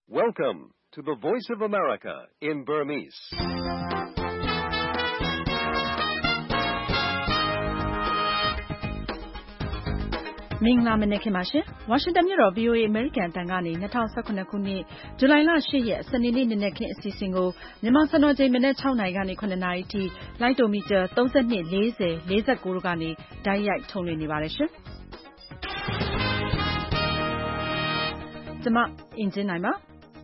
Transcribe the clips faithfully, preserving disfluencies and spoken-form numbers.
Welcome to the Voice of America in Burmese. ။မင်္ဂလာမနက်ခင်းပါရှင်။ ဝါရှင်တန်မြို့တော် ဗွီအိုအေ အမေရိကန်အသံကနေ၂၀၁၇ခုနှစ်ဇူလိုင်လ၈ရက်စနေနေ့နံနက်ခင်းအစီအစဉ်ကိုမြန်မာစံတော်ချိန်မနက်၆နာရီကနေ၇နာရီအထိလိုင်းတိုမီတာသုံး၂ ၄၀ ၄၉တို့ကနေတိုက်ရိုက်ထုတ်လွှင့်နေပါတယ်ရှင်။ကျွန်မအင်ဂျင်နိုင်ပါ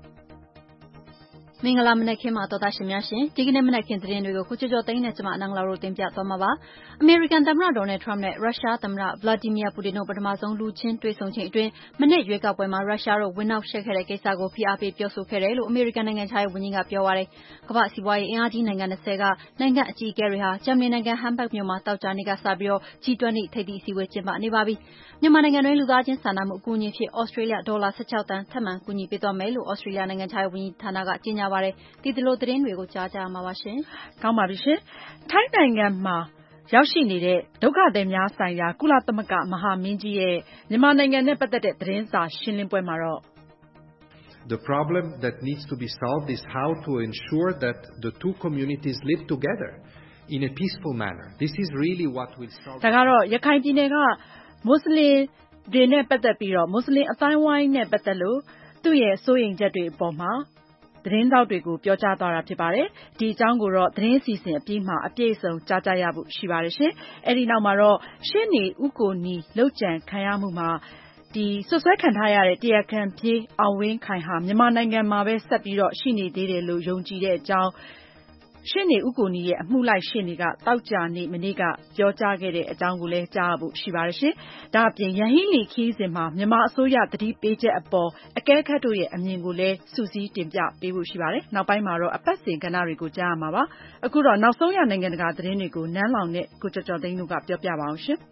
မင်္ဂလာမနက်ခင်းပါတော်သားရှင်များရှင်ဒီကနေ့မနက်ခင်းသတင်းတွေကိုကိုကျော်ကျော်သိန်းနဲ့ကျွန်မအနန္တလာတို့တင်ပြသွားမှာပါအမေရိကန်သမ္မတဒေါ်နယ်ထရမ့်နဲ့ရုရှားသမ္မတဗလာဒီမီယာပူတင်တို့ပထမဆုံးလူချင်းတွေ့ဆုံချိန်အတွင်းမနေ့ရွေးကောက်ပွဲမှာရုရှားတို့ဝင်နောက်ရှက်ခဲ့တဲ့ကိစ္စကိုဖိအားပေးပြောဆိုခဲ့တယ်လို့အမေရိကန်နိုင်ငံခြားရေးဝန်ကြီးကပြောပါတယ်ကမ္ဘာစီးပွားရေးအင်အားကြီးနိုင်ငံ၂၀ကနိုင်ငံအကြီးအကဲတွေဟာဂျာမနီနိုင်ငံဟမ်ဘတ်မြို့မှာတောက်ကြနေ့ကစပြီးတော့ ဂျီ ၂၀ ထိပ်သီးအစည်းအဝေးကျင်းပနေပါပြီမြန်မာနိုင်ငံတွင်းလူသားချင်းစာနာမှုအကူအညီဖြစ်ဩစတြေးလျဒေါ်လာ၁၆တန်ထပ်မံကူညီပေးသွားမယ်လို့ဩစတြေးလျနိုင်ငံခြားရေးဝန်ကြီးဌာနကကြေညာပါတယ်ဒီလိုသတင်းတွေကိုကြားကြရမှာပါရှင်။ကောင်းပါပြီရှင်။ထိုင်းနိုင်ငံမှာရောက်ရှိနေတဲ့ဒုက္ခသည်များဆိုင်ရာကုလသမဂ္ဂမဟာမင်းကြီးရဲ့မြန်မာနိုင်ငံနဲ့ပတ်သက်တဲ့သတင်းစာရှင်းလင်းပွဲမှာတော့ The problem that needs to be solved is how to ensure that the two communities live together in a peaceful manner. This is really what will solve. ဒါကတော့ရခိုင်ပြည်နယ်ကမွတ်စလင်တွေနဲ့ပတ်သက်ပြီးတော့မွတ်စလင်အတိုင်းဝိုင်းနဲ့ပတ်သက်လို့သူ့ရဲ့စိုးရိမ်ချက်တွေအပေါ်မှာသတင်းထောက်တွေကိုပြောကြားသွားတာဖြစ်ပါတယ်။ဒီအကြောင်းကိုတော့သတင်းအစီအစဉ်အပြီးမှာအပြည့်အစုံကြားကြရဖို့ရှိပါတယ်ရှင်။အဲဒီနောက်မှာတော့ရှေ့နေဦးကိုနီလုပ်ကြံခံရမှုမှာဒီဆွဆွဲခံထားရတဲ့တရားခံပြေးအောင်ဝင်းခိုင်ဟာမြန်မာနိုင်ငံမှာပဲဆက်ပြီးတော့ရှိနေသေးတယ်လို့ယုံကြည်တဲ့အကြောင်းရှေ့နေဦးကိုနီရဲ့အမှုလိုက်ရှေ့နေကတောက်ကြနေမနေ့ကပြောကြားခဲ့တဲ့အကြောင်းကိုလည်းကြားဖို့ရှိပါတယ်ရှင်။ဒါအပြင်ရဟင်းလီခီးစဉ်မှာမြန်မာအစိုးရသတိပေးချက်အပေါ်အကဲခတ်တို့ရဲ့အမြင်ကိုလည်းစုစည်းတင်ပြပေးဖို့ရှိပါတယ်။နောက်ပိုင်းမှာတော့အပတ်စဉ်ကဏ္ဍတွေကိုကြားရမှာပါ။အခုတော့နောက်ဆုံးရနိုင်ငံတကာသတင်းတွေကိုနန်းလောင်နဲ့ကိုကျော်ကျော်သိန်းတို့ကပြောပြပါအောင်ရှင်။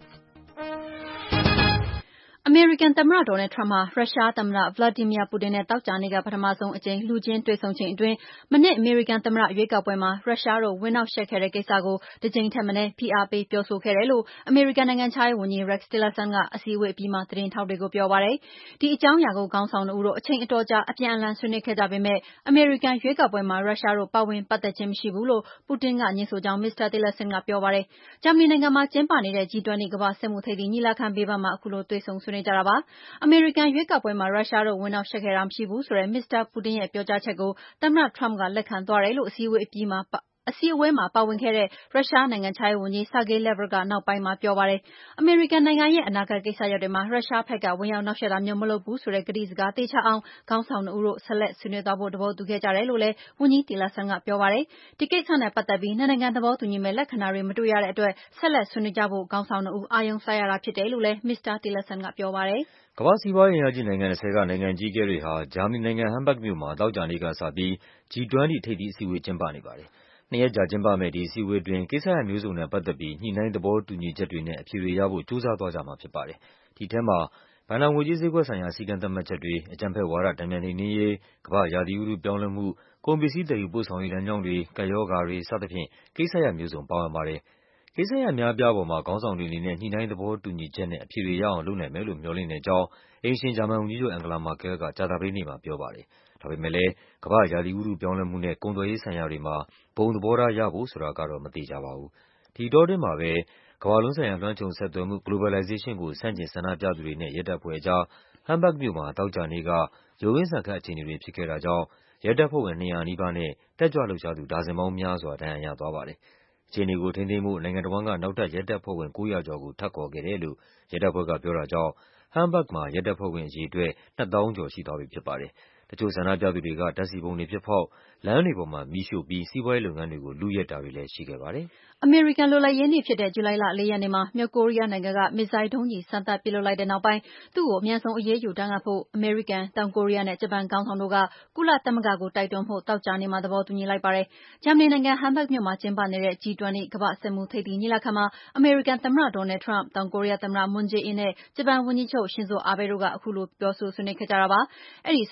အမေရိကန်သမ္မတဒေါ်နယ်ထရမ့်ဟာရုရှားသမ္မတဗလာဒီမီယာပူတင်နဲ့သောကြာနေ့ကပထမဆုံးအကြိမ်လူချင်းတွေ့ဆုံချိန်အတွင်းမနေ့အမေရိကန်သမ္မတရွေးကောက်ပွဲမှာရုရှားတို့ဝင်နောက်ရှက်ခဲ့တဲ့ကိစ္စကိုတစ်ကြိမ်ထက်မနည်းဖိအားပေးပြောဆိုခဲ့တယ်လို့အမေရိကန်နိုင်ငံခြားရေးဝန်ကြီး Rex Tillerson ကအစည်းအဝေးအပြီးမှာသတင်းထောက်တွေကိုပြောပါတယ်။ဒီအကြောင်းအရာကိုခေါင်းဆောင်တို့တို့အချိန်အတော်ကြာအပြန်အလှန်ဆွေးနွေးခဲ့ကြပေမဲ့အမေရိကန်ရွေးကောက်ပွဲမှာရုရှားတို့ပါဝင်ပတ်သက်ခြင်းမရှိဘူးလို့ပူတင်ကညွှန်ဆိုကြောင်းမစ္စတာ Tillerson ကပြောပါတယ်။ဂျာမနီနိုင်ငံမှာကျင်းပနေတဲ့ ဂျီ ၂၀ ကမ္ဘာ့စက်မှုထိပ်သီးညီလာခံဘေးပန်းမှာအခုလိုတွေ့ဆုံဆွေးနွေးကြတာပါ။အမေရိကန်ရွေးကောက်ပွဲမှာရုရှားတို့ဝင်နောက်ရှက်ခဲ့တာမရှိဘူးဆိုတဲ့မစ္စတာပူတင်ရဲ့ပြောကြားချက်ကိုသမ္မတထရမ့်ကလက်ခံသွားတယ်လို့အစည်းအဝေးအပြီးမှာအစည်းအဝေးမှာပါဝင်ခဲ့တဲ့ရုရှားနိုင်ငံခြားရေးဝန်ကြီး Sergey Lavrov ကနောက်ပိုင်းမှာပြောပါတယ်။အမေရိကန်နိုင်ငံရဲ့အနာဂတ်ကိစ္စရပ်တွေမှာရုရှားဘက်ကဝင်ရောက်နှောက်ယှက်တာမျိုးမလုပ်ဘူးဆိုတဲ့ကတိစကားသေချာအောင်ခေါင်းဆောင်တို့ဆက်လက်ဆွေးနွေးသွားဖို့သဘောတူခဲ့ကြတယ်လို့လည်းဝန်ကြီး Tillerson ကပြောပါတယ်။ဒီကိစ္စနဲ့ပတ်သက်ပြီးနှစ်နိုင်ငံသဘောတူညီမဲ့လက္ခဏာတွေမတွေ့ရတဲ့အတွက်ဆက်လက်ဆွေးနွေးကြဖို့ခေါင်းဆောင်တို့အာရုံစိုက်ရတာဖြစ်တယ်လို့လည်းမစ္စတာ Tillerson ကပြောပါတယ်။ကမ္ဘာ့စီးပွားရေးအင်အားကြီးနိုင်ငံ၂၀ကနိုင်ငံအကြီးအကဲတွေဟာဂျာမနီနိုင်ငံဟမ်ဘတ်မြို့မှာသောကြာနေ့ကစပြီး ဂျီ ၂၀ ထိပ်သီးအစည်းအဝေးကျင်းပနေပါတယ်။နှစ်ရက်ကြာကျင်းပမယ့်ဒီအစည်းအဝေးအတွင်းကိစ္စရပ်မျိုးစုံနဲ့ပတ်သက်ပြီးညှိနှိုင်းသဘောတူညီချက်တွေနဲ့အဖြေတွေရဖို့ကြိုးစားသွားကြမှာဖြစ်ပါတယ်။ဒီထဲမှာဘဏ္ဍာငွေကြေးဈေးကွက်ဆိုင်ရာစည်းကမ်းသတ်မှတ်ချက်တွေ၊အကြမ်းဖက်ဝါဒတန်ပြန်နှိမ်နင်းရေး၊ကမ္ဘာ့ရာသီဥတုပြောင်းလဲမှု၊ကုန်ပစ္စည်းသယ်ယူပို့ဆောင်ရေးလမ်းကြောင်းတွေ၊ကပ်ရောဂါတွေ စသဖြင့်ကိစ္စရပ်မျိုးစုံပါဝင်ပါတယ်။ကိစ္စရပ်အများအပြားပေါ်မှာခေါင်းဆောင်တွေအနေနဲ့ညှိနှိုင်းသဘောတူညီချက်နဲ့အဖြေတွေရအောင်လုပ်နိုင်မယ်လို့မျှော်လင့်တဲ့အကြောင်းအိမ်ရှင်ဂျာမန်ဝန်ကြီးချုပ် Angela Merkel ကကြာသပတေးနေ့မှာပြောပါတယ်။ဒါပေမဲ့လည်းကမ္ဘာ့ရာသီဥတုပြောင်းလဲမှုနဲ့ကုန်သွယ်ရေးဆိုင်ရာတွေမှာဘုံသဘောထားရဖို့ဆိုတာကတော့မသေချာပါဘူး။ဒီအတောအတွင်းမှာပဲကမ္ဘာလုံးဆိုင်ရာလွှမ်းခြုံဆက်သွယ်မှု Globalization ကိုဆန့်ကျင်ဆန္ဒပြသူတွေနဲ့ရဲတပ်ဖွဲ့အကြားဟမ်ဘတ်မြို့မှာသောကြာနေ့ကရုန်းရင်းဆန်ခတ်အခြေအနေတွေဖြစ်ခဲ့တာကြောင့်ရဲတပ်ဖွဲ့ဝင်နှစ်ရာနီးပါးနဲ့တက်ကြွလှုပ်ရှားသူဒါဇင်ပေါင်းများစွာဒဏ်ရာရသွားပါတယ်။အခြေအနေကိုထိန်းသိမ်းဖို့နိုင်ငံတစ်ဝန်းကနောက်ထပ်ရဲတပ်ဖွဲ့ဝင်ကိုးရာကျော်ကိုထပ်ခေါ်ခဲ့တယ်လို့ရဲတပ်ဖွဲ့ကပြောတာကြောင့်ဟမ်ဘတ်မှာရဲတပ်ဖွဲ့ဝင်အရေအတွက်နှစ်သောင်းကျော်ရှိသွားပြီဖြစ်ပါတယ်။တချို့ဆန္ဒပြသူတွေကဓာတ်ဆီပုံတွေပစ်ဖောက်၊လမ်းတွေပေါ်မှာမီးရှို့ပြီးစီးပွားရေးလုပ်ငန်းတွေကိုလုယက်တာတွေလည်းရှိခဲ့ပါတယ်။အမေရိကန်လွတ်လပ်ရေးနေ့ဖြစ်တဲ့ဇူလိုင်လလေးရက်နေ့မှာမြောက်ကိုရီးယားနိုင်ငံကမစ်ဇိုင်းဒုံးကျည်စမ်းသပ်ပစ်လွှတ်လိုက်တဲ့နောက်ပိုင်းသူ့ကိုအမြန်ဆုံးအရေးယူဒဏ်ခတ်ဖို့အမေရိကန်၊တောင်ကိုရီးယားနဲ့ဂျပန်ခေါင်းဆောင်တို့ကကုလသမဂ္ဂကိုတိုက်တွန်းဖို့သောကြာနေ့မှာသဘောတူညီလိုက်ပါတယ်။ဂျာမနီနိုင်ငံဟမ်ဘတ်မြို့မှာကျင်းပနေတဲ့ ဂျီ ၂၀ ကမ္ဘာ့စက်မှုထိပ်သီးညီလာခံမှာအမေရိကန်သမ္မတဒေါ်နယ်ထရမ့်၊တောင်ကိုရီးယားသမ္မတမွန်းဂျေးအင်းနဲ့ဂျပန်ဝန်ကြီးချုပ်ရှင်ဇိုအာဘေးတို့ကအခုလိုပြောဆိုဆွေးနွေးခဲ့ကြတာပါ။အဲဒီဆွေးနွေးတဲ့အချ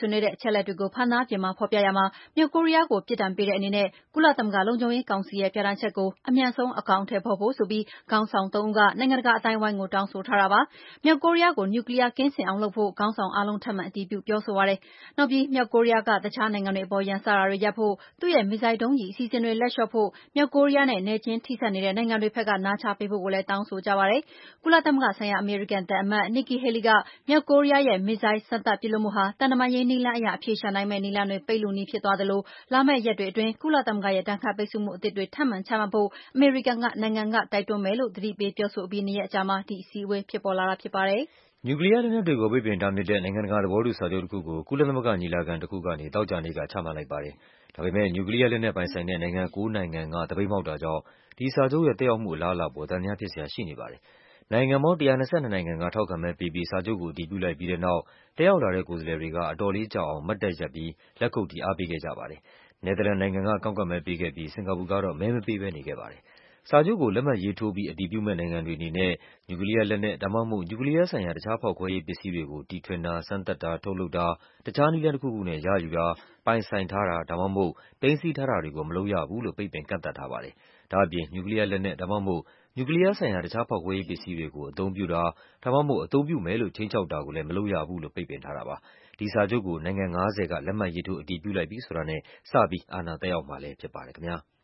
ချက်လက်တွေကိုဖမ်းသားပြင်မှာဖော်ပြရမှာမြောက်ကိုရီးယားကိုပြစ်ဒဏ်ပေးတဲ့အနေနဲ့ကုလသမဂ္ဂလုံခြုံရေးကောင်စီရဲ့ပြဋ္ဌာန်းချက်ကိုအမြန်ဆုံးအကောင်အထည်ဖော်ဖို့ဆိုပြီးခေါင်းဆောင်သုံးဦးကနိုင်ငံတကာအတိုင်းအဝိုင်းကိုတောင်းဆိုထားတာပါ။မြောက်ကိုရီးယားကိုနျူကလ িয়ারကင်းစင်အောင်လုပ်ဖို့ခေါင်းဆောင်အားလုံးထပ်မံအတည်ပြုပြောဆိုပါတယ်။နောက်ပြီးမြောက်ကိုရီးယားကတခြားနိုင်ငံတွေအပေါ်ရန်စတာတွေရပ်ဖို့သူ့ရဲ့မစ်ဇိုင်းဒုံးကြီးအစီအစဉ်တွေလက်လျှော့ဖို့မြောက်ကိုရီးယားနဲ့နယ်ချင်းထိစပ်နေတဲ့နိုင်ငံတွေဘက်ကနားချပေးဖို့ကိုလည်းတောင်းဆိုကြပါတယ်။ကုလသမဂ္ဂဆိုင်ရာအမေရိကန်သံအမတ် Nikki Haley ကမြောက်ကိုရီးယားရဲ့မစ်ဇိုင်းစမ်းသပ်ပစ်လွှတ်မှုဟာတန်တမာရေးနည်းလမ်းအရအဖြေရှာနိုင်မယ့်နည်းလမ်းတွေပိတ်လုနီးဖြစ်သွားသလိုလာမယ့်ရက်တွေအတွင်းကုလသမဂ္ဂရဲ့ဒဏ်ခတ်ပိတ်ဆို့မှုအသစ်တွေထပ်မံချမှတ်ဖို့အမေရိကန်နိုင်ငံကတိုက်တွန်းမယ်လို့သတိပေးပြောဆိုအပြီးနှစ်ရက်အကြာမှာဒီအစည်းအဝေးဖြစ်ပေါ်လာတာဖြစ်ပါတယ်။နျူကလ িয়ার လက်နက်တွေကိုပိတ်ပင်တားမြစ်တဲ့နိုင်ငံတကာသဘောတူစာချုပ်တခုကိုကုလသမဂ္ဂညီလာခံတခုကနေသောကြာနေ့ကချမှတ်လိုက်ပါတယ်။ဒါပေမဲ့နျူကလ িয়ার လက်နက်ပိုင်ဆိုင်တဲ့နိုင်ငံကိုးနိုင်ငံကသပိတ်မှောက်တာကြောင့်ဒီစာချုပ်ရဲ့သက်ရောက်မှုအလားအလာပေါ်သံသယဖြစ်စရာရှိနေပါတယ်။နိုင်ငံပေါင်း၁၂၂နိုင်ငံကထောက်ခံမဲပေးပြီးစာချုပ်ကိုအတည်ပြုလိုက်ပြီးတဲ့နောက်တက်ရောက်လာတဲ့ကိုယ်စားလှယ်တွေကအတော်လေးကြာအောင်မတ်တပ်ရပ်ပြီးလက်ခုပ်တီးအားပေးခဲ့ကြပါတယ်။နယ်သာလန်နိုင်ငံကကန့်ကွက်မဲပေးခဲ့ပြီးစင်ကာပူကတော့မဲမပေးဘဲနေခဲ့ပါတယ်။စာချုပ်ကိုလက်မှတ်ရေးထိုးပြီးအတည်ပြုမယ့်နိုင်ငံတွေအနေနဲ့နျူကလ িয়ার လက်နက်ဒါမှမဟုတ်နျူကလ িয়ার ဆိုင်ရာတခြားဖောက်ခွဲရေးပစ္စည်းတွေကိုတီထွင်တာ၊စမ်းသပ်တာ၊ထုတ်လုပ်တာ၊တခြားနည်းလမ်းတခုခုနဲ့ရယူတာ၊ပိုင်ဆိုင်ထားတာဒါမှမဟုတ်သိမ်းဆည်းထားတာတွေကိုမလုပ်ရဘူးလို့ပိတ်ပင်ကန့်သတ်ထားပါတယ်။ဒါ့အပြင်နျူကလ িয়ার လက်နက်ဒါမှမဟုတ်နျူကလ িয়ার ဆိုင်ရာတခြားဖောက်ခွဲရေးပစ္စည်းတွေကိုအသုံးပြုတာဒါမှမဟုတ်အသုံးပြုမယ်လို့ခြိမ်းခြောက်တာကိုလည်းမလုပ်ရဘူးလို့ပိတ်ပင်ထားတာပါ။ဒီစာချုပ်ကိုနိုင်ငံ၅၀ကလက်မှတ်ရေးထိုးအတည်ပြုလိုက်ပြီဆိုတာနဲ့စပြီးအာဏာသက်ရောက်မှာလည်းဖြစ်ပါတယ်ခင်ဗျာ။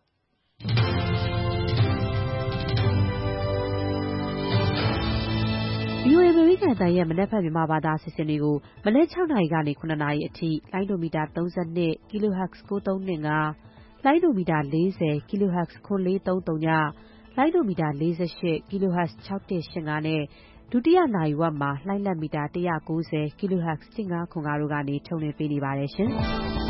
ဗွီအိုအေ အမေရိကန်အသံရဲ့မနက်ဖြန်မြန်မာဘာသာအစီအစဉ်တွေကိုမနက်၆နာရီကနေ၇နာရီအထိလိုင်းဒိုမီတာ၃၂ kHz ၉၃၂၅ လိုင်းဒိုမီတာ၄၀ kHz ခွန်၄၃၀ လိုင်းဒိုမီတာ၄၈ kHz ၆၁၈၅နဲ့ဒုတိယနာရီဝက်မှာလှိုင်းလက်မီတာ၁၉၀ kHz ၁၅ခွန်၅တို့ကနေထုတ်လွှင့်ပေးနေပါတယ်ရှင်။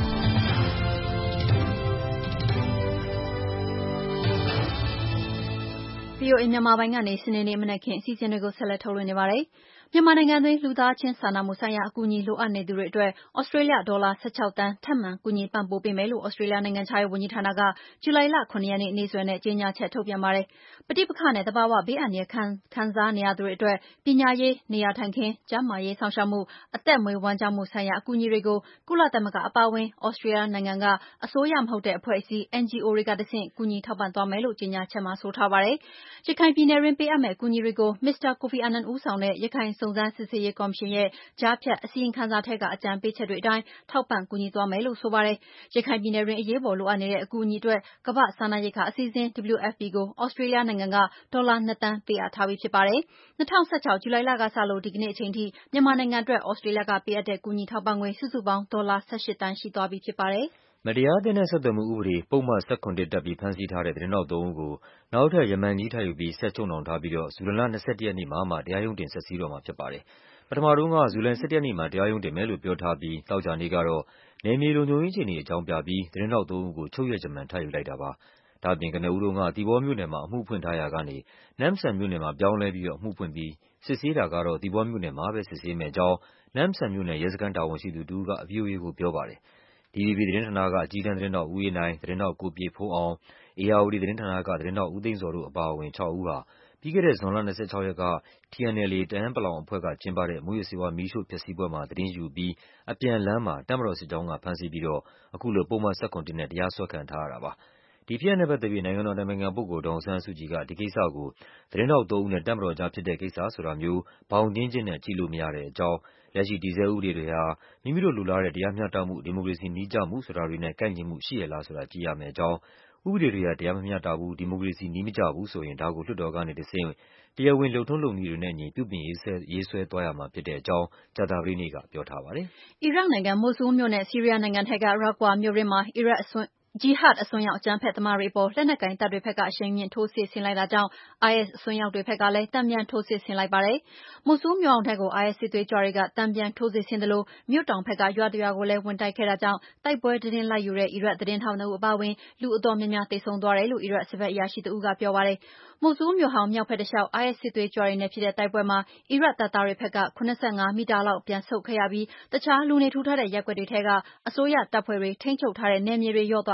ဗွီအိုအေမြန်မာပိုင်းကနေစနေနေ့မနက်ခင်းအစီအစဉ်တွေကိုဆက်လက်ထုတ်လွှင့်နေပါတယ်။မြန်မာနိုင်ငံတွင်းလူသားချင်းစာနာမှုဆိုင်ရာအကူအညီလိုအပ်နေသူတွေအတွက်သြစတြေးလျဒေါ်လာ၁၆သန်းထပ်မံကူညီပံ့ပိုးပေးမယ်လို့သြစတြေးလျနိုင်ငံခြားရေးဝန်ကြီးဌာနကဇူလိုင်လ၇ရက်နေ့နေ့စွဲနဲ့ကြေညာချက်ထုတ်ပြန်ပါတယ်။ပဋိပက္ခနဲ့သဘာဝဘေးအန္တရာယ်ခံစားနေရသူတွေအတွက်ပညာရေး၊နေရာထိုင်ခင်း၊ကျန်းမာရေးစောင့်ရှောက်မှု၊အသက်မွေးဝမ်းကျောင်းမှုဆိုင်ရာအကူအညီတွေကိုကုလသမဂ္ဂအပါအဝင်သြစတြေးလျနိုင်ငံကအစိုးရမဟုတ်တဲ့အဖွဲ့အစည်း N G O တွေကတဆင့်ကူညီထောက်ပံ့သွားမယ်လို့ကြေညာချက်မှာဆိုထားပါတယ်။ရခိုင်ပြည်နယ်တွင်းပေးအပ်မယ့်အကူအညီတွေကိုမစ္စတာကိုဖီအာနန်ဦးဆောင်တဲ့ရခိုင်စုံစမ်းစစ်ဆေးရေးကော်မရှင်ရဲ့ကြားဖြတ်အစီရင်ခံစာထဲကအကြံပေးချက်တွေအတိုင်းထောက်ပံ့ကူညီသွားမယ်လို့ဆိုပါတယ်။ရခိုင်ပြည်နယ်တွင်းအရေးပေါ်လိုအပ်နေတဲ့အကူအညီအတွက်ကမ္ဘာ့စားနပ်ရိက္ခာအစီအစဉ် W F P ကိုသြစတြေးလျနိုင်ငံကဒေါ်လာ၂သန်းပေးအပ်ထားပြီးဖြစ်ပါတယ်။၂၀၁၆ဇူလိုင်လကစလို့ဒီကနေ့အချိန်ထိမြန်မာနိုင်ငံအတွက်သြစတြေးလျကပေးအပ်တဲ့ကူညီထောက်ပံ့ငွေစုစုပေါင်းဒေါ်လာ၁၈သန်းရှိသွားပြီဖြစ်ပါတယ်။မတရားအသင်းနဲ့ဆက်သွယ်မှုဥပဒေပုဒ်မ၁၇တပ်ပြီးဖမ်းဆီးထားတဲ့သတင်းထောက်သုံးဦးကိုနောက်ထပ်ရမန်ကြီးထပ်ယူပြီးဆက်ချုပ်နှောင်ထားပြီးတော့ဇူလိုင်လ၂၁ရက်နေ့မှာမှတရားရုံးတင်ဆက်စီးတော့မှာဖြစ်ပါတယ်။ပထမတုန်းကဇူလိုင်၁၁ရက်နေ့မှာတရားရုံးတင်မယ်လို့ပြောထားပြီးသောကြာနေ့ကတော့နယ်မြေလုံခြုံရေးအခြေအနေအကြောင်းပြပြီးသတင်းထောက်သုံးဦးကိုချုပ်ရက်ရမန်ထပ်ယူလိုက်တာပါ။ဒါ့အပြင်ကနဦးတုန်းကသီပေါမြို့နယ်မှာအမှုဖွင့်ထားရာကနေနမ့်ဆန်မြို့နယ်မှာပြောင်းလဲပြီးတော့အမှုဖွင့်ပြီးစစ်ဆေးတာကတော့သီပေါမြို့နယ်မှာပဲစစ်ဆေးမယ့်အကြောင်းနမ့်ဆန်မြို့နယ်ရဲစခန်းတာဝန်ရှိသူတဦးက ဗွီအိုအေကိုပြောပါတယ်။ D V B သတင်းဌာနကအကြီးတန်းသတင်းထောက်ဦးအေးနိုင်၊သတင်းထောက်ကိုပြည့်ဘုန်းအောင်၊ဧရာဝတီသတင်းဌာနကသတင်းထောက်ဦးသိန်းဇော်တို့အပါအဝင်ခြောက်ဦးဟာပြီးခဲ့တဲ့ဇွန်လ၂၆ရက်က T N L A တအာင်းပလောင်အဖွဲ့ကကျင်းပတဲ့မူးယစ်ဆေးဝါးမီးရှို့ဖျက်ဆီးပွဲမှာသတင်းယူပြီးအပြန်လမ်းမှာတပ်မတော်စစ်ကြောင်းကဖမ်းဆီးပြီးတော့အခုလိုပုဒ်မ၁၇နဲ့တရားစွဲခံထားရတာပါ။ဒီဖြစ်ရပ်နဲ့ပတ်သက်ပြီးနိုင်ငံတော်အတိုင်ပင်ခံပုဂ္ဂိုလ်ဒေါ်အောင်ဆန်းစုကြည်ကဒီကိစ္စကိုသတင်းထောက်သုံးဦးနဲ့တပ်မတော်ကြားဖြစ်တဲ့ကိစ္စဆိုတာမျိုးဘောင်ချင်းချင်းနဲ့ကြည့်လို့မရတဲ့အကြောင်းလက်ရှိတည်ဆဲဥပဒေတွေဟာမိမိတို့လိုလားတဲ့တရားမျှတမှုဒီမိုကရေစီနည်းကျမှုဆိုတာတွေနဲ့ကိုက်ညီမှုရှိရဲ့လားဆိုတာကြည့်ရမယ့်အကြောင်းဥပဒေတွေဟာတရားမမျှတဘူးဒီမိုကရေစီနည်းမကျဘူးဆိုရင်ဒါကိုလွှတ်တော်ကနေတဆင့်တရားဝင်လုပ်ထုံးလုပ်နည်းတွေနဲ့အညီပြုပြင်ရေးဆွဲရေးဆွဲသွားရမှာဖြစ်တဲ့အကြောင်းကြာသပတေးနေ့ကပြောထားပါတယ်။အီရတ်နိုင်ငံမိုဆူးမြို့နဲ့ဆီးရီးယားနိုင်ငံထဲကရာကွာမြို့တွေမှာအီရတ်အစွန်းဂျီဟတ်အစွန်းရောက်အကြမ်းဖက်သမားတွေအပေါ်လက်နက်ကိုင်တပ်တွေဘက်ကအရှိန်မြင့်ထိုးစစ်ဆင်လိုက်တာကြောင့် I S အစွန်းရောက်တွေဘက်ကလည်းတန်ပြန်ထိုးစစ်ဆင်လိုက်ပါတယ်။မိုဆူးမြို့အောင်ထဲကို I S စစ်သွေးကြွတွေကတန်ပြန်ထိုးစစ်ဆင်သလိုမြို့တောင်ဘက်ကရွာတရွာကိုလည်းဝင်တိုက်ခဲ့တာကြောင့်တိုက်ပွဲသတင်းလိုက်ယူတဲ့အီရတ်သတင်းထောက်နှစ်ဦးအပါအဝင်လူအတော်များများသေဆုံးသွားတယ်လို့အီရတ်စစ်ဘက်အရာရှိတဦးကပြောပါတယ်။မိုဆူးမြို့ဟောင်းမြောက်ဘက်တလျှောက် I S စစ်သွေးကြွတွေနဲ့ဖြစ်တဲ့တိုက်ပွဲမှာအီရတ်တပ်သားတွေဘက်က၇၅မီတာလောက်ပြန်ဆုတ်ခဲ့ရပြီးတခြားလူနေထူထပ်တဲ့ရပ်ကွက်တွေထဲကအစိုးရတပ်ဖွဲ့တွေထိန်းချုပ်ထားတဲ့နယ်မြေတွေလျော့သွား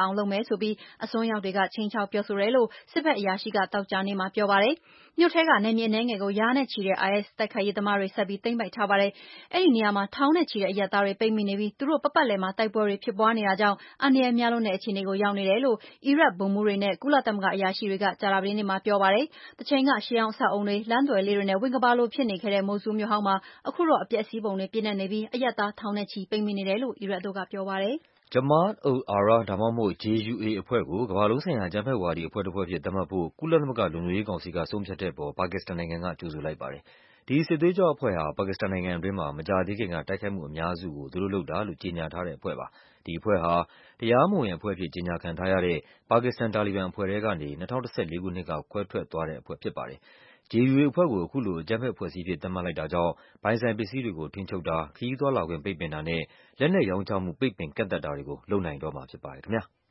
အောင်လုပ်မယ်ဆိုပြီးအစွန်းရောက်တွေကခြိမ်းခြောက်ပြောဆိုတယ်လို့စစ်ဘက်အရာရှိကသောကြာနေ့မှာပြောပါတယ်။မြို့ထဲကနေမြေနှဲငယ်ကိုရားနဲ့ချီတဲ့ အိုင်အက်စ် တိုက်ခိုက်ရေးသမားတွေဆက်ပြီးသိမ်းပိုက်ထားပါတယ်။အဲ့ဒီနေရာမှာထောင်နဲ့ချီတဲ့အရပ်သားတွေပိတ်မိနေပြီးသူတို့ပတ်ပတ်လည်မှာတိုက်ပွဲတွေဖြစ်ပွားနေတာကြောင့်အန္တရာယ်များလွန်းတဲ့အခြေအနေကိုရောက်နေတယ်လို့အီရတ်ဗိုလ်မှူးတွေနဲ့ကုလသမဂ္ဂအရာရှိတွေကကြာသပတေးနေ့မှာပြောပါတယ်။တချိန်ကရှေးဟောင်းအဆောက်အုံတွေလမ်းသွယ်လေးတွေနဲ့ဝင်ကပါလိုဖြစ်နေခဲ့တဲ့မိုဆူမြို့ဟောင်းမှာအခုတော့အပျက်အစီးပုံတွေပြည့်နှက်နေပြီးအရပ်သားထောင်နဲ့ချီပိတ်မိနေတယ်လို့အီရတ်တို့ကပြောပါတယ်။ Jamaat-ul-Ahrar ဒါမှမဟုတ် ဂျေ ယူ အေ အဖွဲ့ကိုကမ္ဘာလုံးဆိုင်ရာအကြမ်းဖက်ဝါဒီအဖွဲ့တစ်ဖွဲ့အဖြစ်သတ်မှတ်ဖို့ကုလသမဂ္ဂလုံခြုံရေးကောင်စီကဆုံးဖြတ်တဲ့အပေါ်ပါကစ္စတန်နိုင်ငံကကြိုဆိုလိုက်ပါတယ်။ဒီစစ်သွေးကြွအဖွဲ့ဟာပါကစ္စတန်နိုင်ငံအတွင်းမှာမကြာသေးခင်ကတိုက်ခိုက်မှုအများစုကိုသူတို့လုပ်တာလို့ကြေညာထားတဲ့အဖွဲ့ပါ။ဒီအဖွဲ့ဟာတရားမဝင်အဖွဲ့အဖြစ်ကြေညာခံထားရတဲ့ပါကစ္စတန်တာလီဘန်အဖွဲ့ထဲကနေ၂၀၁၄ခုနှစ်ကခွဲထွက်သွားတဲ့အဖွဲ့ဖြစ်ပါတယ်။ဂျေ ယူ အေ အဖွဲ့ကိုအခုလိုအကြမ်းဖက်အဖွဲ့အစည်းအဖြစ်သတ်မှတ်လိုက်တာကြောင့်ပိုင်ဆိုင်ပစ္စည်းတွေကိုထိန်းချုပ်တာ၊ခရီးသွားလာခွင့်ပိတ်ပင်တာနဲ့လက်နက်ရောင်းချမှုပိတ်ပင်ကန့်သတ်တာတွေကိုလုပ်နိုင်တော့မှာဖြစ်ပါတယ်ခင်ဗျာ။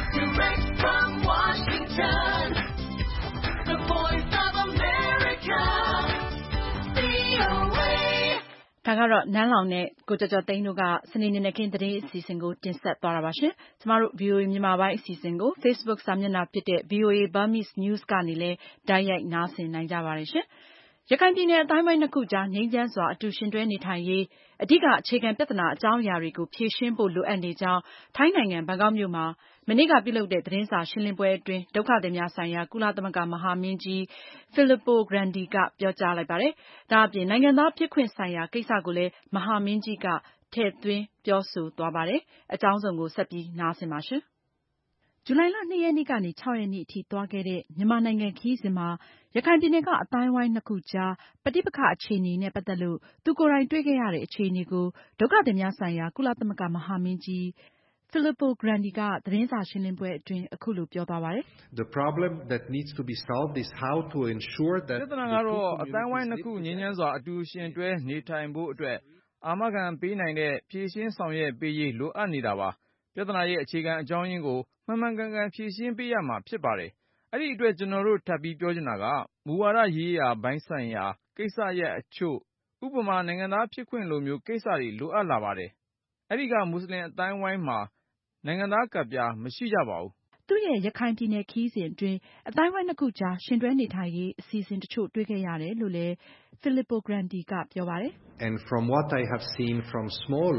ဒါကတော့နန်းလောင်နဲ့ကိုကျော်ကျော်သိန်းတို့ကစနေနေ့နေ့ခင်းသတင်းအစီအစဉ်ကိုတင်ဆက်သွားတာပါရှင်။ကျမတို့ ဗွီအိုအေ မြန်မာပိုင်းအစီအစဉ်ကို Facebook စာမျက်နှာဖြစ်တဲ့ ဗွီအိုအေ Burmese News ကနေလည်းတိုက်ရိုက်နားဆင်နိုင်ကြပါတယ်ရှင်။ရခိုင်ပြည်နယ်အတိုင်းပိုင်းနှစ်ခုကြားငြိမ်းချမ်းစွာအတူယှဉ်တွဲနေထိုင်ရေးအဓိကအခြေခံပြဿနာအကြောင်းအရာတွေကိုဖြေရှင်းဖို့လိုအပ်နေကြောင်းထိုင်းနိုင်ငံဘန်ကောက်မြို့မှာမနေ့ကပြုလုပ်တဲ့သတင်းစာရှင်းလင်းပွဲအတွင်းဒုက္ခသည်များဆိုင်ရာကုလသမဂ္ဂမဟာမင်းကြီး Filippo Grandi ကပြောကြားလိုက်ပါတယ်။ဒါအပြင်နိုင်ငံသားဖြစ်ခွင့်ဆိုင်ရာကိစ္စကိုလည်းမဟာမင်းကြီးကထည့်သွင်းပြောဆိုသွားပါတယ်။အကြောင်းစုံကိုဆက်ပြီးနားဆင်ပါရှင်။ဇူလိုင်လ၂ရက်နေ့ကနေ ခြောက်ရက်နေ့အထိသွားခဲ့တဲ့မြန်မာနိုင်ငံခရီးစဉ်မှာရခိုင်ပြည်နယ်ကအသိုင်းအဝိုင်းနှစ်ခုကြားပဋိပက္ခအခြေအနေနဲ့ပတ်သက်လို့သူကိုယ်တိုင်တွေ့ခဲ့ရတဲ့အခြေအနေကိုဒုက္ခသည်များဆိုင်ရာကုလသမဂ္ဂမဟာမင်းကြီး Filippo Grandi ကသတင်းစာရှင်းလင်းပွဲအတွင်းအခုလိုပြောသွားပါတယ်။ The problem that needs to be solved is how to ensure that ပြဿနာကတော့အသိုင်းအဝိုင်းနှစ်ခုငြိမ်းချမ်းစွာအတူယှဉ်တွဲနေထိုင်ဖို့အတွက်အာမခံပေးနိုင်တဲ့ဖြေရှင်းဆောင်ရွက်ပေးရေးလိုအပ်နေတာပါ။ပြဿနာရဲ့အခြေခံအကြောင်းရင်းကိုမှန်မှန်ကန်ကန်ဖြေရှင်းပေးရမှာဖြစ်ပါတယ်။အဲ့ဒီအတွက်ကျွန်တော်တို့ထပ်ပြီးပြောချင်တာကမူဝါဒရေးရာပိုင်းဆိုင်ရာကိစ္စရပ်အချို့ဥပမာနိုင်ငံသားဖြစ်ခွင့်လိုမျိုးကိစ္စတွေလိုအပ်လာပါတယ်။အဲ့ဒီကမွတ်စလင်အသိုင်းအဝိုင်းမှာနိုင်ငံသားကဒ်ပြားမရှိကြပါဘူး။သူ့ရဲ့ရခိုင်ပြည်နယ်ခရီးစဉ်အတွင်းအသိုင်းအဝိုင်းနှစ်ခုကြားရှင်တွဲနေထိုင်ရေးအစီအစဉ်တချို့တွေ့ခဲ့ရတယ်လို့လည်း Filippo Grandi ကပြောပါတယ်။ And from what I have seen from small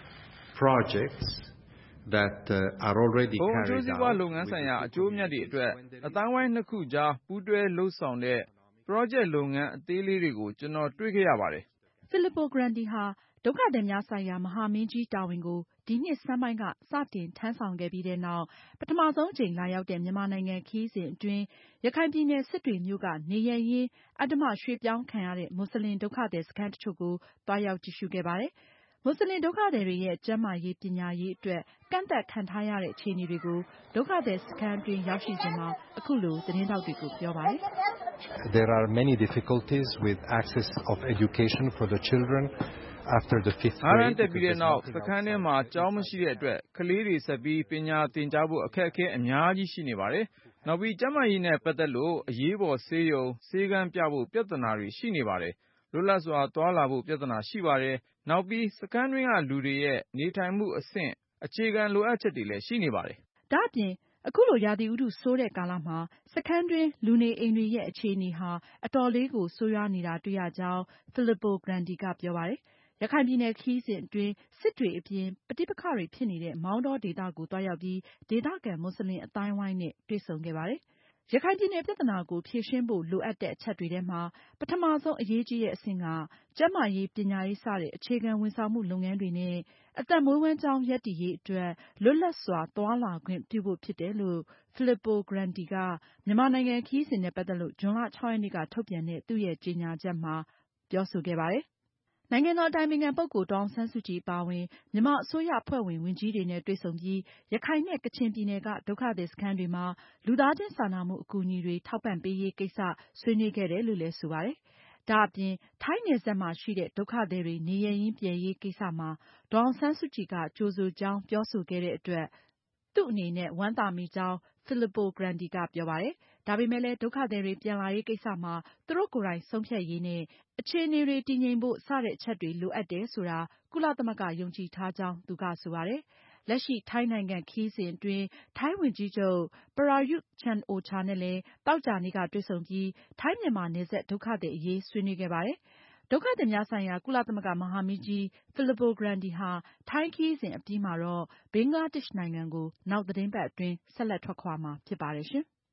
projects that uh, are already carried out ဘုံအကျိုးစီးပွားလုပ်ငန်းဆိုင်ရာအကျိုးအမြတ်တွေအတွက်အသိုင်းအဝိုင်းနှစ်ခုကြားပူးတွဲလှုပ်ဆောင်တဲ့ project လုပ်ငန်းအသေးလေးတွေကိုကျွန်တော်တွေ့ခဲ့ရပါတယ်။ Filippo Grandi ဟာဒုက္ခသည်များဆိုင်ရာမဟာမင်းကြီးတာဝန်ကိုဒီနှစ်ဆန်းပိုင်းကစတင်ထမ်းဆောင်ခဲ့ပြီးတဲ့နောက်ပထမဆုံးအကြိမ်လာရောက်တဲ့မြန်မာနိုင်ငံခရီးစဉ်အတွင်းရခိုင်ပြည်နယ်စစ်တွေမြို့ကနေရပ်ရင်းအဓမ္မရွှေ့ပြောင်းခံရတဲ့မွတ်စလင်ဒုက္ခသည်စခန်းတချို့ကိုသွားရောက်ကြည့်ရှုခဲ့ပါတယ်။မွတ်စလင်ဒုက္ခသည်တွေရဲ့ကျန်းမာရေးပညာရေးအတွက်ကန့်သတ်ခံထားရတဲ့အခြေအနေတွေကိုဒုက္ခသည်စခန်းအတွင်းရောက်ရှိစဉ်မှာအခုလိုသတင်းထောက်တွေကိုပြောပါတယ်။ There are many difficulties with access of education for the children after the fifth grade. အားတက်ပြီးတဲ့နောက်စခန်းထဲမှာကျောင်းမရှိတဲ့အတွက်ကလေးတွေဆက်ပြီးပညာသင်ကြားဖို့အခက်အခဲအများကြီးရှိနေပါတယ်။နောက်ပြီးကျန်းမာရေးနဲ့ပတ်သက်လို့အရေးပေါ်ဆေးရုံဆေးခန်းပြဖို့ပြဿနာတွေရှိနေပါတယ်။လွတ်လပ်စွာသွားလာဖို့ပြဿနာရှိပါတယ်။နောက်ပြီးစခန်းတွင်းကလူတွေရဲ့နေထိုင်မှုအဆင့်အခြေခံလိုအပ်ချက်တွေလည်းရှိနေပါတယ်။ဒါ့အပြင်အခုလိုရာသီဥတုဆိုးတဲ့ကာလမှာစခန်းတွင်းလူနေအိမ်တွေရဲ့အခြေအနေဟာအတော်လေးကိုဆိုးရွားနေတာတွေ့ရကြောင်း Filippo Grandi ကပြောပါတယ်။ရခိုင်ပြည်နယ်ခရီးစဉ်အတွင်းစစ်တွေအပြင်ပဋိပက္ခတွေဖြစ်နေတဲ့မောင်တောဒေသကိုသွားရောက်ပြီးဒေသခံမွတ်စလင်အသိုင်းအဝိုင်းနဲ့တွေ့ဆုံခဲ့ပါတယ်။ရခိုင်ပြည်နယ်ပြဿနာကိုဖြေရှင်းဖို့လိုအပ်တဲ့အချက်တွေထဲမှာပထမဆုံးအရေးကြီးတဲ့အဆင့်ကကျန်းမာရေးပညာရေးစတဲ့အခြေခံဝန်ဆောင်မှုလုပ်ငန်းတွေနဲ့အသက်မွေးဝမ်းကျောင်းရပ်တည်ရေးအတွက်လွတ်လပ်စွာသွားလာခွင့်ပြုဖို့ဖြစ်တယ်လို့ Filippo Grandi ကမြန်မာနိုင်ငံခရီးစဉ်နဲ့ပတ်သက်လို့ဇွန်လခြောက်ရက်နေ့ကထုတ်ပြန်တဲ့သူ့ရဲ့ကြေညာချက်မှာပြောဆိုခဲ့ပါတယ်။ နိုင်ငံတော်အတိုင်ပင်ခံပုဂ္ဂိုလ်ဒေါ်အောင်ဆန်းစုကြည်အပါအဝင်မြန်မာအစိုးရအဖွဲ့ဝင်ဝန်ကြီးတွေနဲ့တွေ့ဆုံပြီးရခိုင်နဲ့ကချင်ပြည်နယ်ကဒုက္ခသည်စခန်းတွေမှာလူသားချင်းစာနာမှုအကူအညီတွေထောက်ပံ့ပေးရေးကိစ္စဆွေးနွေးခဲ့တယ်လို့လည်းဆိုပါတယ်။ဒါအပြင်ထိုင်းနယ်စပ်မှာရှိတဲ့ဒုက္ခသည်တွေနေရပ်ရင်းပြန်ရေးကိစ္စမှာဒေါ်အောင်ဆန်းစုကြည်ကကြိုဆိုကြောင်းပြောဆိုခဲ့တဲ့အတွက်သူ့အနေနဲ့ဝမ်းသာမိကြောင်း Filippo Grandi ကပြောပါတယ်။ဒါပေမဲ့လည်းဒုက္ခသည်တွေပြန်လာရေးကိစ္စမှာသူတို့ကိုယ်တိုင်ဆုံးဖြတ်ရေးနဲ့အခြေအနေတွေတည်ငြိမ်ဖို့စတဲ့အချက်တွေလိုအပ်တယ်ဆိုတာကုလသမဂ္ဂယုံကြည်ထားကြောင်းသူကဆိုပါတယ်လက်ရှိထိုင်းနိုင်ငံခရီးစဉ်အတွင်းထိုင်းဝန်ကြီးချုပ် Prayut Chan-o-cha နဲ့လည်းသောကြာနေ့ကတွေ့ဆုံပြီးထိုင်းမြန်မာနယ်စပ်ဒုက္ခသည်အရေးဆွေးနွေးခဲ့ပါတယ်။ ဒုက္ခသည်များဆိုင်ရာကုလသမဂ္ဂမဟာမင်းကြီး Filippo Grandi ဟာထိုင်းခရီးစဉ်အပြီးမှာတော့ဘင်္ဂလားဒေ့ရှ်နိုင်ငံကိုနောက်သီတင်းပတ်အတွင်းဆက်လက်ထွက်ခွာမှာဖြစ်ပါတယ်ရှင်။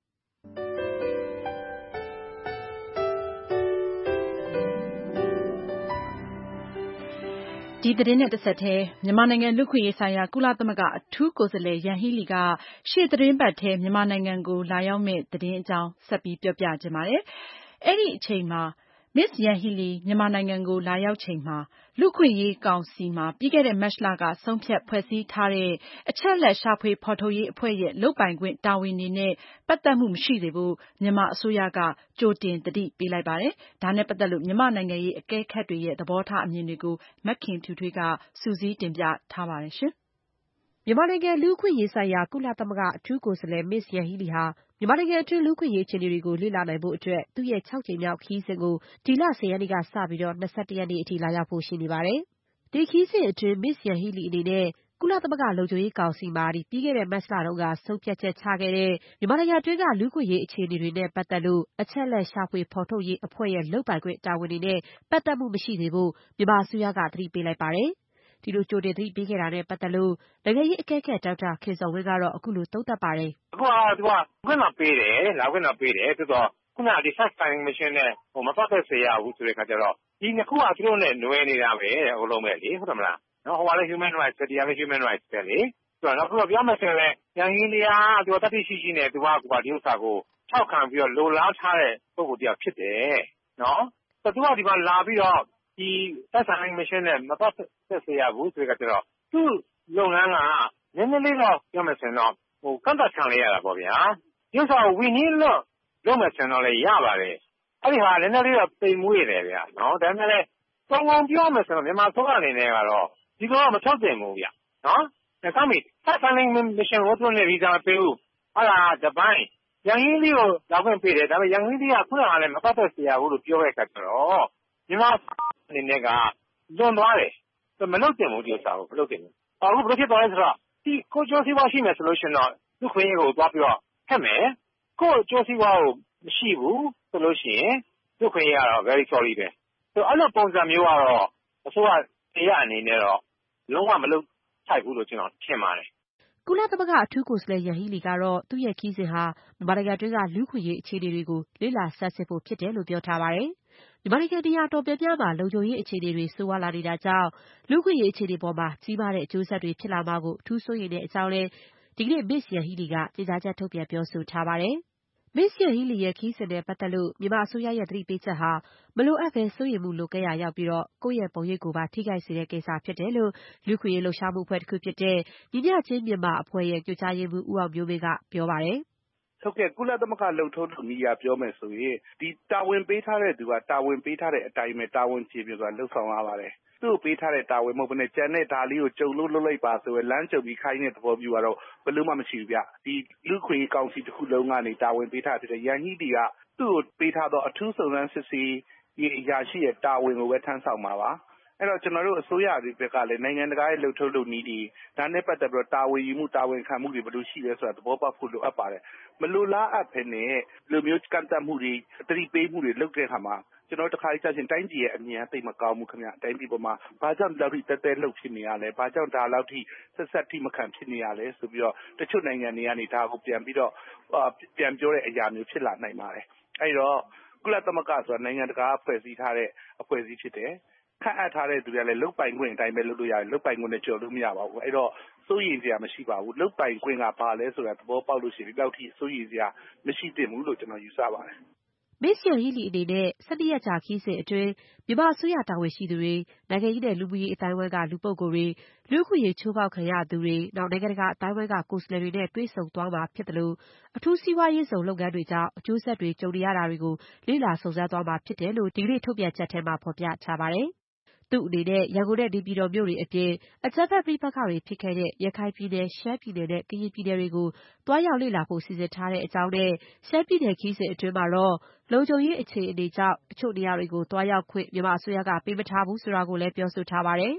ဒီသတင်းနဲ့တဆက်တည်းမြန်မာနိုင်ငံလူ့အခွင့်အရေးဆိုင်ရာကုလသမဂ္ဂအထူးကိုယ်စားလှယ်ယန်ဟီးလီကရှေ့သီတင်းပတ်ထဲမြန်မာနိုင်ငံကိုလာရောက်မယ့်သတင်းအကြောင်းဆက်ပြီးပြောပြခြင်းပါတယ်။ အဲဒီအချိန်မှာမစ္စယန်ဟီးလီမြန်မာနိုင်ငံကိုလာရောက်ချိန်မှာလူ့အခွင့်အရေးကောင်စီမှာပြီးခဲ့တဲ့မတ်လကဆုံးဖြတ်ဖွဲ့စည်းထားတဲ့အချက်အလက်ရှာဖွေဖော်ထုတ်ရေးအဖွဲ့ရဲ့လုပ်ပိုင်ခွင့်တာဝန်တွေနဲ့ပတ်သက်မှုမရှိစေဖို့မြန်မာအစိုးရကကြိုတင်သတိပေးလိုက်ပါတယ်။ ဒါနဲ့ပတ်သက်လို့မြန်မာနိုင်ငံရေးအကဲခတ်တွေရဲ့သဘောထားအမြင်တွေကိုမခင်ဖြူထွေးကစုစည်းတင်ပြထားပါတယ်ရှင်။ မြန်မာနိုင်ငံလူ့အခွင့်အရေးဆိုင်ရာကုလသမဂ္ဂအထူးကိုယ်စားလှယ်မစ္စယန်ဟီးလီဟာမြန်မာနိုင်ငံအတွင်းလူ့အခွင့်အရေးအခြေအနေတွေကိုလေ့လာနိုင်ဖို့အတွက်သူ့ရဲ့ခြောက်ကြိမ်မြောက်ခရီးစဉ်ကိုဒီလဆယ်ရက်နေ့ကစပြီး ၂၁ရက်နေ့အထိလာရောက်ဖို့ရှိနေပါတယ်။ ဒီခရီးစဉ်အတွင်းမစ္စယန်ဟီးလီအနေနဲ့ကုလသမဂ္ဂလုံခြုံရေးကောင်စီမှာပြီးခဲ့တဲ့မတ်လတုန်းကဆုံးဖြတ်ချက်ချခဲ့တဲ့မြန်မာနိုင်ငံအတွင်းကလူ့အခွင့်အရေးအခြေအနေတွေနဲ့ပတ်သက်လို့အချက်အလက်ရှာဖွေဖော်ထုတ်ရေးအဖွဲ့ရဲ့လုပ်ပိုင်ခွင့်တာဝန်တွေနဲ့ပတ်သက်မှုမရှိစေဖို့မြန်မာအစိုးရကသတိပေးလိုက်ပါတယ်။ ဒီလိုကြိုတင်သတိပေးခဲ့တာနဲ့ပတ်သက်လို့နိုင်ငံရေးအကဲခတ်ဒေါက်တာခင်ဇော်ဝင်းကတော့အခုလိုသုံးသပ်ပါတယ်။ "အခုကသူကခွင့်တော့ပေးတယ်လာခွင့်တော့ပေးတယ်သို့တော့ခုနကဒီ Fact Finding Mission နဲ့မပတ်သက်စေရဘူးဆိုတဲ့အခါကျတော့ဒီနှစ်ခုကသူတို့နဲ့နွယ်နေတာပဲအကုန်လုံးပဲလေဟုတ်တယ်မလားနော်ဟိုကလည်း Human Rights ပဲဒီကလည်း Human Rights ပဲလေဆိုတော့နောက်ပြီးတော့ပြောမယ်ဆိုရင်ယန်ဟီးလီကသူကတတိရှိရှိနဲ့သူကဒီဥစ္စာကိုထောက်ခံပြီးတော့လိုလားထားတဲ့ပုဂ္ဂိုလ်တယောက်ဖြစ်တယ်နော်ဆိုတော့သူကဒီမှာလာပြီးတော့ဒီ Fact Finding Mission နဲ့မပတ်သက်စေရဘူးဆိုတဲ့အခါကျတော့သူ့လုပ်ငန်းကနည်းနည်းလေးတော့ပြောမယ်ဆိုရင်တော့ဟိုကန့်သတ်ခံလိုက်ရတာပေါ့ဗျာဒီဥစ္စာကို win-win လို့လုပ်မယ်ဆိုရင်တော့လည်းရပါတယ်အဲ့ဒီဟာနည်းနည်းလေးတော့သိမ်မွေ့တယ်ဗျာနော်ဒါပေမဲ့လည်းပုံပုံပြောမယ်ဆိုတော့မြန်မာအစိုးရအနေနဲ့ကတော့ဒီလိုတော့မထုတ်သင့်ဘူးဗျာနော်ဒါကမှ Fact Finding Mission ကိုသူတို့နဲ့ဗီဇာမပေးဘူးအဲ့ဒါတပိုင်းယန်ဟီးလီကိုလာခွင့်ပေးတယ်ဒါပေမဲ့ယန်ဟီးလီကခုနကလည်းမပတ်သက်စေရဘူးလို့ပြောတဲ့အခါကျတော့မြန်မာအနေနဲ့ကလွန်သွားတယ်မလုပ်သင့်ဘူးဒီဥစ္စာကိုမလုပ်သင့်ဘူးအခုဘယ်လိုဖြစ်သွားလဲဆိုတော့ဒီကိုကျော်စီးပွားရှိမယ်ဆိုလို့ရှိရင်တော့လူခွင့်ရေးကိုသွားပြီးတော့ဖက်မယ်ကိုကျော်စီးပွားကိုမရှိဘူးဆိုလို့ရှိရင်လူခွင့်ရေးကတော့ very sorry ပဲဆိုအဲ့လိုပုံစံမျိုးကတော့အစိုးရတရားအနေနဲ့တော့လုံးဝမလုပ်ထိုက်ဘူးလို့ကျွန်တော်ထင်ပါတယ်ကုလသမဂ္ဂအထူးကိုယ်စားလှယ်ယန်ဟီးလီကတော့သူ့ရဲ့ခရီးစဉ်ဟာမြန်မာနိုင်ငံတွင်းကလူ့အခွင့်အရေးအခြေအနေတွေကိုလေ့လာဆန်းစစ်ဖို့ဖြစ်တယ်လို့ပြောထားပါတယ်။မြန်မာနိုင်ငံနေရာတော်တော်များများမှာလုံခြုံရေးအခြေအနေတွေဆိုးဝါးလာနေတာကြောင့်လူ့အခွင့်အရေးအခြေအနေပေါ်မှာကြီးမားတဲ့အကျိုးဆက်တွေဖြစ်လာမှာကိုအထူးစိုးရိမ်တဲ့အကြောင်းလည်းဒီကနေ့မစ္စယန်ဟီးလီကကြေညာချက်ထုတ်ပြန်ပြောဆိုထားပါတယ်။မစ္စယန်ဟီးလီရဲ့ခရီးစဉ်နဲ့ပတ်သက်လို့မြန်မာအစိုးရရဲ့သတိပေးချက်ဟာမလိုအပ်ဘဲစိုးရိမ်မှုလိုကဲရာရောက်ပြီးကိုယ့်ရဲ့ပုံရိပ်ကိုပါထိခိုက်စေတဲ့ကိစ္စဖြစ်တယ်လို့လူ့အခွင့်အရေးလှုပ်ရှားမှုအဖွဲ့တစ်ခုဖြစ်တဲ့ညီမျှခြင်းမြန်မာအဖွဲ့ရဲ့ညွှန်ကြားရေးမှူးဦးအောင်မျိုးမင်းကပြောပါတယ်။ဟုတ်ကဲ့ကုလသမဂ္ဂလုပ်ထုံးလုပ်နည်းအရပြောမယ်ဆိုရင်ဒီတာဝန်ပေးထားတဲ့သူကတာဝန်ပေးထားတဲ့အတိုင်းပဲတာဝန်ကျေပြစွာလှုပ်ဆောင်ရပါတယ်။သူ့ကိုပေးထားတဲ့တာဝန်မဟုတ်ဘဲနဲ့ကြံတဲ့ဒါလေးကိုကြုံလို့လုပ်လိုက်ပါဆိုရယ်လမ်းကြုံပြီးခိုင်းတဲ့သဘောမျိုးကတော့ဘယ်လို့မှမရှိဘူးဗျ။ဒီလူ့ခွင့်ရေးကောင်စီတစ်ခုလုံးကနေတာဝန်ပေးထားတဲ့ရန်ဟီးလီကသူ့ကိုပေးထားသောအထူးစုံစမ်းစစ်ဆေးရေးအရာရှိရဲ့တာဝန်ကိုပဲထမ်းဆောင်မှာပါ။အဲ့တော့ကျွန်တော်တို့အစိုးရတွေဘက်ကလည်းနိုင်ငံတကာရဲ့လှုပ်ထုံးလုပ်နည်းတွေဒါနဲ့ပတ်သက်ပြီးတော့တာဝန်ယူမှုတာဝန်ခံမှုတွေဘယ်လိုရှိလဲဆိုတာသဘောပေါက်ဖို့လိုအပ်ပါတယ်။မလိုလားအပ်ဘဲနဲ့လူမျိုးကန့်သတ်မှုတွေသတိပေးမှုတွေလုပ်တဲ့အခါမှာကျွန်တော်တခါကြာချင်းတိုင်းပြည်ရဲ့အမြင်အသိမကောင်းဘူးခင်ဗျတိုင်းပြည်ပေါ်မှာဘာကြောင့်ဒီလောက်ထိတဲတဲလှုပ်ဖြစ်နေရလဲဘာကြောင့်ဒါလောက်ထိဆက်ဆက်ထိမခံဖြစ်နေရလဲဆိုပြီးတော့တချို့နိုင်ငံတွေကနေဒါကိုပြန်ပြီးတော့ပြန်ပြောတဲ့အရာမျိုးဖြစ်လာနိုင်ပါတယ်အဲ့တော့ကုလသမဂ္ဂဆိုတာနိုင်ငံတကာဖွဲ့စည်းထားတဲ့အဖွဲ့အစည်းဖြစ်တယ်ခန့်အပ်ထားတဲ့သူတွေကလည်းလုတ်ပိုင်ခွင့်အတိုင်းပဲလုပ်လို့ရတယ်လုတ်ပိုင်ခွင့်နဲ့ကြော်လို့မရပါဘူးအဲ့တော့စိုးရိမ်စရာမရှိပါဘူးလုတ်ပိုင်ခွင့်ကဘာလဲဆိုတာသဘောပေါက်လို့ရှိရင်ဒီလောက်ထိစိုးရိမ်စရာမရှိသင့်ဘူးလို့ကျွန်တော်ယူဆပါတယ်မစ္စယန်ဟီးလီအနေနဲ့၁၂ရက်ကြာခရီးစဉ်အတွင်းမြန်မာအစိုးရတာဝန်ရှိသူတွေနိုင်ငံရေးနဲ့လူမှုရေးအသိုင်းအဝိုင်းကလူပုဂ္ဂိုလ်တွေလူ့အခွင့်အရေးချိုးဖောက်ခံရသူတွေနောက်နိုင်ငံတကာအသိုင်းအဝိုင်းကကိုယ်စားလှယ်တွေနဲ့တွေ့ဆုံသွားမှာဖြစ်တယ်လို့အထူးစီးပွားရေးဇုံလုပ်ငန်းတွေကြောင့်အကျိုးဆက်တွေကြုံနေရတာတွေကိုလေ့လာစုံစမ်းသွားမှာဖြစ်တယ်လို့ဒီကနေ့ထုတ်ပြန်ချက်ထဲမှာဖော်ပြထားပါတယ်။သူ့အနေနဲ့ရန်ကုန်နဲ့နေပြည်တော်မြို့တွေအပြင်အကြမ်းဖက်ပဋိပက္ခတွေဖြစ်ခဲ့တဲ့ရခိုင်ပြည်နယ်၊ရှမ်းပြည်နယ်နဲ့ကရင်ပြည်နယ်တွေကိုသွားရောက်လေ့လာဖို့စီစဉ်ထားတဲ့အကြောင်းနဲ့ရှမ်းပြည်နယ်ခရီးစဉ်အတွင်းမှာတော့လုံခြုံရေးအခြေအနေကြောင့်တချို့နေရာတွေကိုသွားရောက်ခွင့်မြန်မာအစိုးရကပေးမထားဘူးဆိုတာကိုလည်းပြောဆိုထားပါတယ်။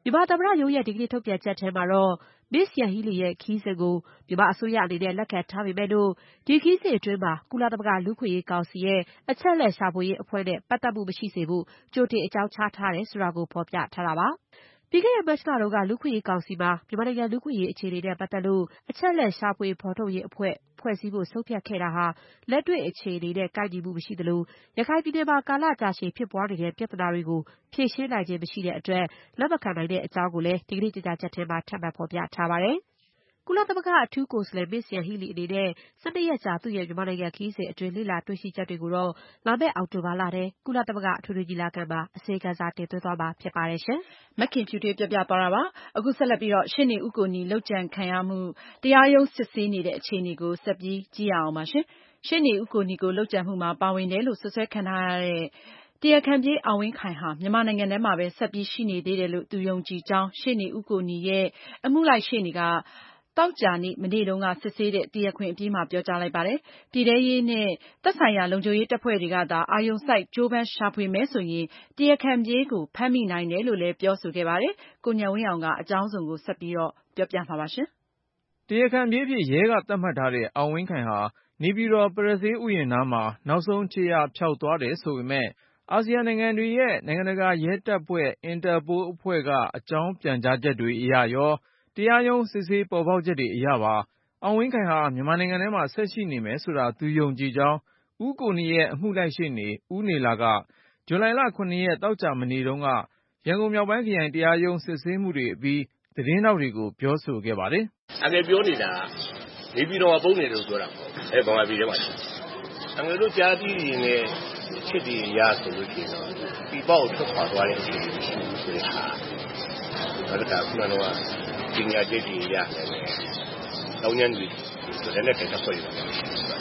မြန်မာသမ္မတရုံးရဲ့ဒီကနေ့ထုတ်ပြန်ချက်ထဲမှာတော့ Miz Yanghee Lee ရဲ့ခရီးစဉ်ကိုမြန်မာအစိုးရအနေနဲ့လက်ခံထားပေမဲ့လို့ဒီခရီးစဉ်အတွင်းမှာကုလသမဂ္ဂလူ့အခွင့်အရေးကောင်စီရဲ့အချက်အလက်ရှာဖွေရေးအဖွဲ့နဲ့ပတ်သက်မှုမရှိစေဖို့ကြိုတင်အကြောင်းကြားထားတယ်ဆိုတာကိုဖော်ပြထားတာပါ။ပြီးခဲ့တဲ့မတ်လတုန်းကလူ့အခွင့်အရေးကောင်စီမှာမြန်မာနိုင်ငံလူ့အခွင့်အရေးအခြေအနေနဲ့ပတ်သက်လို့အချက်အလက်ရှာဖွေဖော်ထုတ်ရေးအဖွဲ့ဖွဲ့စည်းဖို့ဆုံးဖြတ်ခဲ့တာဟာလက်တွေ့အခြေအနေနဲ့ကိုက်ညီမှုမရှိသလိုရခိုင်ပြည်နယ်မှာကာလကြာရှည်ဖြစ်ပွားနေတဲ့ပြဿနာတွေကိုဖြေရှင်းနိုင်ခြင်းမရှိတဲ့အတွက်လက်မခံနိုင်တဲ့အကြောင်းကိုလည်းဒီကနေ့ကြေညာချက်ထဲမှာထပ်မံဖော်ပြထားပါတယ်။ကုလသမဂ္ဂအထူးကိုယ်စားလှယ် Miz Yanghee Lee အနေနဲ့၁၂ရက်ကြာသူ့ရဲ့မြန်မာနိုင်ငံခရီးစဉ်အတွင်းလေ့လာတွေ့ရှိချက်တွေကိုတော့လာမယ့်အောက်တိုဘာလထဲကုလသမဂ္ဂအထွေထွေညီလာခံမှာအစီရင်ခံစာတင်သွင်းသွားမှာဖြစ်ပါတယ်ရှင်။မခင်ဖြူထွေးပြောပြသွားတာပါ။အခုဆက်လက်ပြီးတော့ရှေ့နေဦးကိုနီလုပ်ကြံခံရမှုတရားရုံးစစ်ဆေးနေတဲ့အခြေအနေကိုဆက်ပြီးကြည့်ရအောင်ပါရှင်။ရှေ့နေဦးကိုနီကိုလုပ်ကြံမှုမှာပါဝင်တယ်လို့စွပ်စွဲခံထားရတဲ့တရားခံပြေးအောင်ဝင်းခိုင်ဟာမြန်မာနိုင်ငံထဲမှာပဲဆက်ပြီးရှိနေသေးတယ်လို့သူယုံကြည်ကြောင်းရှေ့နေဦးကိုနီရဲ့အမှုလိုက်ရှေ့နေကသောကြာနေ့မနေ့တုန်းကစစ်ဆေးတဲ့တရားခွင်အပြီးမှာပြောကြားလိုက်ပါတယ်။ပြည်ထရေးနဲ့သက်ဆိုင်ရာလုံခြုံရေးတပ်ဖွဲ့တွေကသာအာရုံစိုက်ကြိုးပမ်းရှာဖွေမယ်ဆိုရင်တရားခံပြေးကိုဖမ်းမိနိုင်တယ်လို့လည်းပြောဆိုခဲ့ပါတယ်။ကိုဉာဏ်ဝင်းအောင်ကအကြောင်းစုံကိုဆက်ပြီးတော့ပြောပြမှာပါရှင်။တရားခံပြေးဖြစ်ရဲကသတ်မှတ်ထားတဲ့အောင်ဝင်းခိုင်ဟာနေပြည်တော်ပရဆေးဥယျာဉ်နားမှာနောက်ဆုံးခြေရာဖျောက်သွားတယ်ဆိုပေမဲ့အာဆီယံနိုင်ငံတွေရဲ့နိုင်ငံတကာရဲတပ်ဖွဲ့အင်တာပိုအဖွဲ့ကအကြောင်းပြန်ကြားချက်တွေအရရောတရားရုံးစစ်ဆေးပေါ်ပေါက်ချက်တွေအရပါအောင်ဝင်းခိုင်ဟာမြန်မာနိုင်ငံထဲမှာဆက်ရှိနေမယ်ဆိုတာသူယုံကြည်ကြောင်းဦးကိုနီရဲ့အမှုလိုက်ရှေ့နေဦးနေလာကဇူလိုင်လခုနှစ်ရက်တောက်ကြမနေ့တုန်းကရန်ကုန်မြောက်ပိုင်းခရိုင်တရားရုံးစစ်ဆေးမှုတွေအပြီးသတင်းတောက်တွေကိုပြောဆိုခဲ့ပါတယ်။အငယ်ပြောနေတာနေပြည်တော်မှာပုံနေတယ်လို့ပြောတာပေါ့။အဲဘာမှပြည်ထဲမှာရှိ။အငယ်တို့ကြားပြီးရင်လည်းချစ်တီရဆိုလို့ရှိရင်တော့ဒီပေါ့ထွက်ခွာသွားတဲ့အခြေအနေရှိဘူးဆိုတဲ့ဟာဒါကခုနကတော့ပညာတတ်ကြီးရတယ်။တောင်းညံ့ပြီးဆိုတဲ့နဲ့တက်ဖွဲ့ရပါတယ်။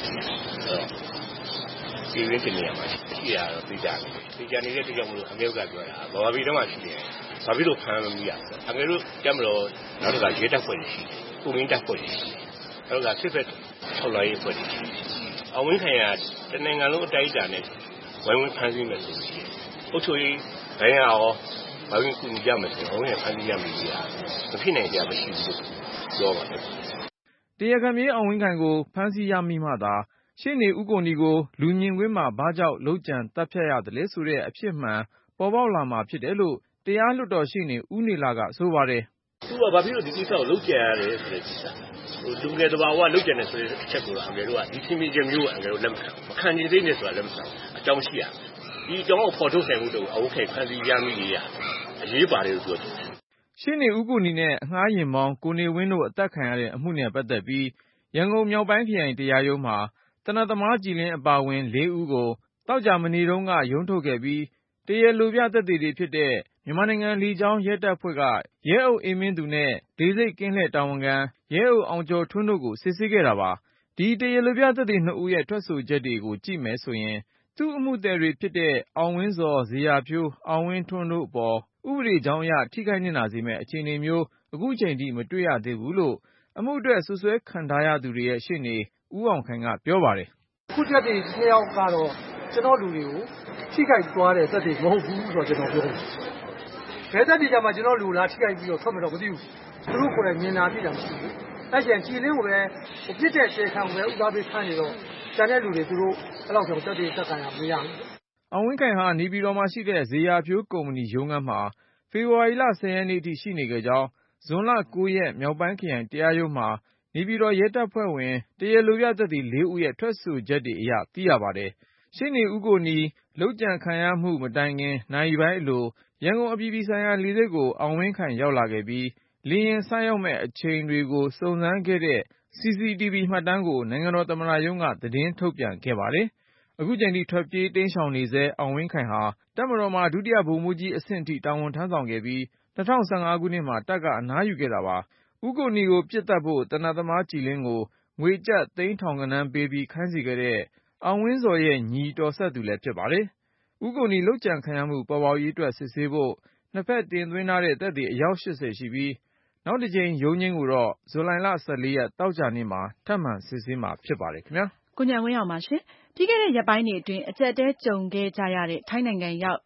ဒီရင်းတင်နေရမှာရှိရတော့သိကြတယ်။သိကြနေတဲ့တိကျမလို့အငယ်ကပြောတာဘာမှပြည်ထဲမှာရှိတယ်။ဘာဖြစ်လို့ဖမ်းမမိရလဲ။အငယ်တို့ကြမ်းမလို့နောက်တစ်ခါရဲတပ်ဖွဲ့ရှိတယ်။ကိုမင်းတပ်ဖွဲ့ရှိတယ်။နောက်ကစစ်ဖက်ထောက်လာရေးဖွဲ့ရှိတယ်။အောင်ဝင်းခိုင်ကတနိုင်ငံလုံးအတိုင်းအတာနဲ့ဝိုင်းဝန်းဖမ်းဆီးမယ်ဆိုလို့ရှိရင်အုပ်ချုပ်ရေးဘယ်ရောဘာဝင်ကူညီကြမယ်ဆိုတော့ဖမ်းဆီးရမယ်ကြီးတာမဖြစ်နိုင်ကြမရှိဘူးပြောပါတယ်တရားခံပြေးအောင်ဝင်းခိုင်ကိုဖမ်းဆီးရမိမှသာရှေ့နေဦးကိုနီကိုလူမြင်ကွင်းမှာဘာကြောင့်လုပ်ကြံတပ်ဖြတ်ရတယ်လဲဆိုတဲ့အဖြစ်မှန်ပေါ်ပေါက်လာမှာဖြစ်တယ်လို့တရားလွှတ်တော်ရှေ့နေဦးနေလာကဆိုပါတယ်သူကဘာဖြစ်လို့ဒီကိစ္စကိုလုပ်ကြံရတယ်ဆိုတဲ့ကိစ္စဟိုလူငယ်တဘာဝလုပ်ကြံတယ်ဆိုတဲ့အချက်ကိုအငယ်တို့ကဒီချင်းမင်းချင်းမျိုးအငယ်တို့လက်မခံမခံချင်သေးနဲ့ဆိုတာလက်မခံအကြောင်းရှိရဒီအကြောင်းကိုဖော်ထုတ်နိုင်မှုတော့အဝခိုင်ဖန်စီရမိရအရေးပါတယ်လို့ပြောတယ်ရှင်းနေဦးကိုနီနဲ့အငှားရင်မောင်းကိုနေဝင်းတို့အသက်ခံရတဲ့အမှုနဲ့ပတ်သက်ပြီးရန်ကုန်မြောက်ပိုင်းခရိုင်တရားရုံးမှာတနတ်သမားကြည်လင်းအပါဝင်လေးဦးကိုတောက်ကြမနေ့တုန်းကရုံးထုတ်ခဲ့ပြီးတရားလိုပြသက်သေတွေဖြစ်တဲ့မြန်မာနိုင်ငံလီချောင်းရဲတပ်ဖွဲ့ကရဲအုပ်အေးမင်းသူနဲ့ဒေးစိတ်ကင်းလှည့်တာဝန်ခံရဲအုပ်အောင်ကျော်ထွန်းတို့ကိုစစ်ဆေးခဲ့တာပါဒီတရားလိုပြသက်သေနှစ်ဦးရဲ့ထွက်ဆိုချက်တွေကိုကြည့်မယ်ဆိုရင်သူ့အမှုသည်တွေဖြစ်တဲ့အောင်ဝင်းစောဇေယျဖြိုးအောင်ဝင်းထွန်းတို့အပေါ်ဥပဒေကြောင်းအရထိခိုက်နစ်နာစေမယ့်အခြေအနေမျိုးအခုချိန်ထိမတွေ့ရသေးဘူးလို့အမှုအတွက်ဆွဆွဲခံထားရသူတွေရဲ့ရှေ့နေဦးအောင်ခိုင်ကပြောပါတယ်အခုချက်တွေနှစ်ယောက်ကတော့ကျွန်တော်လူတွေကိုထိခိုက်သွားတဲ့သက်သေမဟုတ်ဘူးဆိုတော့ကျွန်တော်ပြောတယ်ဘယ်သက်သေကြမှာကျွန်တော်လူလားထိခိုက်ပြီးတော့ထွက်မတော့မသိဘူးသူတို့ကိုယ်လည်းမြင်လာပြီတာမရှိဘူးအဲ့ကျန်ကြည်လင်းကိုပဲပြစ်တဲ့ရှေခံကိုပဲဥပဒေဖမ်းနေတော့ကျန်တဲ့လူတွေသူတို့အဲ့လောက်တော့သက်သေသက်ခံရမရဘူးအောင်ဝင်းခိုင်ဟာနေပြည်တော်မှာရှိတဲ့ဇေယျဖြိုးကုမ္ပဏီရုံးခန်းမှာဖေဖော်ဝါရီလဆယ်ရက်နေ့ထိရှိနေခဲ့ကြောင်းဇွန်လကိုးရက်မြောက်ပိုင်းခရိုင်တရားရုံးမှာနေပြည်တော်ရဲတပ်ဖွဲ့ဝင်တရားလိုပြသက်သေလေးဦးရဲ့ထွက်ဆိုချက်တွေအရသိရပါတယ်ရှင်းနေဦးကိုနီလုပ်ကြံခံရမှုမတိုင်ခင်နိုင်ပိုင်းအလိုရန်ကုန်အပြည်ပြည်ဆိုင်ရာလေဆိပ်ကိုအောင်ဝင်းခိုင်ရောက်လာခဲ့ပြီးလေယာဉ်ဆိုက်ရောက်မဲ့အချိန်တွေကိုစုံစမ်းခဲ့တဲ့ စီစီတီဗီ မှတ်တမ်းကိုနိုင်ငံတော်သမ္မတရုံးကသတင်းထုတ်ပြန်ခဲ့ပါတယ်အခုချိန်ထိထွက်ပြေးတိမ်းရှောင်နေဆဲအောင်ဝင်းခိုင်ဟာတပ်မတော်မှာဒုတိယဗိုလ်မှူးကြီးအဆင့်ထိတာဝန်ထမ်းဆောင်ခဲ့ပြီး၂၀၁၅ခုနှစ်မှာတပ်ကအနားယူခဲ့တာပါဦးကိုနီကိုပြစ်တက်ဖို့တနတ်သမားကြည်လင်းကိုငွေကျပ်သိန်းထောင်ကနန်းပေးပြီးခိုင်းစေခဲ့တဲ့အောင်ဝင်းစောရဲ့ညီတော်ဆက်သူလည်းဖြစ်ပါတယ်ဦးကိုနီလုပ်ကြံခံရမှုပေါ်ပေါက်ရေးအတွက်စစ်ဆေးဖို့နှစ်ဖက်တင်သွင်းထားတဲ့သက်သေအယောက်၈၀ရှိပြီးနောက်တစ်ကြိမ်ရုံးချိန်းကိုတော့ဇူလိုင်လ၁၄ရက်တောက်ကြနေ့မှာထပ်မံစစ်ဆေးမှာဖြစ်ပါတယ်ခင်ဗျာကိုဉာဏ်ဝင်းအောင်ပါရှင်ပြီးခဲ့တဲ့ရက်ပိုင်းတွေအတွင်းအကျပ်တဲကြုံခဲ့ကြရတဲ့ထိုင်းနိုင်ငံရောက်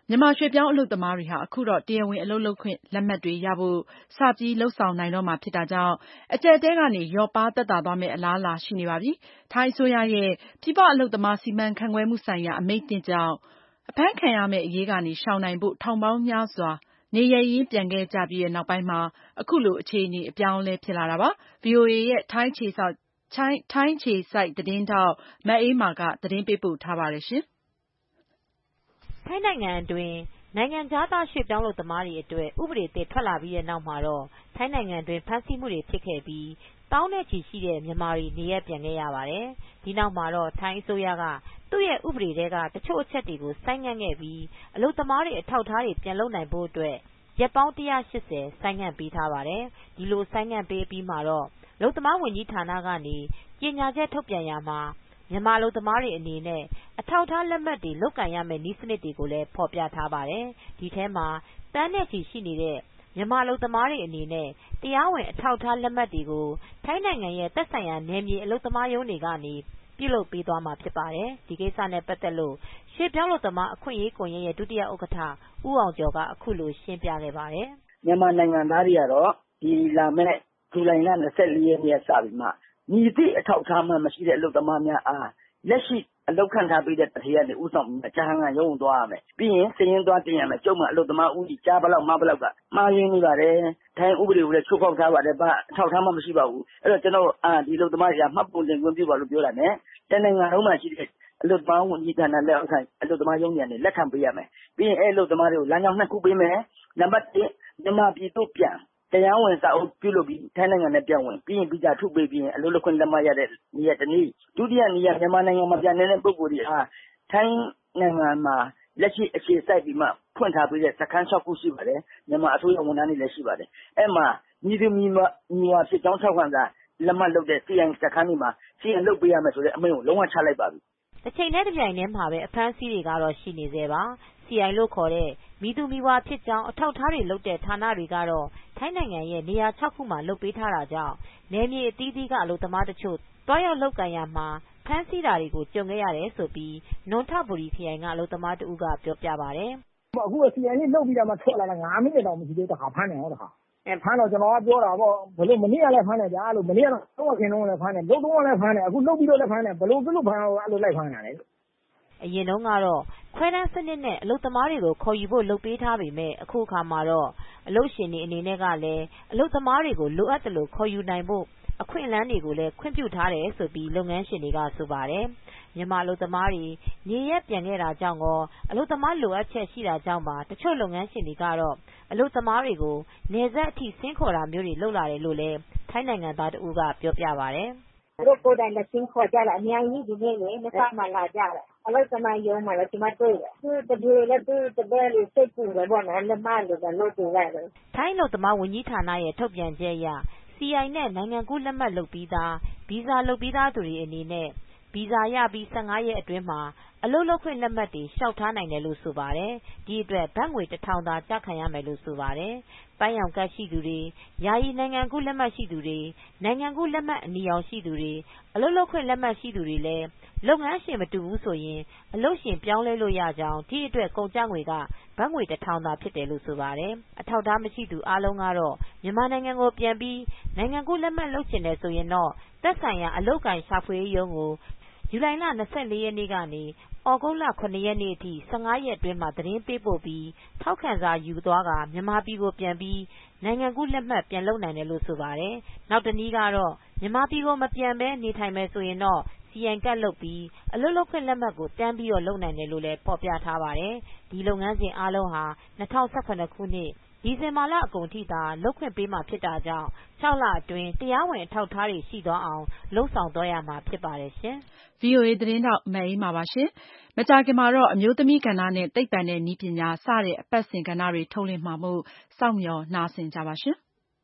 မြန်မာရွှေ့ပြောင်းအလုပ်သမားတွေဟာအခုတော့တရားဝင်အလုပ်လုပ်ခွင့်လက်မှတ်တွေရဖို့စပြီးလုပ်ဆောင်နိုင်တော့မှာဖြစ်တာကြောင့်အကျပ်အတည်းကနေလျော့ပါးသက်သာသွားမယ့်အလားအလာရှိနေပါပြီ။ထိုင်းအစိုးရရဲ့ပြည်ပအလုပ်သမားစီမံခန့်ခွဲမှုဆိုင်ရာအမိန့်သစ်ကြောင့်အဖမ်းခံရမယ့်အရေးကနေရှောင်နိုင်ဖို့ထောင်ပေါင်းများစွာနေရပ်ရင်းပြန်ခဲ့ကြပြီးတဲ့နောက်ပိုင်းမှာအခုလိုအခြေအနေအပြောင်းအလဲဖြစ်လာတာပါ။ ဗွီအိုအေရဲ့ထိုင်းခြေဆောက်ထိုင်းခြေစိုက်သတင်းထောက်မအေးမာကသတင်းပေးပို့ထားပါတယ်ရှင်။ထိုင်းနိုင်ငံအတွင်းနိုင်ငံခြားသားရွှေ့ပြောင်းအလုပ်သမားတွေအတွက်ဥပဒေသစ်ထွက်လာပြီးတဲ့နောက်မှာတော့ထိုင်းနိုင်ငံအတွင်းဖမ်းဆီးမှုတွေဖြစ်ခဲ့ပြီးသောင်းနဲ့ချီရှိတဲ့မြန်မာတွေနေရပ်ပြန်ခဲ့ရပါတယ်။ဒီနောက်မှာတော့ထိုင်းအစိုးရကသူ့ရဲ့ဥပဒေထဲကတချို့အချက်တွေကိုဆိုင်းငံ့ခဲ့ပြီးအလုပ်သမားတွေအထောက်အထားတွေပြန်လုပ်နိုင်ဖို့အတွက်ရက်ပေါင်းတစ်ရာ၈၀ဆိုင်းငံ့ပေးထားပါတယ်။ဒီလိုဆိုင်းငံ့ပေးပြီးမှာတော့အလုပ်သမားဝန်ကြီးဌာနကနေကြေညာချက်ထုတ်ပြန်ရမှာမြန်မာအလုပ်သမားတွေအနေနဲ့အထောက်အထားလက်မှတ်တွေလုပ်ကိုင်ရမယ့်နည်းစနစ်တွေကိုလည်းဖော်ပြထားပါတယ်။ဒီထဲမှာတန်းနဲ့ချီရှိနေတဲ့မြန်မာအလုပ်သမားတွေအနေနဲ့တရားဝင်အထောက်အထားလက်မှတ်တွေကိုထိုင်းနိုင်ငံရဲ့သက်ဆိုင်ရာနယ်မြေအလုပ်သမားရုံးတွေကနေပြုလုပ်ပေးသွားမှာဖြစ်ပါတယ်။ဒီကိစ္စနဲ့ပတ်သက်လို့ရွှေ့ပြောင်းအလုပ်သမားအခွင့်အရေးကွန်ရက်ရဲ့ဒုတိယဥက္ကဋ္ဌဦးအောင်ကျော်ကအခုလိုရှင်းပြခဲ့ပါတယ်။မြန်မာနိုင်ငံသားတွေကတော့ဒီလာမယ့်ဇူလိုင်လ၂၄ရက်နေ့စပြီးမှညီသည့်အထောက်အထားမှမရှိတဲ့အလုပ်သမားများအားလက်ရှိအလုပ်ခံထားပေးတဲ့တတိယနဲ့ဥဆောင်ပြီးကြာဟန်ကရုံးသွားရမယ်ပြီးရင်စည်ရင်းသွားတင်ရမယ်ကျုပ်မှအလုပ်သမားဦးကြီးကြားဘလောက်မဘလောက်ကမှားရင်းနေပါတယ်ထိုင်းဥပဒေကိုလည်းချိုးဖောက်ထားပါတယ်ဘာအထောက်အထားမှမရှိပါဘူးအဲ့တော့ကျွန်တော်အာဒီအလုပ်သမားတွေကမှတ်ပုံတင်ခွင့်ပြုပါလို့ပြောတာနဲ့တနင်္ဂနွေလုံးမှာရှိတဲ့အလုပ်သမားဝန်ကြီးဌာနလက်အောက်ခံအလုပ်သမားရုံးတွေနဲ့လက်ခံပေးရမယ်ပြီးရင်အဲ့အလုပ်သမားတွေကိုလမ်းကြောင်းနှစ်ခုပေးမယ်နံပါတ်၁မြန်မာပြည်သို့ပြန်တရားဝင်စာအုပ်ပြုလုပ်ပြီးထိုင်းနိုင်ငံနဲ့ပြန်ဝင်ပြီးရင်ဗီဇာထုတ်ပေးပြီးရင်အလုပ်လုပ်ခွင့်လက်မှတ်ရတဲ့နေရာတနည်းဒုတိယနေရာမြန်မာနိုင်ငံမှာပြန်နေတဲ့ပုဂ္ဂိုလ်တွေအားထိုင်းနိုင်ငံမှာလက်ရှိအခြေစိုက်ပြီးမှဖွင့်ထားပေးတဲ့စခန်း၆ခုရှိပါတယ်မြန်မာအစိုးရဝန်ထမ်းတွေလည်းရှိပါတယ်အဲ့မှာညီသူညီမညီမဖြစ်ကြောင်းထောက်ခံစာလက်မှတ်လုပ်တဲ့ စီ အိုင် စခန်းတွေမှာစီ အိုင် လုပ်ပေးရမယ်ဆိုတဲ့အမိန့်ကိုလုံးဝချလိုက်ပါပြီ။တစ်ချိန်တည်းတစ်ပြိုင်တည်းမှာပဲအဖမ်းဆီးတွေကတော့ရှိနေသေးပါ။ စီ အိုင် လို့ခေါ်တဲ့မိသူမိဘဖြစ်ကြောင်းအထောက်အထားတွေလုပ်တဲ့ဌာနတွေကတော့ထိုင်းနိုင်ငံရဲ့နေရာ၆ခုမှာလုပ်ပေးထားတာကြောင့်နယ်မြေအသီးသီးကအလုပ်သမားတချို့တွားရောက်လုပ်ကိုင်ရမှာဖမ်းဆီးတာတွေကိုကြုံခဲ့ရတယ်ဆိုပြီးနွန်ထဘူရီခရိုင်ကအလုပ်သမားတဦးကပြောပြပါတယ်။အခု စီ အိုင် လေးလုပ်ပြီးတာမှထွက်လာတာငါးမိနစ်တောင်မရှိသေးတခါဖမ်းတယ်ဟောတခါအဲဖမ်းတော့ကျွန်တော်ကပြောတာပေါ့ဘလို့မနေ့ကလည်းဖမ်းတယ်ဗျာလို့မနေ့ကတော့ခင်တော့လည်းဖမ်းတယ်လုပ်တော့လည်းဖမ်းတယ်အခုလုပ်ပြီးတော့လည်းဖမ်းတယ်ဘလို့ဘလို့ဖမ်းအဲ့လိုလိုက်ဖမ်းတာလေအရင်တုန်းကတော့ခွဲတမ်းစနစ်နဲ့အလုပ်သမားတွေကိုခေါ်ယူဖို့လုပ်ပေးထားပေမဲ့အခုအခါမှာတော့အလုပ်ရှင်တွေအနေနဲ့ကလည်းအလုပ်သမားတွေကိုလိုအပ်တယ်လို့ခေါ်ယူနိုင်ဖို့အခွင့်အလမ်းတွေကိုလည်းခွင့်ပြုထားတယ်ဆိုပြီးလုပ်ငန်းရှင်တွေကဆိုပါတယ်မြန်မာအလုပ်သမားတွေနေရက်ပြန်ခဲ့တာကြောင့်ကောအလုပ်သမားလိုအပ်ချက်ရှိတာကြောင့်ပါတချို့လုပ်ငန်းရှင်တွေကတော့အလုပ်သမားတွေကိုနေဆက်အထိဆင်းခေါ်တာမျိုးတွေလုပ်လာတယ်လို့လည်းထိုင်းနိုင်ငံသားတဦးကပြောပြပါတယ်သူတို့ကိုယ်တိုင်လက်ချင်းခေါ်ကြတာအများကြီးဒီနေ့လေနှစ်ပတ်မှလာကြတယ်အလုပ်သမားရုံးမှာလည်းဒီမှာတွေ့တယ်သူတပြေလည်းသူတပည့်လေးစိတ်ကူတယ်ပေါ့နော်လက်မလို့လည်းလုပ်ပေးလိုက်တယ်ထိုင်းအလုပ်သမားဝန်ကြီးဌာနရဲ့ထုတ်ပြန်ချက်အရ စီ အိုင် နဲ့နိုင်ငံကူးလက်မှတ်လုပ်ပြီးသားဗီဇာလုပ်ပြီးသားသူတွေအနေနဲ့ဗီဇာရပြီး၁၅ရက်အတွင်းမှာအလုပ်လုပ်ခွင့်လက်မှတ်တွေလျှောက်ထားနိုင်တယ်လို့ဆိုပါတယ်ဒီအတွက်ဘတ်ငွေတစ်ထောင်သာကျခံရမယ်လို့ဆိုပါတယ်ပန်းရောင်ကတ်ရှိသူတွေယာယီနိုင်ငံကူးလက်မှတ်ရှိသူတွေနိုင်ငံကူးလက်မှတ်အနီရောင်ရှိသူတွေအလုပ်လုပ်ခွင့်လက်မှတ်ရှိသူတွေလည်းလုပ်ငန်းရှင်မတူဘူးဆိုရင်အလုပ်ရှင်ပြောင်းလဲလို့ရကြောင်းဒီအတွက်ကုန်ကျငွေကဘတ်ငွေတစ်ထောင်သာဖြစ်တယ်လို့ဆိုပါတယ်အထောက်အထားမရှိသူအားလုံးကတော့မြန်မာနိုင်ငံကိုပြန်ပြီးနိုင်ငံကူးလက်မှတ်လုပ်ချင်တယ်ဆိုရင်တော့သက်ဆိုင်ရာအလုပ်ကိုင်ရှာဖွေရေးရုံးကိုဇူလိုင်လ၂၄ရက်နေ့ကနေဩဂုတ်လ၇ရက်နေ့အထိ၁၅ရက်အတွင်းမှာသတင်းပေးပို့ပြီးထောက်ခံစာယူသွားကမြန်မာပြည်ကိုပြန်ပြီးနိုင်ငံကူးလက်မှတ်ပြန်လုပ်နိုင်တယ်လို့ဆိုပါတယ်နောက်တနည်းကတော့မြန်မာပြည်ကိုမပြန်ဘဲနေထိုင်မယ်ဆိုရင်တော့ စီ အိုင် ကတ်လုပ်ပြီးအလုပ်လုပ်ခွင့်လက်မှတ်ကိုတန်းပြီးတော့လုပ်နိုင်တယ်လို့လည်းဖော်ပြထားပါတယ်ဒီလုပ်ငန်းစဉ်အားလုံးဟာ၂၀၁၇ခုနှစ်ဒီဇင်ဘာလအကုန်ထိသာလုပ်ခွင့်ပေးမှာဖြစ်တာကြောင့်၆လအတွင်းတရားဝင်အထောက်အထားတွေရှိသွားအောင်လုပ်ဆောင်သွားရမှာဖြစ်ပါတယ်ရှင်။ ဗွီအိုအေသတင်းထောက်မအေးမာပါရှင်။မကြာခင်မှာတော့အမျိုးသမီးကဏ္ဍနဲ့သိပ္ပံနဲ့နည်းပညာစတဲ့အပတ်စဉ်ကဏ္ဍတွေထုတ်လွှင့်မှာမို့စောင့်မျှော်နားဆင်ကြပါရှင်။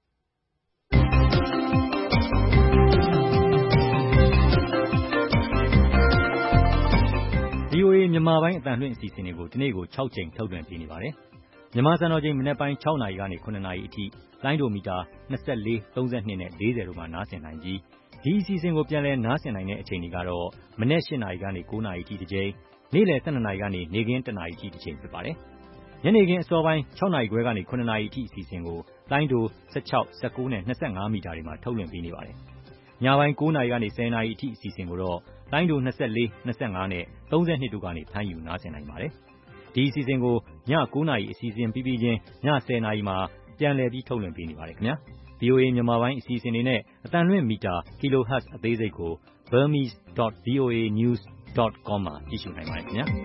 ဗွီအိုအေမြန်မာပိုင်းအသံလွှင့်အစီအစဉ်တွေကိုဒီနေ့ကို၆ကြိမ်ထုတ်လွှင့်ပေးနေပါတယ်။မြန်မာစံတော်ချိန်မနက်ပိုင်း၆နာရီကနေ၇နာရီအထိလိုင်းဒိုမီတာ၂၄၊၃၂နဲ့၄၀တို့မှာနားဆင်နိုင်ပြီးဒီအစီအစဉ်ကိုပြန်လည်နားဆင်နိုင်တဲ့အချိန်တွေကတော့မနက်၈နာရီကနေ၉နာရီအထိတစ်ကြိမ်နေ့လယ်၁၂နာရီကနေနေ့ခင်း၁နာရီအထိတစ်ကြိမ်ဖြစ်ပါတယ်။ညနေခင်းအစောပိုင်း၆နာရီခွဲကနေ၇နာရီအထိအစီအစဉ်ကိုလိုင်းတို၁၆ ၁၉နဲ့၂၅မီတာတွေမှာထုတ်လွှင့်ပေးနေပါတယ်။ညပိုင်း၉နာရီကနေ၁၀နာရီအထိအစီအစဉ်ကိုတော့လိုင်းတို၂၄ ၂၅နဲ့၃၂တို့ကနေဖမ်းယူနားဆင်နိုင်ပါတယ်။ဒီအစီအစဉ်ကိုည၉နာရီအစီအစဉ်ပြီးပြီးချင်းည၁၀နာရီမှာပြန်လည်ပြီးထုတ်လွှင့်ပေးနေပါတယ်ခင်ဗျာ။ဗွီအိုအေ မြန်မာပိုင်းအစီအစဉ်တွေနဲ့အသံလွှင့်မီတာ kilohertz အသေးစိတ်ကို burmese dot voa news dot com မှာကြည့်ရှုနိုင်ပါတယ်ခင်ဗျာ။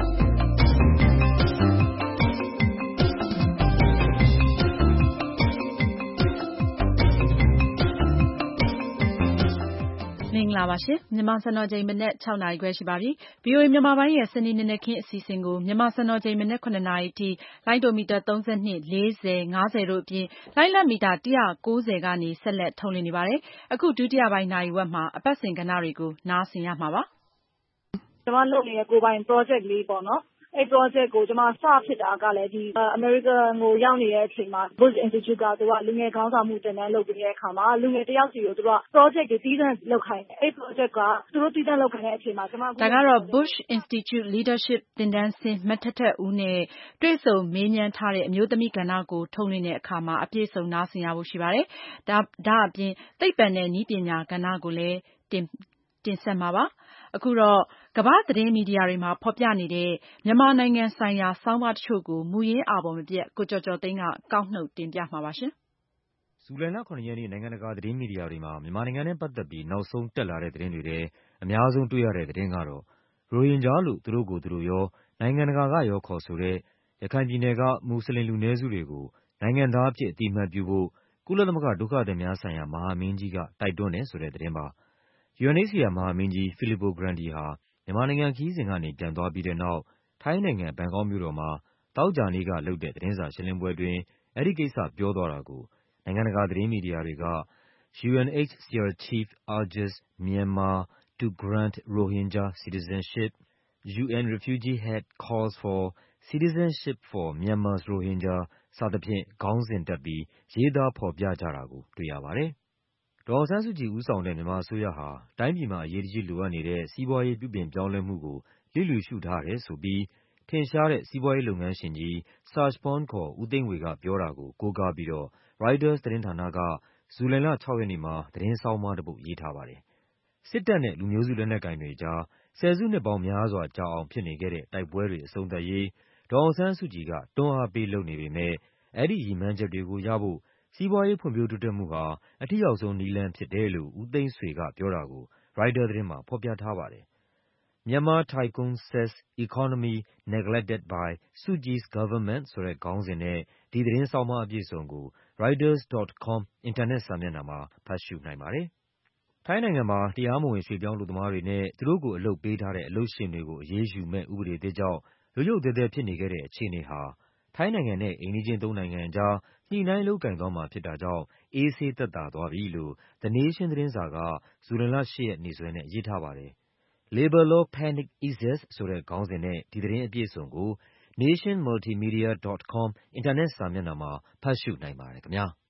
မင်္ဂလာပါရှင်မြန်မာစံတော်ချိန်မနက်၆နာရီခွဲရှိပါပြီ။ ဗွီအိုအေမြန်မာပိုင်းရဲ့စနေနေ့နက်ခင်းအစီအစဉ်ကိုမြန်မာစံတော်ချိန်မနက်၇နာရီထိလိုင်းတိုမီတာ၃၂ ၄၀ ၅၀တို့အပြင်လိုင်းလတ်မီတာ၁၉၀ကနေဆက်လက်ထုတ်လွှင့်နေပါတယ်။အခုဒုတိယပိုင်းနာရီဝက်မှာအပတ်စဉ်ကဏ္ဍတွေကိုနားဆင်ရမှာပါ။ကျွန်မလုပ်နေတဲ့ကိုယ်ပိုင် project လေးပေါ့နော်။အဲ့ project ကိုကျွန်မစဖြစ်တာကလည်းဒီအမေရိကန်ကိုရောက်နေတဲ့အချိန်မှာ Bush Institute ကသူကလူငယ်ခေါင်းဆောင်မှုတင်တန်းလုပ်ပြီးတဲ့အခါမှာလူငယ်တယောက်စီကိုသူက project တွေတီးသန့်လုပ်ခိုင်းတယ်။အဲ့ project ကသူတို့တီးသန့်လုပ်ခိုင်းတဲ့အချိန်မှာကျွန်မဒါကတော့ Bush Institute Leadership သင်တန်းဆင်းမထက်ထက်ဦးနဲ့တွေ့ဆုံမေးမြန်းထားတဲ့အမျိုးသမီးကဏ္ဍကိုထုတ်လွှင့်တဲ့အခါမှာအပြည့်စုံနားဆင်ရဖို့ရှိပါတယ်။ဒါဒါအပြင်သိပ္ပံနဲ့နည်းပညာကဏ္ဍကိုလည်းတင်တင်ဆက်မှာပါ။အခုတော့ကမ္ဘာသတင်းမီဒီယာတွေမှာဖော်ပြနေတဲ့မြန်မာနိုင်ငံဆိုင်ရာဆောင်းပါးတချို့ကိုမူရင်းအာဘော်မပြတ်ကိုကျော်ကျော်သိန်းကကောက်နှုတ်တင်ပြမှာပါရှင်။ဇူလိုင်လ၇ရက်နေ့နိုင်ငံတကာသတင်းမီဒီယာတွေမှာမြန်မာနိုင်ငံနဲ့ပတ်သက်ပြီးနောက်ဆုံးတက်လာတဲ့သတင်းတွေထဲအများဆုံးတွေ့ရတဲ့သတင်းကတော့ရိုဟင်ဂျာလို့သူတို့ကိုယ်သူတို့ရောနိုင်ငံတကာကရောခေါ်ဆိုတဲ့ရခိုင်ပြည်နယ်ကမွတ်စလင်လူနည်းစုတွေကိုနိုင်ငံသားအဖြစ်အသိအမှတ်ပြုဖို့ကုလသမဂ္ဂဒုက္ခသည်များဆိုင်ရာမဟာမင်းကြီးကတိုက်တွန်းတယ်ဆိုတဲ့သတင်းပါ။ U N H C R မဟာမင်းကြီး Filippo Grandi ဟာမြန်မာနိုင်ငံခရီးစဉ်ကနေပြန်သွားပြီးတဲ့နောက်ထိုင်းနိုင်ငံဘန်ကောက်မြို့တော်မှာသောကြာနေ့ကလုပ်တဲ့သတင်းစာရှင်းလင်းပွဲအတွင်းအဲဒီကိစ္စပြောသွားတာကိုနိုင်ငံတကာသတင်းမီဒီယာတွေက U N H C R chief urges Myanmar to grant Rohingya citizenship, U N refugee head calls for citizenship for Myanmar's Rohingya စသဖြင့်ခေါင်းစဉ်တပ်ပြီးရေးသားဖော်ပြကြတာကိုတွေ့ရပါတယ်။ဒေါ်အောင်ဆန်းစုကြည်ဦးဆောင်တဲ့မြန်မာအစိုးရဟာတိုင်းပြည်မှာအရေးတကြီးလိုအပ်နေတဲ့စီးပွားရေးပြုပြင်ပြောင်းလဲမှုကိုလျစ်လျူရှုထားတယ်ဆိုပြီးထင်ရှားတဲ့စီးပွားရေးလုပ်ငန်းရှင်ကြီး Serge-Pon ခေါ်ဦးသိန်းဝေကပြောတာကိုကိုးကားပြီးတော့ Reuters သတင်းဌာနကဇူလိုင်လ၆ရက်နေ့မှာသတင်းဆောင်းပါးတစ်ပုဒ်ရေးထားပါတယ်။စစ်တပ်နဲ့လူမျိုးစုလက်နက်ကိုင်တွေကြားဆယ်စုနှစ်ပေါင်းများစွာကြာအောင်ဖြစ်နေခဲ့တဲ့တိုက်ပွဲတွေအဆုံးသတ်ရေးဒေါ်အောင်ဆန်းစုကြည်ကတွန်းအားပေးလုပ်နေပေမဲ့အဲဒီရည်မှန်းချက်တွေကိုရဖို့စီးပွားရေးဖွံ့ဖြိုးတိုးတက်မှုဟာအထိရောက်ဆုံးနည်းလမ်းဖြစ်တယ်လို့ဦးသိန်းဆွေကပြောတာကို Reuters သတင်းမှာဖော်ပြထားပါတယ်။ Myanmar Tycoon says economy neglected by Suji's government ဆိုတဲ့ခေါင်းစဉ်နဲ့ဒီသတင်းဆောင်းပါးအပြည့်အစုံကို reuters dot com အင်တာနက်စာမျက်နှာမှာဖတ်ရှုနိုင်ပါတယ်။ထိုင်းနိုင်ငံမှာတရားမဝင်ရွှေ့ပြောင်းအလုပ်သမားတွေနဲ့သူတို့ကိုအလုပ်ပေးထားတဲ့အလုပ်ရှင်တွေကိုအရေးယူမဲ့ဥပဒေသစ်ကြောင့်ရုတ်ရုတ်သဲသဲဖြစ်နေခဲ့တဲ့အခြေအနေဟာထိုင်းနိုင်ငံနဲ့အိမ်နီးချင်းသုံးနိုင်ငံအကြားညှိနှိုင်းလုပ်ကိုင်သွားမှာဖြစ်တာကြောင့်အေးဆေးသက်သာသွားပြီလို့ The Nation သတင်းစာကဇူလိုင်လ၈ရက်နေ့စွဲနဲ့ရေးထားပါတယ်။ Labor law panic eases ဆိုတဲ့ခေါင်းစဉ်နဲ့ဒီသတင်းအပြည့်အစုံကို nation multimedia dot com အင်တာနက်စာမျက်နှာမှာဖတ်ရှုနိုင်ပါတယ်ခင်ဗျာ။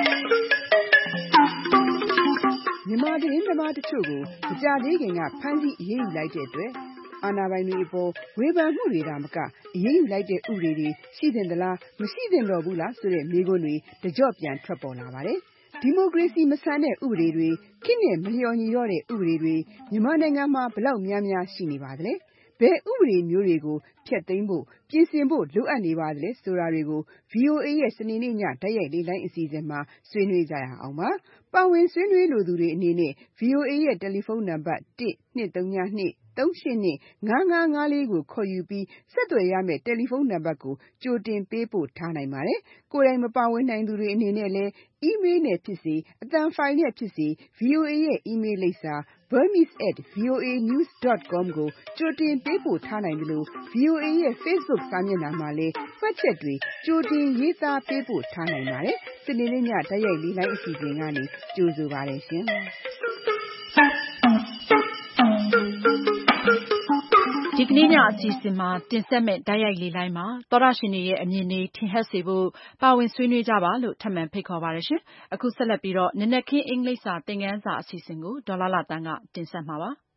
မြန်မာသတင်းသမားတချို့ကိုမကြာသေးခင်ကဖမ်းဆီးအရေးယူလိုက်တဲ့အတွက်အာဏာပိုင်တွေအပေါ်ဝေဖန်မှုတွေဒါမကအရေးယူလိုက်တဲ့ဥပဒေတွေရှိသင့်သလားမရှိသင့်တော့ဘူးလားဆိုတဲ့မေးခွန်းတွေတကြော့ပြန်ထွက်ပေါ်လာပါတယ်။ဒီမိုကရေစီမဆန်တဲ့ဥပဒေတွေခေတ်နဲ့မလျော်ညီတော့တဲ့ဥပဒေတွေမြန်မာနိုင်ငံမှာဘလောက်များများရှိနေပါသလဲ။ဘယ်ဥပဒေမျိုးတွေကိုဖျက်သိမ်းဖို့ပြင်ဆင်ဖို့လိုအပ်နေပါသလဲဆိုတာတွေကို ဗွီအိုအေ ရဲ့စနေနေ့ညတိုက်ရိုက်လေ့လာအစီအစဉ်မှာဆွေးနွေးကြရအောင်ပါ။ပါဝင်ဆွေးနွေးလိုသူတွေအနေနဲ့ ဗွီအိုအေ ရဲ့တယ်လီဖုန်းနံပါတ်တစ် နှစ် သုံး ၂ နှစ် သုံး ရှစ် ၂ ၅ ၅ ၅ လေးကိုခေါ်ယူပြီးဆက်သွယ်ရမယ့်တယ်လီဖုန်းနံပါတ်ကိုကြိုတင်ပေးပို့ထားနိုင်ပါတယ်။ကိုယ်တိုင်မပါဝင်နိုင်သူတွေအနေနဲ့လည်း email နဲ့ဖြစ်စေအသံဖိုင်နဲ့ဖြစ်စေ ဗွီအိုအေ ရဲ့ email လိပ်စာ burmese at voa news dot com ကိုကြိုတင်ပေးပို့ထားနိုင်တယ်လို့ ဗွီအိုအေ ရဲ့ Facebook စာမျက်နှာမှာလည်းမှတ်ချက်တွေကြိုတင်ရေးသားပေးပို့ထားနိုင်ပါတယ်။စနေနေ့ညတိုက်ရိုက်လေ့လာအစီအစဉ်ကနေကြိုဆိုပါတယ်ရှင်။ဒီကနေ့ညအစီအစဉ်မှာတင်ဆက်မဲ့တိုက်ရိုက်လေလိုင်းမှာသောတရှင်တွေရဲ့အမြင်တွေထင်ဟပ်စေဖို့ပါဝင်ဆွေးနွေးကြပါလို့ထပ်မံဖိတ်ခေါ်ပါတယ်ရှင်။အခုဆက်လက်ပြီးတော့နနက်ခင်းအင်္ဂလိပ်စာသင်ခန်းစာအစီအစဉ်ကိုဒေါ်လာလာတန်းကတင်ဆက်မှာပါ။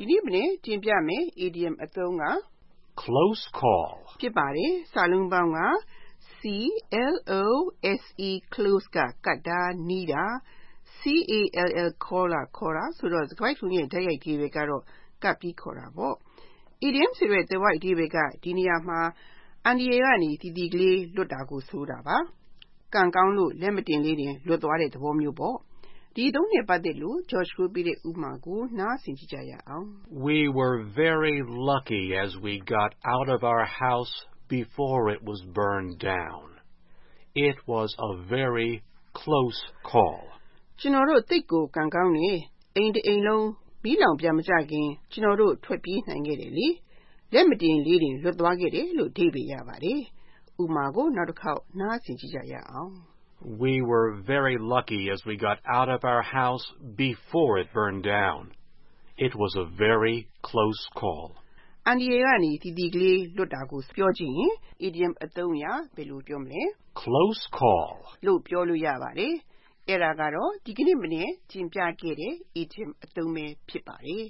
ဒီနေ့မနေ့တင်ပြမယ် idiom အသုံးက close call ဖြစ်ပါတယ်စာလုံးပေါင်းက C L O S E close ကကတ်တာနီးတာ C A L L call ခေါ်တာဆိုတော့စကားထုံးရဲ့ဓာတ်ရိုက်အဓိပ္ပာယ်ကတော့ကပ်ပြီးခေါ်တာပေါ့ idiom ဆိုတဲ့သွယ်ဝိုက်အဓိပ္ပာယ်ကဒီနေရာမှာအန်ဒီရကနေတီတီကလေးလွတ်တာကိုဆိုတာပါကံကောင်းလို့လက်မတင်လေးတင်လွတ်သွားတဲ့သဘောမျိုးပေါ့ဒီသုံးနဲ့ပတ်သက်လို့ George ကိုပြတဲ့ဥပမာကိုနားဆင်ကြည့်ကြရအောင် We were very lucky as we got out of our house before it was burned down. It was a very close call. ကျွန်တော်တို့သိကိုကံကောင်းနေအိမ်တအိမ်လုံးမီးလောင်ပြမကြခင်ကျွန်တော်တို့ထွက်ပြေးနိုင်ခဲ့တယ်လေလက်မတင်လေးတင်လွတ်သွားခဲ့တယ်လို့အဓိပ္ပာယ်ရပါတယ်ဥပမာကိုနောက်တစ်ခေါက်နားဆင်ကြည့်ကြရအောင် We were very lucky as we got out of our house before it burned down. It was a very close call. အန်ဒီရကနေတီတီကလေးလွတ်တာကိုပြောချင်ရင် idiom အသုံးအရဘယ်လိုပြောမလဲ Close call လို့ပြောလို့ရပါတယ်အဲ့ဒါကတော့ဒီကနေ့မနေ့ကျင်ပြခဲ့တဲ့ idiom အသုံးပဲဖြစ်ပါတယ်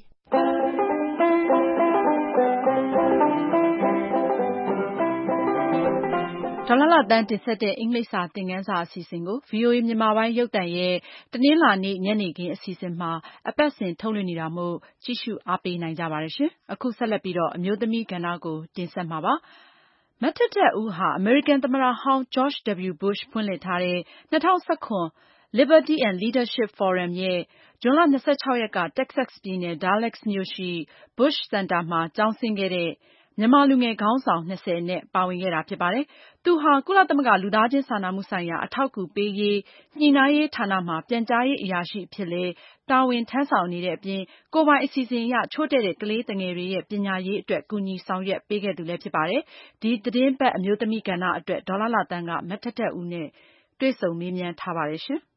ဒေါ်လာလာတန်းတင်ဆက်တဲ့အင်္ဂလိပ်စာသင်ခန်းစာအစီအစဉ်ကို ဗွီအိုအေမြန်မာပိုင်းရုပ်သံရဲ့တနင်္လာနေ့ညနေခင်းအစီအစဉ်မှာအပတ်စဉ်ထုတ်လွှင့်နေတာမို့ကြည့်ရှုအားပေးနိုင်ကြပါတယ်ရှင်။အခုဆက်လက်ပြီးတော့အမျိုးသမီးကဏ္ဍကိုတင်ဆက်မှာပါ။မထက်ထက်ဦးဟာအမေရိကန်သမ္မတဟောင်း George W. Bush ဖွင့်လှစ်ထားတဲ့၂၀၁၇ Liberty and Leadership Forum ရဲ့ဇွန်လ၂၆ရက်က Texas ပြည်နယ် Dallas မြို့ရှိ Bush Center မှာကျောင်းဆင်းခဲ့တဲ့မြန်မာလူငယ်ခေါင်းဆောင်၂၀နဲ့ပါဝင်ခဲ့တာဖြစ်ပါတယ်။သူဟာကုလသမဂ္ဂလူသားချင်းစာနာမှုဆိုင်ရာအထောက်အကူပေးရေးညှိနှိုင်းရေးဌာနမှာပြန်ကြားရေးအရာရှိအဖြစ်လဲတာဝန်ထမ်းဆောင်နေတဲ့အပြင်ကိုယ်ပိုင်အစီအစဉ်အရချို့တဲ့တဲ့ကလေးသူငယ်တွေရဲ့ပညာရေးအတွက်ကူညီဆောင်ရွက်ပေးခဲ့သူလည်းဖြစ်ပါတယ်။ဒီသတင်းပတ်အမျိုးသမီးကဏ္ဍအတွက်ဒေါ်လာလာတန်းကမထက်ထက်ဦးနဲ့တွေ့ဆုံမေးမြန်းထားပါတယ်ရှင်။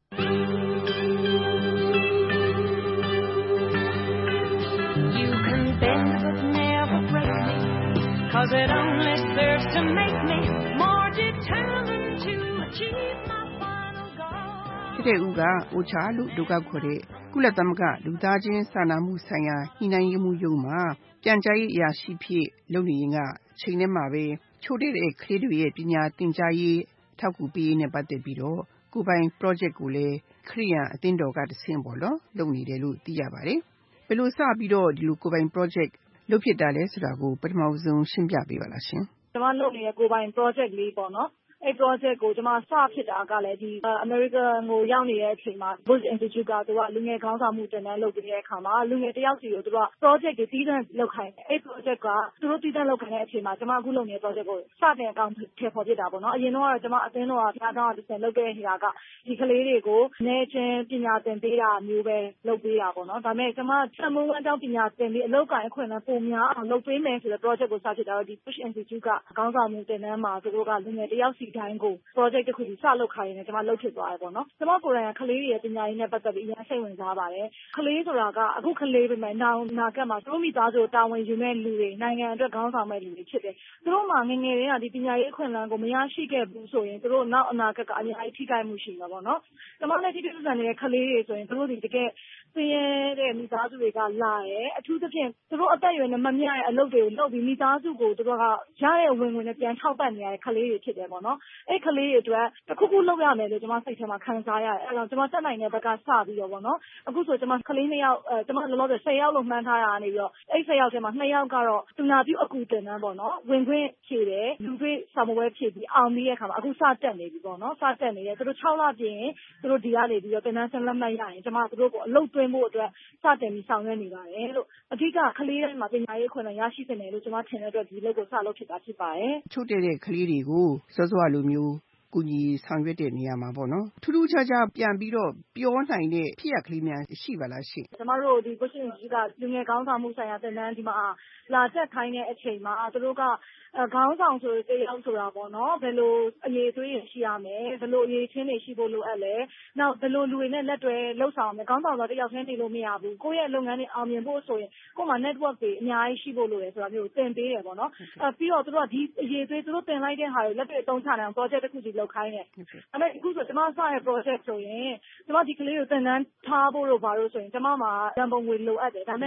Cause it only serves to make me more determined to achieve my final goal. ဖြစ်တဲ့ဦးကအိုချာလို့ဒုက္ခခေါ်တဲ့ကုလသမဂ္ဂလူသားချင်းစာနာမှုဆိုင်ရာညှိနှိုင်းရေးမှုရုံးမှာပြန်ကြားရေးအရာရှိဖြစ်လုပ်နေရင်ကချိန်ထဲမှာပဲချို့တဲ့တဲ့ကလေးတွေရဲ့ပညာသင်ကြားရေးထောက်ကူပေးရေးနဲ့ပတ်သက်ပြီးတော့ကိုပိုင် project ကိုလည်းခရိယံအသင်းတော်ကတဆင့်ပေါ့နော်လုပ်နေတယ်လို့သိရပါတယ်ဘယ်လိုစပြီးတော့ဒီလိုကိုပိုင် projectလုပ်ဖြစ်တာလဲဆိုတာကိုပထမဆုံးရှင်းပြပေးပါလားရှင်။ကျွန်မလုပ်နေတဲ့ကိုပိုင် project လေးပေါ့နော်။အဲ့ project ကိုကျွန်မစဖြစ်တာကလည်းဒီအမေရိကန်ကိုရောက်နေတဲ့အချိန်မှာ Bush Institute ကသူကလူငယ်ခေါင်းဆောင်မှုတင်တန်းလုပ်ပြီးတဲ့အခါမှာလူငယ်တယောက်စီကိုသူက project တွေတီးတန့်လုပ်ခိုင်းတယ်။အဲ့ project ကသူတို့တီးတန့်လုပ်ခိုင်းတဲ့အချိန်မှာကျွန်မအခုလုပ်နေတဲ့ project ကိုစတင်အကောင်ထည့်ဖော်ဖြစ်တာပေါ့နော်။အရင်တော့ကတော့ကျွန်မအသင်းတော်ကဖျားတောင်းအတစ်ဆင့်လုပ်ခဲ့နေတာကဒီကလေးတွေကိုနေချင်းပညာသင်ပေးတာမျိုးပဲလုပ်ပေးတာပေါ့နော်။ဒါပေမဲ့ကျွန်မဆက်မွေးဝမ်းကြောင်းပညာသင်ပြီးအလုပ်ကိုင်အခွင့်အလမ်းပုံများအောင်လုပ်ပေးမယ်ဆိုတဲ့ project ကိုစဖြစ်တာတော့ဒီ Bush Institute ကခေါင်းဆောင်မှုတင်တန်းမှာသူတို့ကလူငယ်တယောက်စီတိုင်းကို project တစ်ခုစီစလုပ်ခိုင်းနေတယ်ကျွန်မလုပ်ဖြစ်သွားတယ်ပေါ့နော်ကျွန်မကိုယ်တိုင်ကကလေးတွေရဲ့ပညာရေးနဲ့ပတ်သက်ပြီးအရင်စိတ်ဝင်စားပါတယ်ကလေးဆိုတာကအခုကလေးပဲမယ်နောင်နာကမှာသူတို့မိသားစုတာဝန်ယူမဲ့လူတွေနိုင်ငံအတွက်ခေါင်းဆောင်မဲ့လူတွေဖြစ်တယ်သူတို့မှငငယ်တွေကဒီပညာရေးအခွင့်အလမ်းကိုမရရှိခဲ့ဘူးဆိုရင်သူတို့နောက်အနာဂတ်ကအများကြီးထိခိုက်မှုရှိမှာပေါ့နော်ကျွန်မလည်းဒီကိစ္စနဲ့ကလေးတွေဆိုရင်သူတို့ဒီတကယ်ဆင်းရဲတဲ့မိသားစုတွေကလာတယ်အထူးသဖြင့်သူတို့အသက်အရွယ်နဲ့မမျှတဲ့အလုပ်တွေကိုလုပ်ပြီးမိသားစုကိုသူတို့ကရတဲ့ဝင်ငွေနဲ့ပြန်ထောက်ပံ့နေရတဲ့ကလေးတွေဖြစ်တယ်ပေါ့နော်အဲ့ကလေးတွေအတွက်တခုခုလုပ်ရမယ်လို့ကျွန်မစိတ်ထဲမှာခံစားရတယ်အဲ့တော့ကျွန်မတက်နိုင်တဲ့ဘက်ကစပြီးတော့ပေါ့နော်အခုဆိုကျွန်မကလေးနှစ်ယောက်အဲကျွန်မလောလောဆယ်ဆယ်ယောက်လို့မှန်းထားတာနေပြီးတော့အဲ့ဆယ်ယောက်ထဲမှာနှစ်ယောက်ကတော့သူနာပြုအကူတင်တန်းပေါ့နော်ဝင်ခွင့်ဖြည့်တယ်လူတွေစာမပွဲဖြည့်ပြီးအောင်ပြီးတဲ့အခါမှာအခုစတက်နေပြီပေါ့နော်စတက်နေတယ်သူတို့၆လပြည့်ရင်သူတို့ဒီကနေပြီးတော့တင်တန်းဆင်းလက်မှတ်ရရင်ကျွန်မသူတို့ကိုအလုပ်သွင်းဖို့အတွက်စတင်ပြီးဆောင်ရွက်နေပါတယ်လို့အဓိကကလေးတိုင်းမှာပညာရေးခွင့်ရရှိတဲ့နယ်လို့ကျွန်မထင်တဲ့အတွက်ဒီလုပ်ကိုစလုပ်ဖြစ်တာဖြစ်ပါတယ်ချို့တဲ့ကလေးတွေကိုစောစောလိုမျိုးကူညီဆောင်ရွက်တဲ့နေရာမှာပေါ့နော်ထူးထူးခြားခြားပြန်ပြီးတော့ပြောနိုင်တဲ့ဖြစ်ရကလေးများရှိပါလားရှင်ကျမတို့ဒီ Bush Institute ကလူငယ်ခေါင်းဆောင်မှုဆိုင်ရာသင်တန်းဒီမှာလာတက်ခိုင်းတဲ့အချိန်မှာသူတို့ကခေါင်းဆောင်ဆိုတဲ့ရောက်ဆိုတာပေါ့နော်ဘယ်လိုအရေးသွေးရှိရမယ်ဘယ်လိုအရေးချင်းတွေရှိဖို့လိုအပ်လဲနောက်ဘယ်လိုလူတွေနဲ့လက်တွဲလှုပ်ဆောင်မယ်ခေါင်းဆောင်ဆိုတဲ့ရောက်ချင်းနေလို့မရဘူးကိုယ့်ရဲ့လုပ်ငန်းတွေအောင်မြင်ဖို့ဆိုရင်ကိုယ်မှာ network တွေအများကြီးရှိဖို့လိုတယ်ဆိုတာမျိုးသင်ပေးတယ်ပေါ့နော်အဲပြီးတော့သူတို့ကဒီအရေးသွေးသူတို့သင်လိုက်တဲ့ဟာတွေလက်တွေ့အသုံးချနိုင်အောင် project တစ်ခုစီလုပ်ခိုင်းတယ်အဲ့မဲ့အခုဆိုကျွန်မစတဲ့ project ဆိုရင်ကျွန်မဒီကလေးကိုသင်တန်းထားဖို့လို့ဘာလို့ဆိုရင်ကျွန်မမှာရန်ပုံငွေလိုအပ်တယ်ဒါပေမဲ့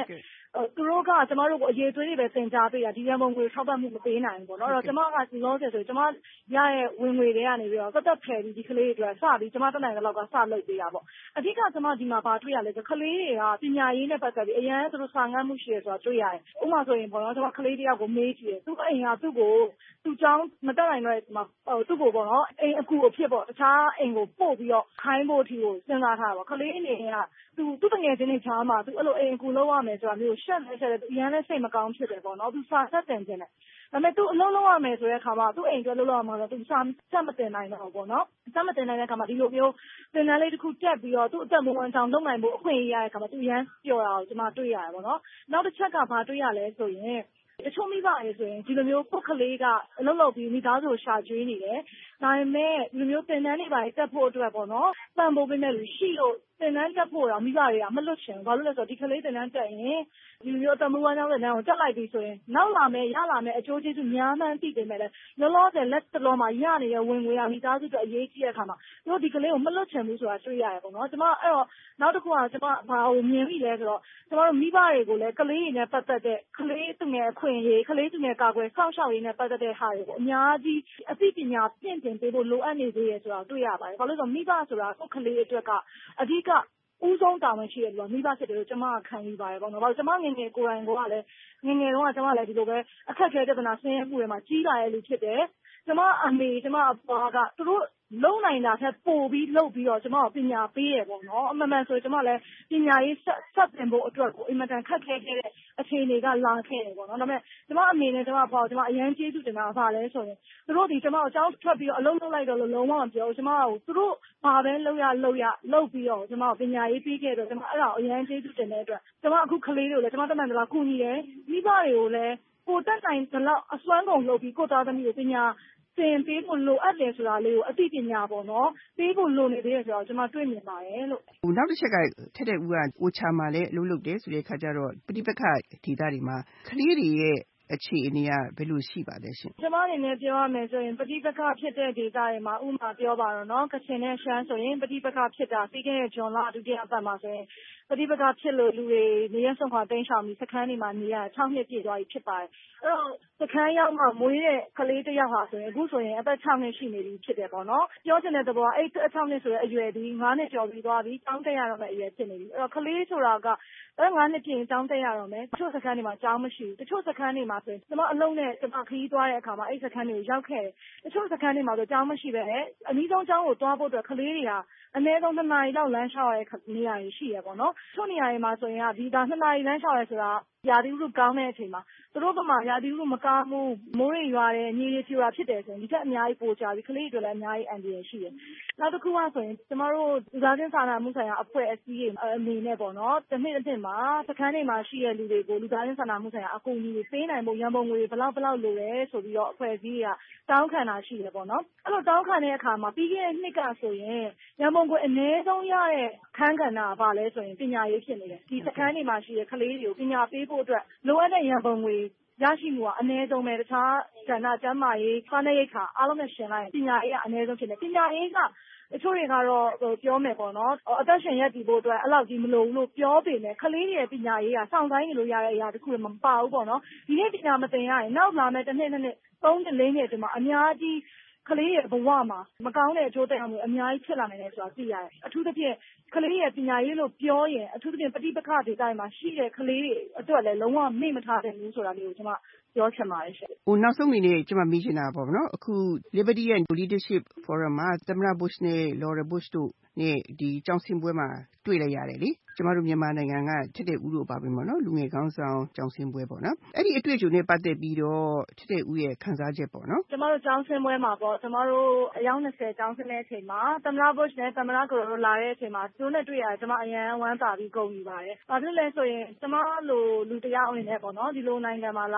သူတို့ကကျမတို့ကိုအရေးသွေးတွေပဲသင်ကြားပေးတာဒီရန်ပုံငွေထောက်ပံ့မှုမပေးနိုင်ဘူးပေါ့နော်အဲ့တော့ကျမကဒီလောဆယ်ဆိုကျမရရဲ့ဝင်ငွေတွေကနေပြီးတော့သက်သက်ဖယ်ပြီးဒီကလေးတွေအတွက်စပြီးကျမတက်နိုင်တဲ့လောက်ကစလုပ်ပေးတာပေါ့အဓိကကျမဒီမှာဘာတွေ့ရလဲဆိုကလေးတွေကပညာရေးနဲ့ပတ်သက်ပြီးအရန်သူတို့စာငတ်မှုရှိရဆိုတာတွေ့ရတယ်ဥပမာဆိုရင်ပေါ့နော်ကျမကလေးတယောက်ကိုမေးကြည့်တယ်သူ့အိမ်ကသူ့ကိုသူ့ကျောင်းမတက်နိုင်တော့ဒီမှာသူ့ကိုပေါ့နော်အိမ်အကူအဖြစ်ပေါ့တခြားအိမ်ကိုပို့ပြီးတော့ခိုင်းဖို့အထိကိုစဉ်းစားထားတာပေါ့ကလေးအနေနဲ့ကသူသူ့တငယ်ချင်းတွေချားမှာသူအဲ့လိုအိမ်အကူလုပ်ရမယ်ဆိုတာမျိုးရှက်နေဆက်တယ်သူအရန်လည်းစိတ်မကောင်းဖြစ်တယ်ပေါ့နော်သူစာဆက်တင်ခြင်းတယ်ဒါပေမဲ့သူအလုံးလုံးရမယ်ဆိုတဲ့အခါမှာသူ့အိမ်အတွက်လုံးလုံးရမှာတော့သူစာဆက်မတင်နိုင်တော့ဘူးပေါ့နော်ဆက်မတင်နိုင်တဲ့အခါမှာဒီလိုမျိုးသင်တန်းလေးတစ်ခုတက်ပြီးတော့သူ့အသက်မွေးဝမ်းကြောင်းလုပ်နိုင်ဖို့အခွင့်အရေးရတဲ့အခါမှာသူအရန်ပျော်တာကိုကျွန်မတွေ့ရတယ်ပေါ့နော်နောက်တစ်ချက်ကဘာတွေ့ရလဲဆိုရင်တချို့မိဘတွေဆိုရင်ဒီလိုမျိုးပုတ်ကလေးကအလုပ်လုပ်ပြီးမိသားစုကိုရှာကျွေးနေတယ်ဒါပေမဲ့ဒီလိုမျိုးသင်တန်းတွေပါတက်ဖို့အတွက်ပေါ့နော်ပံ့ပိုးပေးမဲ့လူရှိလို့သင်တန်းတက်ဖို့တော့မိဘတွေကမလွတ်ချင်ဘာလို့လဲဆိုတော့ဒီကလေးသင်တန်းတက်ရင်ဒီလိုမျိုးအသက်မွေးဝမ်းကြောင်းသင်တန်းကိုတက်လိုက်ပြီးဆိုရင်နောက်လာမယ်ရလာမယ်အကျိုးကျေးဇူးများမှန်းသိပေမဲ့လည်းလောလောဆယ်လက်တလောမှာရနေတဲ့ဝင်ငွေကမိသားစုအတွက်အရေးကြီးတဲ့အခါမှာတို့ဒီကလေးကိုမလွတ်ချင်ဘူးဆိုတာတွေ့ရတယ်ပေါ့နော်ကျွန်မအဲ့တော့နောက်တစ်ခုကကျွန်မဘာကိုမြင်မိလဲဆိုတော့ကျွန်တော်တို့မိဘတွေကိုလည်းကလေးတွေနဲ့ပတ်သက်တဲ့ကလေးသူငယ်အခွင့်အရေးကလေးသူငယ်ကာကွယ်စောင့်ရှောက်ရေးနဲ့ပတ်သက်တဲ့ဟာတွေကိုအများကြီးအသိပညာပြင့်တင်ပေးဖို့လိုအပ်နေသေးတယ်ဆိုတာတွေ့ရပါတယ်ဘာလို့လဲဆိုတော့မိဘဆိုတာကိုယ်ကလေးအတွက်ကအဓိကဦးဆုံးတာဝန်ရှိတယ်လို့မိဘဖြစ်တယ်လို့ကျွန်မခံယူပါတယ်ပေါ့နော်။ဘာလို့ကျွန်မငယ်ငယ်ကိုယ်တိုင်ကလည်းငယ်ငယ်တုန်းကကျွန်မလည်းဒီလိုပဲအခက်အခဲပြဿနာဆင်းရဲမှုတွေမှာကြီးလာတဲ့လူဖြစ်တယ်။ကျွန်မအမေကျွန်မအဖွားကသူတို့လုံနိုင်တာထက်ပိုပြီးလုပ်ပြီးတော့ကျွန်မကိုပညာပေးရပေါ့နော်အမှန်မှန်ဆိုကျွန်မလည်းပညာရေးဆက်ဆက်တင်ဖို့အတွက်ကိုအင်မတန်ခက်ခဲခဲ့တဲ့အခြေအနေကလာခဲ့တယ်ပေါ့နော်ဒါပေမဲ့ကျွန်မအမေနဲ့ကျွန်မအဖွားကိုကျွန်မအရန်ကျေးဇူးတင်တာပါလဲဆိုရင်သူတို့ဒီကျွန်မကိုအကြောင်းထွက်ပြီးတော့အလုံးလုံးလိုက်တော့လို့လုံးဝမပြောကျွန်မကိုသူတို့ဘာပဲလုပ်ရလုပ်ရလုပ်ပြီးတော့ကျွန်မကိုပညာရေးပေးခဲ့တော့ကျွန်မအဲ့ဒါကိုအရန်ကျေးဇူးတင်တဲ့အတွက်ကျွန်မအခုကလေးတွေကိုလည်းကျွန်မတက်မှန်တယ်လားကူညီတယ်မိဘတွေကိုလည်းကိုတက်နိုင်တဲ့လောက်အစွမ်းကုန်လုပ်ပြီးကိုသားသမီးကိုပညာသင်ပေးဖို့လိုအပ်တယ်ဆိုတာလေးကိုအသိပညာပေါ့နော်ပေးဖို့လိုနေသေးတယ်ဆိုတော့ကျွန်မတွေ့မြင်ပါတယ်လို့ဟိုနောက်တစ်ချက်ကထက်တဲ့ဦးကအိုချာမှာလည်းအလုပ်လုပ်တယ်ဆိုတဲ့အခါကျတော့ပဋိပက္ခဒေသတွေမှာကလေးတွေရဲ့အခြေအနေကဘယ်လိုရှိပါလဲရှင်ကျွန်မအနေနဲ့ပြောရမယ်ဆိုရင်ပဋိပက္ခဖြစ်တဲ့ဒေသတွေမှာဥပမာပြောပါတော့နော်ကချင်နဲ့ရှမ်းဆိုရင်ပဋိပက္ခဖြစ်တာပြီးခဲ့တဲ့ဇွန်လဒုတိယပတ်မှာဆိုရင်ပဋိပက္ခဖြစ်လို့လူတွေနေရဆုံးခွာတိမ်းရှောင်ပြီးစခန်းတွေမှာနေရ၆နှစ်ပြည့်သွားပြီဖြစ်ပါတယ်အဲ့တော့စခန်းရောက်မှမွေးတဲ့ကလေးတစ်ယောက်ဟာဆိုရင်အခုဆိုရင်အသက်၆နှစ်ရှိနေပြီဖြစ်တယ်ပေါ့နော်ပြောချင်တဲ့သဘောအဲ့၆နှစ်ဆိုတဲ့အရွယ်ဒီ၅နှစ်ကျော်ပြီးသွားပြီတောင်းတရတော့မယ့်အရွယ်ဖြစ်နေပြီအဲ့တော့ကလေးဆိုတာကအဲ့၅နှစ်ပြည့်ရင်တောင်းတရတော့မယ်တချို့စခန်းတွေမှာကျောင်းမရှိဘူးတချို့စခန်းတွေမှာဆိုရင်ကျွန်မအလုံးနဲ့ကျွန်မခရီးသွားတဲ့အခါမှာအဲ့စခန်းတွေကိုရောက်ခဲ့တယ်တချို့စခန်းတွေမှာဆိုကျောင်းမရှိပဲနဲ့အနည်းဆုံးကျောင်းကိုသွားဖို့အတွက်ကလေးတွေကအနည်းဆုံးနှစ်နာရီလောက်လမ်းလျှောက်ရတဲ့နေရာတွေရှိရပေါ့နော်ချို့နေရာတွေမှာဆိုရင်ကဒီဒါနှစ်နာရီလမ်းလျှောက်ရဲဆိုတာရာသီဥတုကောင်းတဲ့အချိန်မှာသူတို့ကမှရာသီဥတုမကောင်းဘူးမိုးတွေရွာတယ်မြေတွေဖြူတာဖြစ်တယ်ဆိုရင်ဒီထက်အများကြီးပိုကြပြီးကလေးတွေလည်းအများကြီးအန္တရာယ်ရှိတယ်နောက်တစ်ခုကဆိုရင်ကျမတို့လူသားချင်းစာနာမှုဆိုင်ရာအဖွဲ့အစည်းတွေအနေနဲ့ပေါ့နော်တစ်နှစ်တစ်နှစ်မှာစခန်းတွေမှာရှိတဲ့လူတွေကိုလူသားချင်းစာနာမှုဆိုင်ရာအကူအညီတွေပေးနိုင်ဖို့ရန်ပုံငွေတွေဘလောက်ဘလောက်လိုတယ်ဆိုပြီးတော့အဖွဲ့အစည်းတွေကတောင်းခံတာရှိတယ်ပေါ့နော်အဲ့လိုတောင်းခံတဲ့အခါမှာပြီးခဲ့တဲ့နှစ်ကဆိုရင်ရန်ပုံငွေအနည်းဆုံးရတဲ့ခန်းကဏ္ဍကဘာလဲဆိုရင်ပညာရေးဖြစ်နေတယ်ဒီစခန်းတွေမှာရှိတဲ့ကလေးတွေကိုပညာပေးဖို့အတွက်လိုအပ်တဲ့ရန်ပုံငွေရရှိမှုကအနည်းဆုံးပဲတခြားကဏ္ဍကျန်းမာရေးစားနပ်ရိက္ခာအားလုံးနဲ့ရှင်လိုက်ပညာရေးကအနည်းဆုံးဖြစ်နေပညာရေးကတချို့တွေကတော့ပြောမယ်ပေါ့နော်အသက်ရှင်ရပ်တည်ဖို့အတွက်အဲ့လောက်ကြီးမလိုဘူးလို့ပြောပေမဲ့ကလေးတွေရဲ့ပညာရေးကစောင့်တိုင်းနေလို့ရတဲ့အရာတခုလည်းမပါဘူးပေါ့နော်ဒီနေ့ပညာမသင်ရရင်နောက်လာမယ့်တစ်နှစ်နှစ်နှစ်သုံးနှစ်လေးနှစ်ဒီမှာအများကြီးကလေးရဲ့ဘဝမှာမကောင်းတဲ့အကျိုးသက်ရောက်မှုအများကြီးဖြစ်လာနိုင်တယ်ဆိုတာသိရတယ်အထူးသဖြင့်ကလေးရဲ့ပညာရေးလို့ပြောရင်အထူးသဖြင့်ပဋိပက္ခဒေသတွေမှာရှိတဲ့ကလေးတွေအတွက်လည်းလုံးဝမေ့မထားတဲ့ဘူးဆိုတာလေးကိုကျွန်မပြောချင်ပါတယ်ရှင်ဟိုနောက်ဆုံးအနေနဲ့ကျွန်မမေးချင်တာပေါ့နော်အခု Liberty and Leadership Forum မှာသမ္မတ Bush နဲ့ Laura Bush တို့နဲ့ဒီကျောင်းဆင်းပွဲမှာတွေ့လိုက်ရတယ်လေကျမတို့မြန်မာနိုင်ငံကထက်တဲ့ဦးတို့ပါပဲပေါ့နော်လူငယ်ခေါင်းဆောင်ကျောင်းဆင်းပွဲပေါ့နော်အဲ့ဒီအတွေ့အကြုံနဲ့ပတ်သက်ပြီးတော့ထက်တဲ့ဦးရဲ့ခံစားချက်ပေါ့နော်ကျမတို့ကျောင်းဆင်းပွဲမှာပေါ့ကျမတို့အယောက်၂၀ကျောင်းဆင်းတဲ့အချိန်မှာသမ္မတ Bush နဲ့သမ္မတကတော်တို့လာတဲ့အချိန်မှာသူတို့နဲ့တွေ့ရတယ်ကျမအရန်ဝမ်းသာပြီးဂုဏ်ယူပါတယ်ဘာဖြစ်လဲဆိုရင်ကျမလိုလူတယောက်အနေနဲ့ပေါ့နော်ဒီလိုနိုင်ငံမှာလာပြီးတော့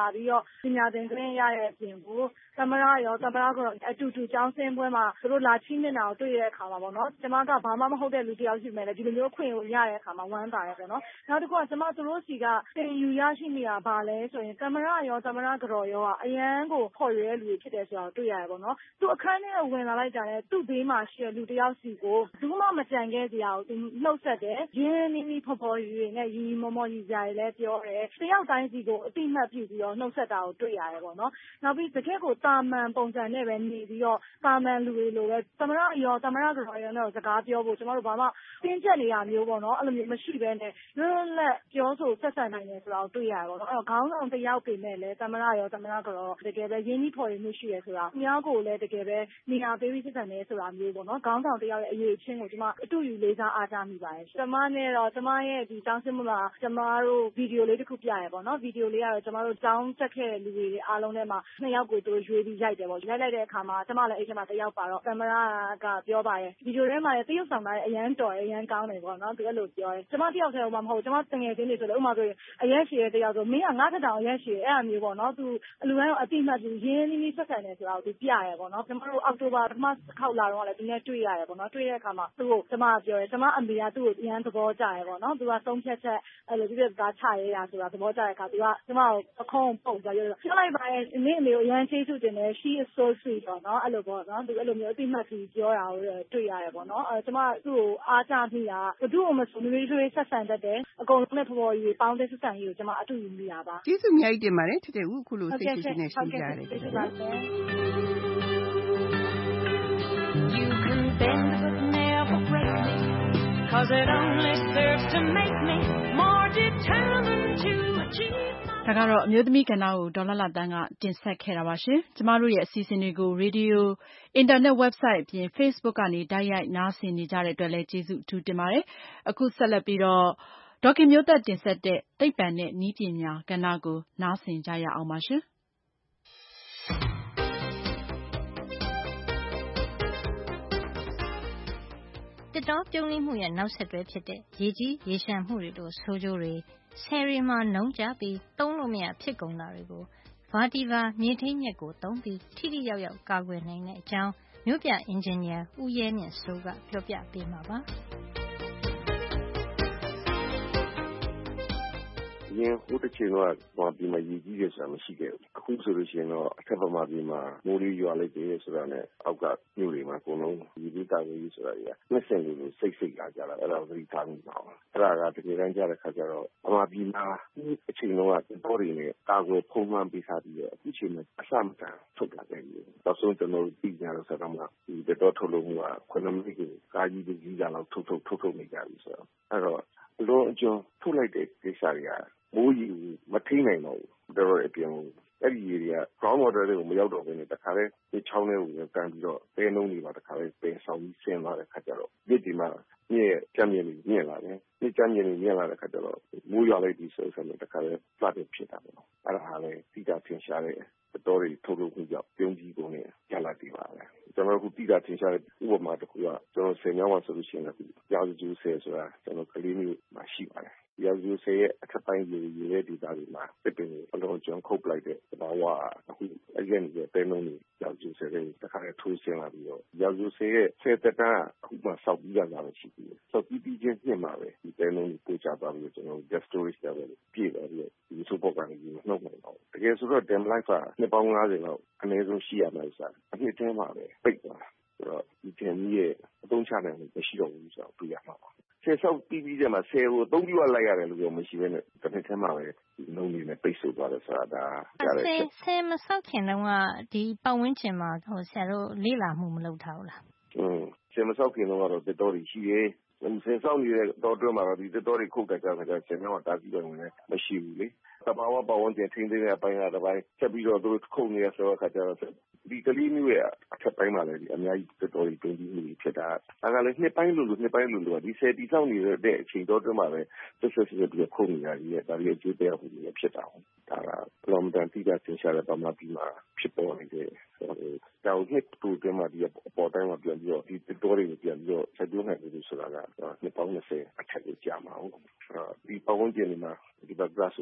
ပညာသင်ခွင့်ရတဲ့အပြင်ကိုသမ္မတရောသမ္မတကအတူတူကျောင်းဆင်းပွဲမှာသူတို့လာချိနေတာကိုတွေ့ရတဲ့အခါမှာပေါ့နော်ကျမကဘာမှမဟုတ်တဲ့လူတစ်ယောက်ရှိမယ်လေဒီလိုမျိုးခွင့်ကိုရတဲ့အခါမှာဝမ်းသာရဲပေါ့နော်နောက်တစ်ခုကကျမသူတို့စီကတင်ယူရရှိနေတာဘာလဲဆိုရင်သမ္မတရောသမ္မတကတော်ရောအရန်ကိုခေါ်ရတဲ့လူတွေဖြစ်တယ်ဆိုတာတွေ့ရတယ်ပေါ့နော်သူအခန်းထဲကိုဝင်လာလိုက်ကြတယ်သူ့ဘေးမှာရှိတဲ့လူတစ်ယောက်စီကိုဘူးမှမကြံခဲ့စရာကိုသူနှုတ်ဆက်တယ်ရင်းနှီးနှီးဖော်ဖော်ရွေနဲ့ရီရီမော်မော်ရီစရာတွေလည်းပြောတယ်တယောက်တိုင်းစီကိုအတိမတ်ပြုပြီးတော့နှုတ်ဆက်တာကိုတွေ့ရတယ်ပေါ့နော်နောက်ပြီးတကယ့်ကိုတာမန်ပုံစံနဲ့ပဲနေပြီးတော့တာမန်လူတွေလိုပဲသမ္မတရောသမ္မတကတော်ရောနဲ့စကားပြောဖို့ကျမတို့ဘာမှတင်းကျပ်နေတာမျိုးပေါ့နော်အဲ့လိုမျိုးမရှိဘဲနဲ့လွတ်လပ်ပြောဆိုဆက်ဆံနိုင်တယ်ဆိုတာကိုတွေ့ရတယ်ပေါ့နော်အဲ့တော့ခေါင်းဆောင်တယောက်ပေမဲ့လည်းသမ္မတရောသမ္မတကတော်တကယ်ပဲရင်းနှီးဖော်ရည်မှုရှိရဆိုတာအများကိုလည်းတကယ်ပဲနေရာပေးပြီးဆက်ဆံနေဆိုတာမျိုးပေါ့နော်ခေါင်းဆောင်တယောက်ရဲ့အရေးအချင်းကိုကျမအတူယူလေးစားအားထားမိပါတယ်ကျမနဲ့တော့ကျမရဲ့ဒီတောင်းစမှုမှာကျမတို့ဗီဒီယိုလေးတစ်ခုပြရပေါ့နော်ဗီဒီယိုလေးကတော့ကျမတို့တောင်းချက်ခဲ့တဲ့လူတွေအားလုံးထဲမှာနှစ်ယောက်ကိုသူရွေးပြီးရိုက်တယ်ပေါ့ရိုက်လိုက်တဲ့အခါမှာကျမလည်းအဲ့ဒီမှာတယောက်ပါတော့သမ္မတကပြောပါတယ်ဗီဒီယိုထဲမှာတရုတ်ဆောင်သားအရန်တော်အရန်ကောင်းတယ်ပေါ့နော်သူအဲ့လိုပြောတယ်ကျမတယောက်တည်းမှမဟုတ်ကျမတငယ်ချင်းတွေဆိုလို့ဥပမာဆိုရင်အရက်ရှည်တဲ့တယောက်ဆိုမင်းကငါးထက်တောင်အရက်ရှည်အဲ့အမျိုးပေါ့နော်သူအလူတိုင်းအတိမတ်သူရင်းနှီးနှီးဆက်ဆံတယ်ဆိုတာကိုသူပြရဲပေါ့နော်ကျမတို့အောက်တိုဘာပထမခေါက်လာတော့လည်းဒီနေ့တွေ့ရတယ်ပေါ့နော်တွေ့တဲ့အခါမှာသူ့ကိုကျမပြောတယ်ကျမအမေကသူ့ကိုအရန်သဘောကျရဲပေါ့နော်သူကသုံးဖြတ်ချက်အဲ့လိုပြပြသားချရဲရဆိုတာသဘောကျတဲ့အခါသူကကျမကိုအခုံးပုံကြပြောပြောလိုက်ပါရဲ့နင့်အမေကိုအရန်ချေးစုတင်တယ် she is so sweet ပေါ့နော်အဲ့လိုပေါ့နော်သူအဲ့လိုမျိုးအတိမတ်ပြီးပြောတာကိုတွေ့ရတယ်ပေါ့နော်အဲကျမသူ့ကိုအားချမိတာဘသူ့ကိုမဆိုမျိုးတွေဆက်ဆံတတ်တယ်အကုန်လုံးနဲ့ဖော်ဖော်ကြီးပေါင်းတဲ့ဆက်ဆံရေးကိုကျမအတူယူမိတာပါကျေးဇူးအများကြီးတင်ပါတယ်ထက်တဲ့ဦးအခုလိုစိတ်ရှိရှိနဲ့ရှင်းပြရတယ်ကျေးဇူးပါ You can bend but never break me cause it only serves to make me more determined to achieve ဒါကတော့အမျိုးသမီးကဏ္ဍကိုဒေါ်လာလာတန်းကတင်ဆက်ခဲ့တာပါရှင်ကျမတို့ရဲ့အစီအစဉ်တွေကိုရေဒီယိုအင်တာနက် website အပြင် Facebook ကနေတိုက်ရိုက်နားဆင်နေကြတဲ့အတွက်လည်းကျေးဇူးအထူးတင်ပါတယ်အခုဆက်လက်ပြီးတော့ဒေါက်ခင်မျိုးသက်တင်ဆက်တဲ့သိပ္ပံနဲ့နည်းပညာကဏ္ဍကိုနားဆင်ကြရအောင်ပါရှင်တစ်တောပြုံးလိမှုရဲ့နောက်ဆက်တွဲဖြစ်တဲ့ရေကြီးရေရှမ်းမှုတွေတို့ဆိုးကျိုးတွေဆယ်ရီမှာနှုံးကြပြီးသုံးလို့မရဖြစ်ကုန်တာတွေကို Vertiva မြေထိန်းမြက်ကိုသုံးပြီးထိထိရောက်ရောက်ကာကွယ်နိုင်တဲ့အကြောင်းမြို့ပြအင်ဂျင်နီယာဦးရဲမြင့်စိုးကပြောပြပေးမှာပါရင်ဟိုတစ်ချိန်တော့ဘာဒီမှာရည်ကြီးရဆိုတာမရှိခဲ့ဘူးအခုဆိုလို့ရှိရင်တော့အထက်ပမာပြည်မှာမိုးလေးရွာလိုက်တယ်ဆိုတာနဲ့အောက်ကမြို့တွေမှာအကုန်လုံးရည်ကြီးတာကြီးဆိုတာတွေကနှစ်ဆင့်လေးလို့စိတ်စိတ်လာကြတာအဲ့ဒါကိုသတိထားမိပါအောင်အဲ့ဒါကတကယ်တမ်းကြတဲ့ခါကျတော့ပမာပြည်မှာအချိန်လုံးကတော်တွေနဲ့ကာကွယ်ဖုံးမှန်းပေးထားပြီးတော့အခုချိန်မှာအစမတန်ထုတ်လာခဲ့ပြီနောက်ဆုံးကျွန်တော်ပြည်ညာလို့ဆိုတော့မှဒီတော်ထုတ်လို့မှုကခုနမိတ်ကိုကာကြီးကြီးကြီးကတော့ထုတ်ထုတ်ထုတ်ထုတ်နေကြပြီဆိုတော့အဲ့တော့အလုံးအကျွန်းထုတ်လိုက်တဲ့ကိစ္စတွေကမိုးကြီးမထိနိုင်တော့ဘူးတော်တော်အပြင်အဲ့ဒီရေတွေက ground water တွေကိုမရောက်တော့ဘဲနဲ့တခါလဲဒီချောင်းတွေကိုတန်းပြီးတော့တဲနှုံးတွေပါတခါလဲပင်ဆောင်ပြီးဆင်းသွားတဲ့ခါကျတော့ဒီဒီမှာမြည့်ကြမ်းမြင်မြင်လာတယ်ဒီကြမ်းမြင်မြင်လာတဲ့ခါကျတော့မိုးရွာလိုက်ပြီးဆိုဆိုတော့တခါလဲ flood ဖြစ်တာပေါ့အဲ့ဒါဟာလဲတိကျထင်ရှားတဲ့တော်တွေထုတ်လို့မှုကြောင့်ပြုံးကြီးကုန်နဲ့ရလာတည်ပါပဲကျွန်တော်အခုတိကျထင်ရှားတဲ့ဥပမာတစ်ခုကကျွန်တော်ဆယ်မြောက်မှာဆိုလို့ရှိရင်လည်းရာဇဂျူးဆယ်ဆိုတာကျွန်တော်ကလေးမျိုးမှာရှိပါတယ်ရာဇဂျူးဆယ်ရဲ့အထက်ပိုင်းရေရေတဲ့ဒေသတွေမှာတစ်ပင်အလုံးကျွန်းခုတ်လိုက်တဲ့သဘာဝအခုအရင်ကတဲနှုံးတွေရာဇဂျူးဆယ်တွေတခါတည်းထိုးဆင်းလာပြီးတော့ရာဇဂျူးဆယ်ရဲ့ဆယ်သက်တမ်းအခုမှစောက်ပြီးရတာပဲရှိသေးတယ်စောက်ပြီးပြီးချင်းနှစ်မှာပဲဒီတဲနှုံးတွေပို့ချသွားပြီးတော့ကျွန်တော် gas storage တွေပဲပြည့်သွားပြီးတော့ဒီစုပ်ပေါ်ကနေပြီးနှုတ်နိုင်တော့တကယ်ဆိုတော့ dam life ကနှစ်ပေါင်း၅၀လောက်အနည်းဆုံးရှိရမယ်ဆိုတာအနှစ်တည်းမှာပဲပိတ်သွားတာဆိုတော့ဒီ dam ရဲ့အသုံးချနိုင်မှုမရှိတော့ဘူးဆိုတော့တွေ့ရမှာပါဆယ်ဆောက်ပြီးပြီးတဲ့မှာဆယ်ကိုအသုံးပြုလိုက်ရတယ်လို့ပြောမရှိဘဲနဲ့တစ်နှစ်ထဲမှာပဲနှုံးနေနဲ့ပိတ်ဆို့သွားတယ်ဆိုတာဒါကြားတယ်ဆယ်မဆောက်ခင်တုန်းကဒီပတ်ဝန်းကျင်မှာဟိုဆရာတို့လေ့လာမှုမလုပ်ထားဘူးလားอืมဆယ်မဆောက်ခင်တုန်းကတော့တက်တော်ကြီးရှိရဲ့ဆယ်ဆောက်နေတဲ့တော်တွင်းမှာတော့ဒီတက်တော်တွေခုတ်ကြကြကြဆယ်မြောက်တာပြီးတော့လည်းမရှိဘူးလေတဘာဝပတ်ဝန်းကျင်ထိန်းသိမ်းတဲ့အပိုင်းကတစ်ပိုင်းဆက်ပြီးတော့သူတို့ခုတ်နေရဆိုတော့ခါကျတော့ဒီကလေးမျိုးရဲ့အထက်ပိုင်းမှာလည်းဒီအများကြီးတက်တော်ကြီးပင်ပြီးမှုဖြစ်တာဒါကလည်းနှစ်ပိုင်းလို့လို့နှစ်ပိုင်းလို့လို့ဒီဆယ်တီဆောက်နေတဲ့အချိန်တော်တွင်းမှာပဲဆက်ဆက်ဆက်ပြီးခုတ်နေရကြီးရဲ့ဒါကြီးအကျိုးတရားမှုတွေဖြစ်တာဒါကဘလော့မတန်တိကျသင်ရှားတဲ့ပမာပြီးမှာဖြစ်ပေါ်နေတဲ့ဒါကိုနှစ်တူတွင်းမှာဒီအပေါ်တိုင်းမှာပြန်ပြီးတော့ဒီတက်တော်တွေပြန်ပြီးတော့ဆက်တွန်းနိုင်လို့ဆိုတာကနှစ်ပေါင်း၂၀အထက်ကိုကြာမှာဟုတ်ဒီပတ်ဝန်းကျင်မှာဒီဘက်ကဆိုထိ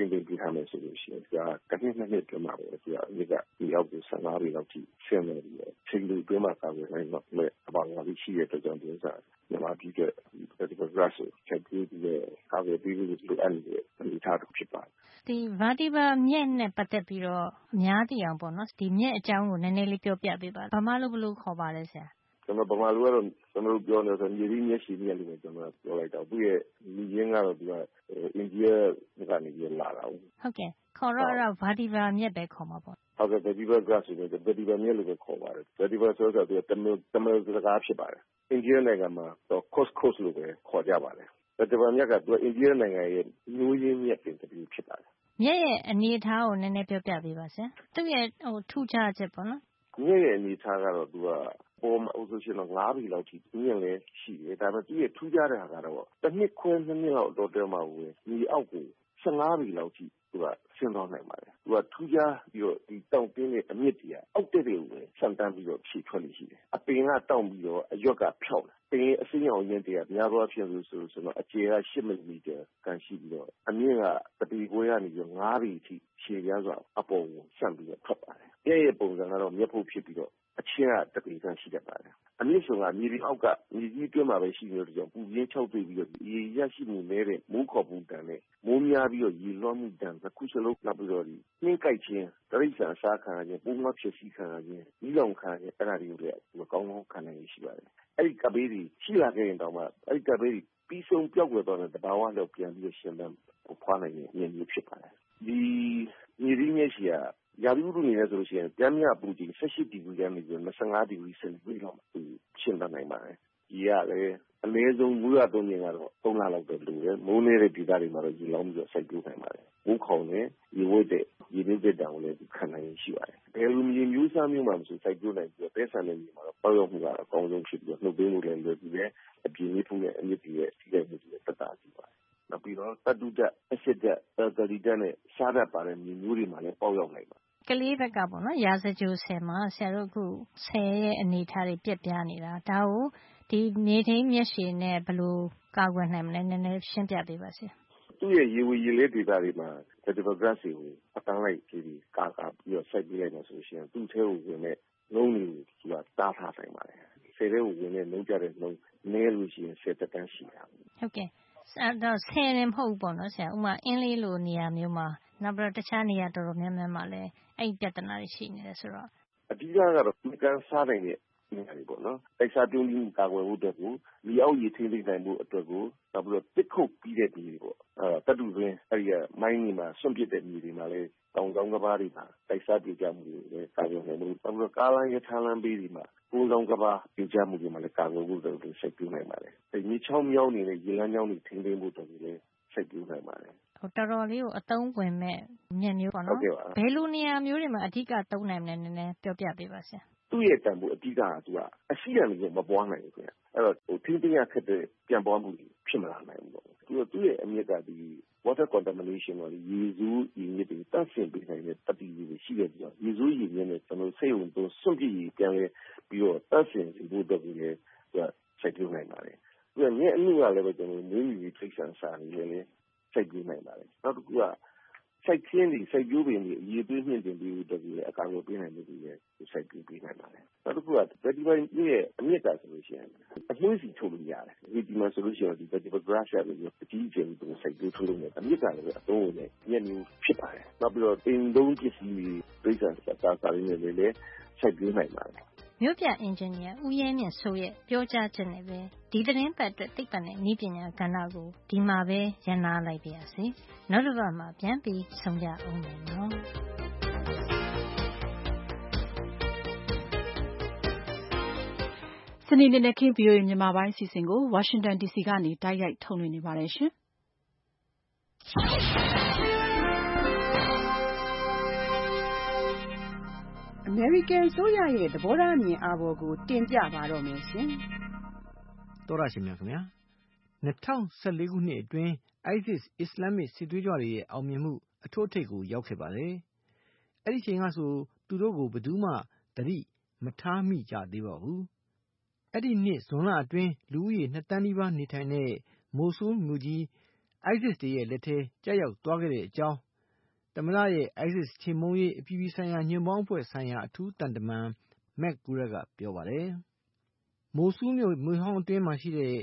သိမ်းပေးထားမယ်ဆိုလို့ရှိရင်ဒါကတစ်နှစ်နှစ်နှစ်အတွင်းမှာပဲသူကအမြစ်ကဒီအောက်ကိုဆယ်ငါးပေလောက်ထိဆင်းနေပြီးတော့ချိန်လူအတွင်းမှာကာကွယ်နိုင်တော့မဲ့အပေါင်းအသင်းရှိတဲ့အတွက်ကြောင့်ဒီဥစ္စာမြန်မာပြည်က vertical grass ကိုချက်ပြီးပြီးကာကွယ်ပေးလို့လိုအပ်နေတဲ့အနေအထားတစ်ဖြစ်ပါတယ်ဒီ vertebra မြက်နဲ့ပတ်သက်ပြီးတော့အများသိအောင်ပေါ့နော်ဒီမြက်အကြောင်းကိုနည်းနည်းလေးပြောပြပေးပါဗမာလိုဘယ်လိုခေါ်ပါလဲဆရာကျွန်တော်ဗမာလိုကတော့ကျွန်တော်ပြောနေဆိုမြေကြီးမျက်ရှိမြက်လို့ကျွန်တော်ပြောလိုက်တော့သူ့ရဲ့ညီရင်းကတော့သူကအိန္ဒိယကနေပြီးလာတာဟုတ်ကဲ့ခေါ်တော့အဲ့ဒါ vertebra မြက်ပဲခေါ်မှာပေါ့ဟုတ်ကဲ့ vertebra grass ဆိုတဲ့ vertebra မြက်လို့ပဲခေါ်ပါတယ် vertebra ဆိုတော့သူကတမတမစကားဖြစ်ပါတယ်အိန္ဒိယနိုင်ငံမှာတော့ coast coast လို့ပဲခေါ်ကြပါတယ် vertebra မြက်ကသူကအိန္ဒိယနိုင်ငံရဲ့မျိုးရင်းမြက်ပင်တစ်ခုဖြစ်ပါတယ်မြက်ရဲ့အနေအထားကိုနည်းနည်းပြောပြပေးပါဆရာသူ့ရဲ့ဟိုထူးခြားချက်ပေါ့နော်မြက်ရဲ့အနေအထားကတော့သူကပေါ်မှာအုပ်စုရှင်တော့ငါးပြီလောက်ထိမြင့်လဲရှိတယ်ဒါပေမဲ့သူ့ရဲ့ထူးခြားတဲ့ဟာကတော့တစ်နှစ်ခွဲနှစ်နှစ်လောက်တော့တဲမှာဝင်ဒီအောက်ကိုဆယ်ငါးပြီလောက်ထိသူကဆင်းသွားနိုင်ပါတယ်သူကထူးခြားပြီးတော့ဒီတောင်တင်းတဲ့အမြင့်ကြီးအောက်တဲ့တွေကိုဆန်တန်းပြီးတော့ဖြည့်ထွက်လို့ရှိတယ်အပင်ကတောင့်ပြီးတော့အရွက်ကဖြောက်တယ်ပင်အစင်းအောင်ရင်းတွေကများသောအားဖြင့်ဆိုဆိုဆိုတော့အကျယ်ကရှစ်မီလီမီတာကန်ရှိပြီးတော့အမြင့်ကတပီခွဲကနေပြီးတော့ငါးပြီထိရှည်ပြားစွာအပေါ်ကိုဆန့်ပြီးတော့ထွက်ပါတယ်ပြည့်ရဲ့ပုံစံကတော့မျက်ဖုတ်ဖြစ်ပြီးတော့အချင်းကတပီကန်ရှိတတ်ပါတယ်အမြင့်ဆုံးကမြေပြင်အောက်ကမြေကြီးတွင်းမှာပဲရှိနေလို့ကြောင့်ပူပြင်း၆တွေ့ပြီးတော့ရေရရှိမှုနေတဲ့မိုးခေါ်မှုတန်နဲ့မိုးများပြီးတော့ရေလွှမ်းမှုတန်တစ်ခုစလုံးနောက်ပြီးတော့ဒီနှင်းကြိုက်ခြင်းတရိစ္ဆာန်အစားခံရခြင်းပုံမှန်ဖြစ်စီခံရခြင်းဒီလောင်ခံရခြင်းအဲ့ဒါတွေကိုလည်းဒီကောင်းကောင်းခံနိုင်ရရှိပါတယ်အဲ့ဒီကပေးတွေရှိလာခဲ့ရင်တော့မှအဲ့ဒီကပေးတွေပြီးဆုံးပြောက်ွယ်သွားတဲ့တဘာဝလောက်ပြန်ပြီးရှင်းတဲ့ဖွားနိုင်တဲ့ဉာဏ်မျိုးဖြစ်ပါတယ်ဒီညီရင်းရဲ့ရှိရာရာသီဥတုနေလဲဆိုလို့ရှိရင်ပြန်မြပူချိန်၁၈ဒီဂရီကနေပြီး၂၅ဒီဂရီစင်တီဂရိတ်လောက်ရှင်းတတ်နိုင်ပါတယ်ဒီကလည်းအနည်းဆုံးမိုးရသုံးရင်ကတော့သုံးလလောက်ပဲလိုတယ်မိုးနေတဲ့ဒေသတွေမှာတော့ရေလောင်းပြီးတော့စိုက်ပျိုးနိုင်ပါတယ်မိုးခေါင်နဲ့ရေဝတ်တဲ့ရေနစ်တဲ့တောင်လည်းခံနိုင်ရရှိပါတယ်ဘယ်လိုမြေမျိုးစားမျိုးမှမဆိုစိုက်ပျိုးနိုင်ပြီးတော့တဲဆန်တဲ့မြေမှာတော့ပေါရောက်မှုကအကောင်းဆုံးဖြစ်ပြီးတော့နှုတ်သိမ်းမှုလည်းလွယ်ပြီးပဲအပြင်းလေးဖုန်းနဲ့အမြင့်ကြီးရဲ့ထိခိုက်မှုတွေတက်တာရှိပါတယ်နောက်ပြီးတော့တတုတက်အစစ်တက်အယ်ကလီတက်နဲ့စားတတ်ပါတဲ့မြေမျိုးတွေမှာလည်းပေါရောက်နိုင်ပါတယ်ကလေးဘက်ကပေါ့နော်ရာဇကြိုဆယ်မှာဆရာတို့အခုဆယ်ရဲ့အနေထားတွေပြက်ပြားနေတာဒါကိုဒီမြေထိန်မျက်ရှည်နဲ့ဘယ်လိုကာကွယ်နိုင်မလဲနည်းနည်းရှင်းပြပေးပါဆရာသူ့ရဲ့ရေဝေရေလေးဒေသတွေမှာ vertebra grass ကိုအတန်းလိုက်ပြီးပြီးကာကာပြီးတော့စိုက်ပေးလိုက်မှဆိုရှင်သူ့ထဲကိုဝင်တဲ့နှုံးတွေကိုသူကတားထားနိုင်ပါတယ်ဆယ်ထဲကိုဝင်တဲ့နှုံးကြတဲ့နှုံးနည်းလို့ရှိရင်ဆယ်တက်တန်းရှိတာဟုတ်ကဲ့အဲ့တော့ဆယ်ရင်မဟုတ်ဘူးပေါ့နော်ဆရာဥမာအင်းလေးလိုနေရာမျိုးမှာနောက်ပြီးတော့တခြားနေရာတော်တော်များများမှာလည်းအဲ့ဒီပြဿနာတွေရှိနေတယ်ဆိုတော့အဓိကကတော့ဒီကန်းစားနိုင်တဲ့နေရာတွေပေါ့နော်တိုက်စားပြုံးပြီးကာကွယ်ဖို့အတွက်ကိုလီအောက်ရည်ထိန်းသိမ်းနိုင်ဖို့အတွက်ကိုနောက်ပြီးတော့တစ်ခုတ်ပြီးတဲ့မြေတွေပေါ့အဲတတုတွင်းအဲ့ဒီမိုင်းတွေမှာဆွန့်ပစ်တဲ့မြေတွေမှာလည်းတောင်ဆောင်ကဘာတွေမှာတိုက်စားပြကြမှုတွေလည်းကာကွယ်နိုင်ဖို့နောက်ပြီးတော့ကားလမ်းရထားလမ်းဘေးတွေမှာကိုယ်ဆောင်ကဘာပြကြမှုတွေမှာလည်းကာကွယ်ဖို့အတွက်ကိုစိုက်ပျိုးနိုင်ပါတယ်ဒီမြေချောင်းမြောင်းနေတဲ့ရေလမ်းကြောင်းတွေထိန်းသိမ်းဖို့အတွက်လည်းစိုက်ပျိုးနိုင်ပါတယ်ဟိုတော်တော်လေးကိုအသုံးဝင်မဲ့ညံ့မျိုးပေါ့နော်ဘယ်လိုနေရာမျိုးတွေမှာအဓိကသုံးနိုင်မလဲနည်းနည်းပြောပြပေးပါဆရာသူ့ရဲ့တန်ဖိုးအဓိကကသူကအရှိရမျိုးမပွားနိုင်ဘူးခင်ဗျအဲ့တော့ဟိုထိန်းသိမ်းရခက်တဲ့ပြန်ပွားမှုဖြစ်မလာနိုင်ဘူးပေါ့သူကသူ့ရဲ့အမြက်ကဒီ water contamination ပေါ့လေရေစုရေမြစ်တွေတန့်စင်ပေးနိုင်တဲ့တတိယတွေရှိတဲ့ကြောင့်ရေစုရေမြစ်နဲ့ကျွန်တော်စိတ်ဝင်သုံးစွန့်ပြည့်ပြန်လဲပြီးတော့တန့်စင်စီဖို့အတွက်ကိုလည်းသူကစိုက်ပျိုးနိုင်ပါတယ်သူကမြက်အမှုကလည်းပဲကျွန်တော်မွေးမြူရေးထိတ်ဆန်စာနေလည်းစိုက်ပျိုးနိုင်ပါတယ်နောက်တစ်ခုကစိုက်ခင်းတွေစိုက်ပျိုးပင်တွေအရေးသွေးမြင့်တင်ပြီးတော့ဒီအကာအကွယ်ပေးနိုင်မှုတွေလည်းစိုက်ပျိုးပေးနိုင်ပါတယ်နောက်တစ်ခုက vertebra ရဲ့အမြင့်တာဆိုလို့ရှိရင်အနှွေးစီထုတ်လို့ရတယ်ဒီဒီမှာဆိုလို့ရှိရင်ဒီ vertebra grass ရပြီးအကြီးကျယ်ပြီးစိုက်ပျိုးထုတ်လို့ရတယ်အမြင့်တာလည်းအသုံးဝင်တဲ့ညက်မျိုးဖြစ်ပါတယ်နောက်ပြီးတော့တင်သုံးပစ္စည်းတွေဒိဋ္ဌာန်စတာစာရင်းတွေလည်းစိုက်ပျိုးနိုင်ပါတယ်မြို့ပြအင်ဂျင်နီယာဦးရဲမြင့်ဆိုရဲ့ပြောကြားချက်နဲ့ပဲဒီသတင်းပတ်အတွက်သိပ္ပံနဲ့နည်းပညာကဏ္ဍကိုဒီမှာပဲရန်နာလိုက်ပါရစေ။နောက်တစ်ပတ်မှာပြန်ပြီးဆုံကြအောင်မယ်နော်။စနေနေ့နဲ့ခင် ဗီအိုအေ မြန်မာပိုင်းအစီအစဉ်ကိုဝါရှင်တန်ဒီစီကနေတိုက်ရိုက်ထုတ်လွှင့်နေပါတယ်ရှင်။အမေရိကန်အစိုးရရဲ့သဘောထားအမြင်အာဘော်ကိုတင်ပြပါတော့မယ်ရှင်။သောရရှင်များခင်ဗျာ၂၀၁၄ခုနှစ်အတွင်း ISIS အစ္စလာမစ်စစ်သွေးကြွတွေရဲ့အောင်မြင်မှုအထွတ်အထိပ်ကိုရောက်ခဲ့ပါတယ်။အဲ့ဒီချိန်ကဆိုသူတို့ကိုဘယ်သူမှသတိမထားမိကြသေးပါဘူး။အဲ့ဒီနှစ်ဇွန်လအတွင်းလူဦးရေနှစ်သန်းနီးပါးနေထိုင်တဲ့မိုဆူးမြို့ကြီး ISIS တွေရဲ့လက်ထဲကျရောက်သွားခဲ့တဲ့အကြောင်းသမ္မတရဲ့ ISIS ချေမှုန်းရေးအပြည်ပြည်ဆိုင်ရာညွှန်ပေါင်းအဖွဲ့ဆိုင်ရာအထူးတန်တမန် Matt Gurek ကပြောပါတယ်။ မိုဆူးမြို့မြို့ဟောင်းအတွင်းမှာရှိတဲ့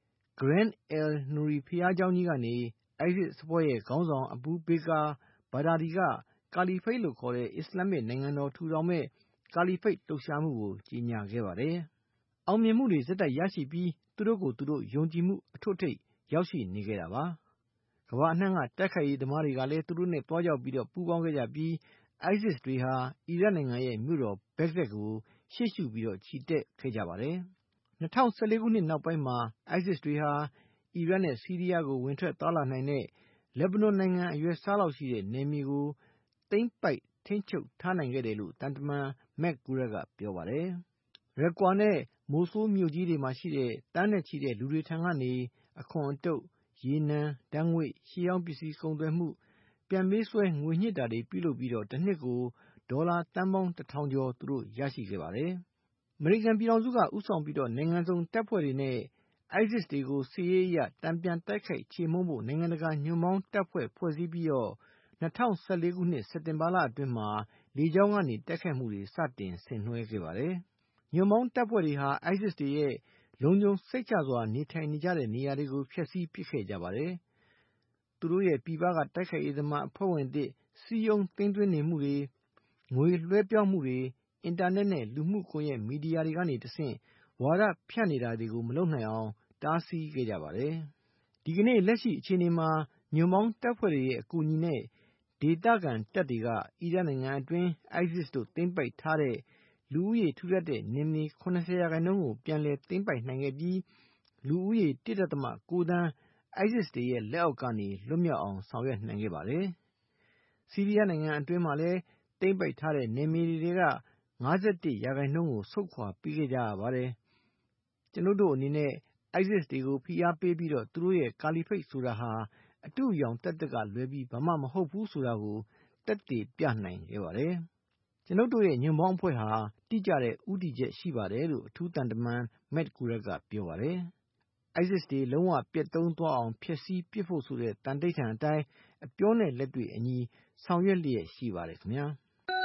Grand al-Nuri ဘုရားကျောင်းကြီးကနေ ISIS အဖွဲ့ရဲ့ခေါင်းဆောင် Abu Bakr Baghdadi က ကာလီဖိတ်လို့ခေါ်တဲ့အစ္စလာမစ်နိုင်ငံတော်ထူထောင်မယ့်ကာလီဖိတ်လှုပ်ရှားမှုကိုကြေညာခဲ့ပါတယ်။ အောင်မြင်မှုတွေဆက်တိုက်ရရှိပြီးသူတို့ကိုသူတို့ယုံကြည်မှုအထွတ်ထိပ်ရောက်ရှိနေခဲ့တာပါ။ ကမ္ဘာအနှံ့ကတိုက်ခိုက်ရေးသမားတွေကလည်းသူတို့နဲ့တွားရောက်ပြီးပူးပေါင်းခဲ့ကြပြီး ISIS တွေဟာအီရတ်နိုင်ငံရဲ့မြို့တော်ဘဂ္ဂဒက်ကိုရှေ့ရှုပြီးချီတက်ခဲ့ကြပါတယ်။ ၂၀၁၄ ခုနှစ်နောက်ပိုင်းမှာ ISIS တွေဟာအီရတ်နဲ့ဆီးရီးယားကိုဝင်ထွက်သွားလာနိုင်တဲ့လက်ဘနွန်နိုင်ငံအရွယ်အစားလောက်ရှိတဲ့နယ်မြေကိုသိမ်းပိုက်ထိန်းချုပ်ထားနိုင်ခဲ့တယ်လို့တန်တမန် Matt Gurek ကပြောပါတယ်။ Raqqa နဲ့ Mosul မြို့ကြီးတွေမှာရှိတဲ့သန်းနဲ့ချီတဲ့လူတွေထံကနေ အခွန်အတုပ်၊ ရေနံ၊ ဓါတ်ငွေ့၊ ရှေးဟောင်းပစ္စည်းကုန်သွယ်မှု၊ ပြန်ပေးဆွဲငွေညှစ်တာတွေပြုလုပ်ပြီးတနှစ်ကိုဒေါ်လာသန်းပေါင်းတထောင်ကျော်သူတို့ရရှိခဲ့ပါတယ်။ အမေရိကန်ပြည်ထောင်စုကဦးဆောင်ပြီးနိုင်ငံစုံတပ်ဖွဲ့တွေနဲ့ ISIS တွေကိုစစ်ရေးအရတန်ပြန်တိုက်ခိုက်ချေမှုန်းဖို့နိုင်ငံတကာညွှန့်ပေါင်းတပ်ဖွဲ့ဖွဲ့စည်းပြီးတော့၂၀၁၄ ခုနှစ်စက်တင်ဘာလအတွင်းမှာလေကြောင်းကနေတိုက်ခိုက်မှုတွေစတင်ဆင်နွှဲခဲ့ပါတယ်။ ညွှန့်ပေါင်းတပ်ဖွဲ့တွေဟာ ISIS တွေရဲ့လုံခြုံစိတ်ချစွာနေထိုင်နေကြတဲ့နေရာတွေကိုဖျက်ဆီးပစ်ခဲ့ကြပါတယ်။ သူတို့ရဲ့ပြည်ပကတိုက်ခိုက်ရေးသမားအဖွဲ့ဝင်သစ်စည်းရုံးသိမ်းသွင်းနေမှုတွေ၊ငွေလွှဲပြောင်းမှုတွေ၊အင်တာနက်နဲ့လူမှုကွန်ရက်မီဒီယာတွေကနေတဆင့်ဝါဒဖြန့်နေတာတွေကိုမလုပ်နိုင်အောင်တားဆီးခဲ့ကြပါတယ်။ ဒီကနေ့လက်ရှိအခြေအနေမှာညွှန့်ပေါင်းတပ်ဖွဲ့တွေရဲ့အကူအညီနဲ့ဒေသခံတပ်တွေက အီရတ်နိုင်ငံအတွင်း ISIS တို့သိမ်းပိုက်ထားတဲ့လူဦးရေထူထပ်တဲ့နယ်မြေ ၇၀ ရာခိုင်နှုန်းကိုပြန်လည်သိမ်းပိုက်နိုင်ခဲ့ပြီးလူဦးရေ ၁.၉ သန်း ISIS တွေရဲ့လက်အောက်ကနေလွတ်မြောက်အောင်ဆောင်ရွက်နိုင်ခဲ့ပါတယ်။ ဆီးရီးယားနိုင်ငံအတွင်းမှာလည်းသိမ်းပိုက်ထားတဲ့နယ်မြေတွေထဲက ၅၁ ရာခိုင်နှုန်းကိုဆုတ်ခွာပေးခဲ့ကြရပါတယ်။ ကျွန်ုပ်တို့အနေနဲ့ ISIS တွေကိုဖိအားပေးပြီးသူတို့ရဲ့ကာလီဖိတ်ဆိုတာဟာအတုအယောင်သက်သက်ကလွဲပြီးဘာမှမဟုတ်ဘူးဆိုတာကိုသက်သေပြနိုင်ခဲ့ပါတယ်။ ကျွန်ုပ်တို့ရဲ့ညွှန့်ပေါင်းအဖွဲ့ဟာတိကျတဲ့ဦးတည်ချက်ရှိပါတယ်လို့အထူးတန်တမန် Matt Gurek ကပြောပါတယ်။ ISIS တွေလုံးဝပျက်သုဉ်းသွားအောင်ဖျက်ဆီးပစ်ဖို့ဆိုတဲ့သန္နိဋ္ဌာန်အတိုင်းအပြောနဲ့လက်တွေ့အညီဆောင်ရွက်လျက်ရှိပါတယ်ခင်ဗျာ။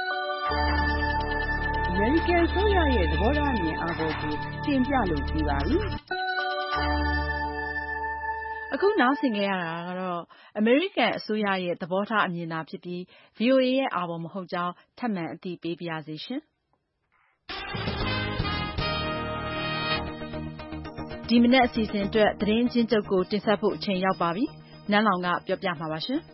အမေရိကန်အစိုးရရဲ့သဘောထားအမြင်အာဘော်ကိုတင်ပြလို့ပြီးပါပြီ။အခုနားဆင်ခဲ့ရတာကတော့အမေရိကန်အစိုးရရဲ့သဘောထားအမြင်သာဖြစ်ပြီး ဗွီအိုအေရဲ့အာဘော်မဟုတ်ကြောင်းထပ်မံအသိပေးပါရစေရှင်။ဒီမနက်အစီအစဉ်အတွက်သတင်းချင်းချုပ်ကိုတင်ဆက်ဖို့အချိန်ရောက်ပါပြီ။နန်းလောင်ဝ်ကပြောပြမှာပါရှင်။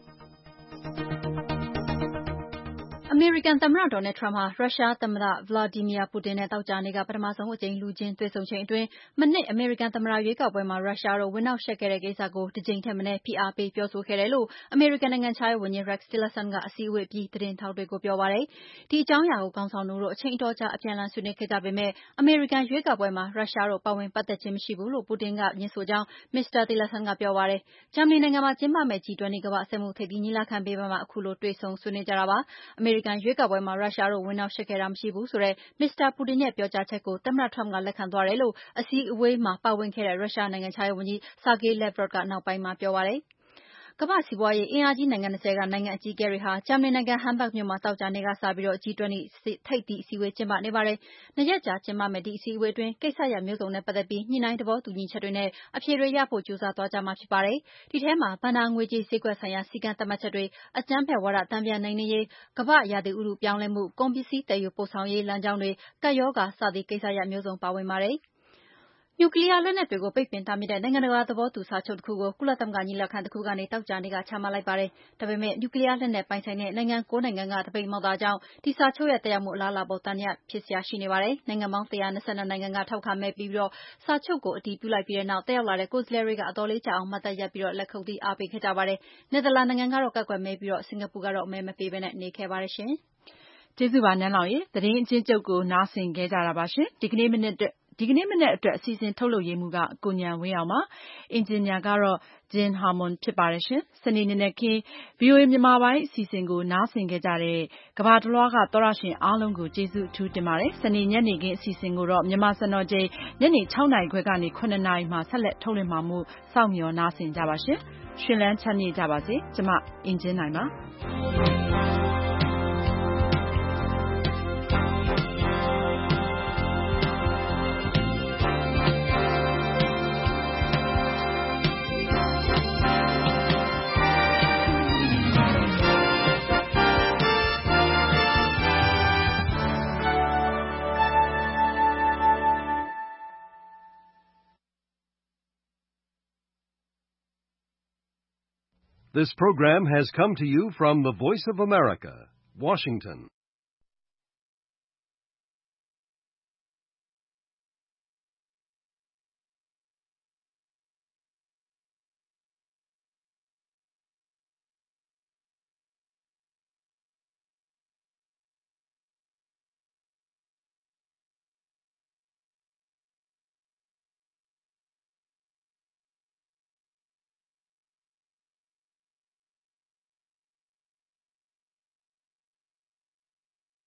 အမေရိကန်သမ္မတ Donald Trump ဟာရုရှားသမ္မတ Vladimir Putin နဲ့သောကြာနေ့ကပထမဆုံးအကြိမ်လူချင်းတွေ့ဆုံချိန်အတွင်းမနှစ်အမေရိကန်သမ္မတရွေးကောက်ပွဲမှာရုရှားတို့ဝင်နှောက်ယှက်ခဲ့တဲ့ကိစ္စကိုတစ်ကြိမ်ထက်မနည်းဖိအားပေးပြောဆိုခဲ့တယ်လို့အမေရိကန်နိုင်ငံခြားရေးဝန်ကြီး Rex Tillerson ကအစည်းအဝေးအပြီးသတင်းထောက်တွေကိုပြောပါတယ်။ဒီအကြောင်းအရာကိုခေါင်းဆောင်နှစ်ဦးတို့အချိန်အတော်ကြာအပြန်အလှန်ဆွေးနွေးခဲ့ကြပေမဲ့အမေရိကန်ရွေးကောက်ပွဲမှာရုရှားတို့ပါဝင်ပတ်သက်ခြင်းမရှိဘူးလို့ Putin ကငြင်းဆိုကြောင်း မစ္စတာ Tillerson ကပြောပါတယ်။ဂျာမနီနိုင်ငံမှာကျင်းပမယ့် ဂျီ ၂၀ ကမ္ဘာ့စက်မှုထိပ်သီးညီလာခံဘေးပန်းမှာအခုလိုတွေ့ဆုံဆွေးနွေးကြတာပါ။အမေရိကန်ရွေးကောက်ပွဲမှာရုရှားတို့ဝင်နှောက်ယှက်ခဲ့တာမရှိဘူးဆိုတဲ့မစ္စတာ Putin ရဲ့ပြောကြားချက်ကိုသမ္မတ Trump ကလက်ခံသွားတယ်လို့အစည်းအဝေးမှာပါဝင်ခဲ့တဲ့ရုရှားနိုင်ငံခြားရေးဝန်ကြီး Sergei Lavrov ကနောက်ပိုင်းမှာပြောပါတယ်။ကမ္ဘာ့စီးပွားရေးအင်အားကြီးနိုင်ငံ ၂၀ ကနိုင်ငံအကြီးအကဲတွေဟာဂျာမနီနိုင်ငံဟမ်ဘတ်မြို့မှာသောကြာနေ့ကစပြီး ဂျီ ၂၀ ထိပ်သီးအစည်းအဝေးကျင်းပနေပါတယ်။နှစ်ရက်ကြာကျင်းပမယ့်ဒီအစည်းအဝေးအတွင်းကိစ္စရပ်မျိုးစုံနဲ့ပတ်သက်ပြီးညှိနှိုင်းသဘောတူညီချက်တွေနဲ့အဖြေတွေရဖို့ကြိုးစားသွားကြမှာဖြစ်ပါတယ်။ဒီထဲမှာဘဏ္ဍာငွေကြေးဈေးကွက်ဆိုင်ရာစည်းကမ်းသတ်မှတ်ချက်တွေ၊အကြမ်းဖက်ဝါဒတန်ပြန်နှိမ်နင်းရေး၊ကမ္ဘာ့ရာသီဥတုပြောင်းလဲမှု၊ကုန်ပစ္စည်းသယ်ယူပို့ဆောင်ရေးလမ်းကြောင်းတွေ၊ကပ်ရောဂါစသည့်ကိစ္စရပ်မျိုးစုံပါဝင်ပါတယ်။နျူကလီးယားလက်နက်တွေကိုပိတ်ပင်တားမြစ်တဲ့နိုင်ငံတကာသဘောတူစာချုပ်တခုကိုကုလသမဂ္ဂညီလာခံတခုကနေသောကြာနေ့ကချမှတ်လိုက်ပါတယ်။ဒါပေမဲ့နျူကလီးယားလက်နက်ပိုင်ဆိုင်တဲ့နိုင်ငံ၉နိုင်ငံကသပိတ်မှောက်တာကြောင့်ဒီစာချုပ်ရဲ့သက်ရောက်မှုအလားအလာအပေါ်သံသယဖြစ်စရာရှိနေပါတယ်။နိုင်ငံပေါင်း၁၂၂နိုင်ငံကထောက်ခံမဲပေးပြီးစာချုပ်ကိုအတည်ပြုလိုက်ပြီးနောက်တက်ရောက်လာတဲ့ကိုယ်စားလှယ်တွေကအတော်လေးကြာအောင်မတ်တပ်ရပ်ပြီးလက်ခုပ်တီးအားပေးခဲ့ကြပါတယ်။နယ်သာလန်နိုင်ငံကတော့ကန့်ကွက်မဲပြီးစင်္ကာပူကတော့မဲမပေးဘဲနေခဲ့ပါတယ်ရှင်။ကျေးဇူးပါနန်းလောင်ရေသတင်းအချင်းချုပ်ကိုနားဆင်ခဲ့ကြတာပါရှင်။ဒီကနေ့မနက်ဒီကနေ့မနက်အတွက်အစီအစဉ်ထုတ်လုပ်ရေးမှူးကကိုဉာဏ်ဝင်းအောင်ပါ။အင်ဂျင်နီယာကတော့ Jim Hammond ဖြစ်ပါတယ်ရှင်။စနေနေ့နဲ့ခင်း ဗွီအိုအေမြန်မာပိုင်းအစီအစဉ်ကိုနားဆင်ခဲ့ကြတဲ့ကမ္ဘာတလွှားကသောတရှင်အားလုံးကိုကျေးဇူးအထူးတင်ပါတယ်။စနေညနေခင်းအစီအစဉ်ကိုတော့မြန်မာစံတော်ချိန်ညနေ၆နာရီခွဲကနေ၇နာရီမှာဆက်လက်ထုတ်လွှင့်မှာမို့စောင့်မျှော်နားဆင်ကြပါရှင်။ရှင်လန်းချမ်းမြေ့ကြပါစေ။ကျမအင်ကြင်းနိုင်ပါ This program has come to you from the Voice of America, Washington.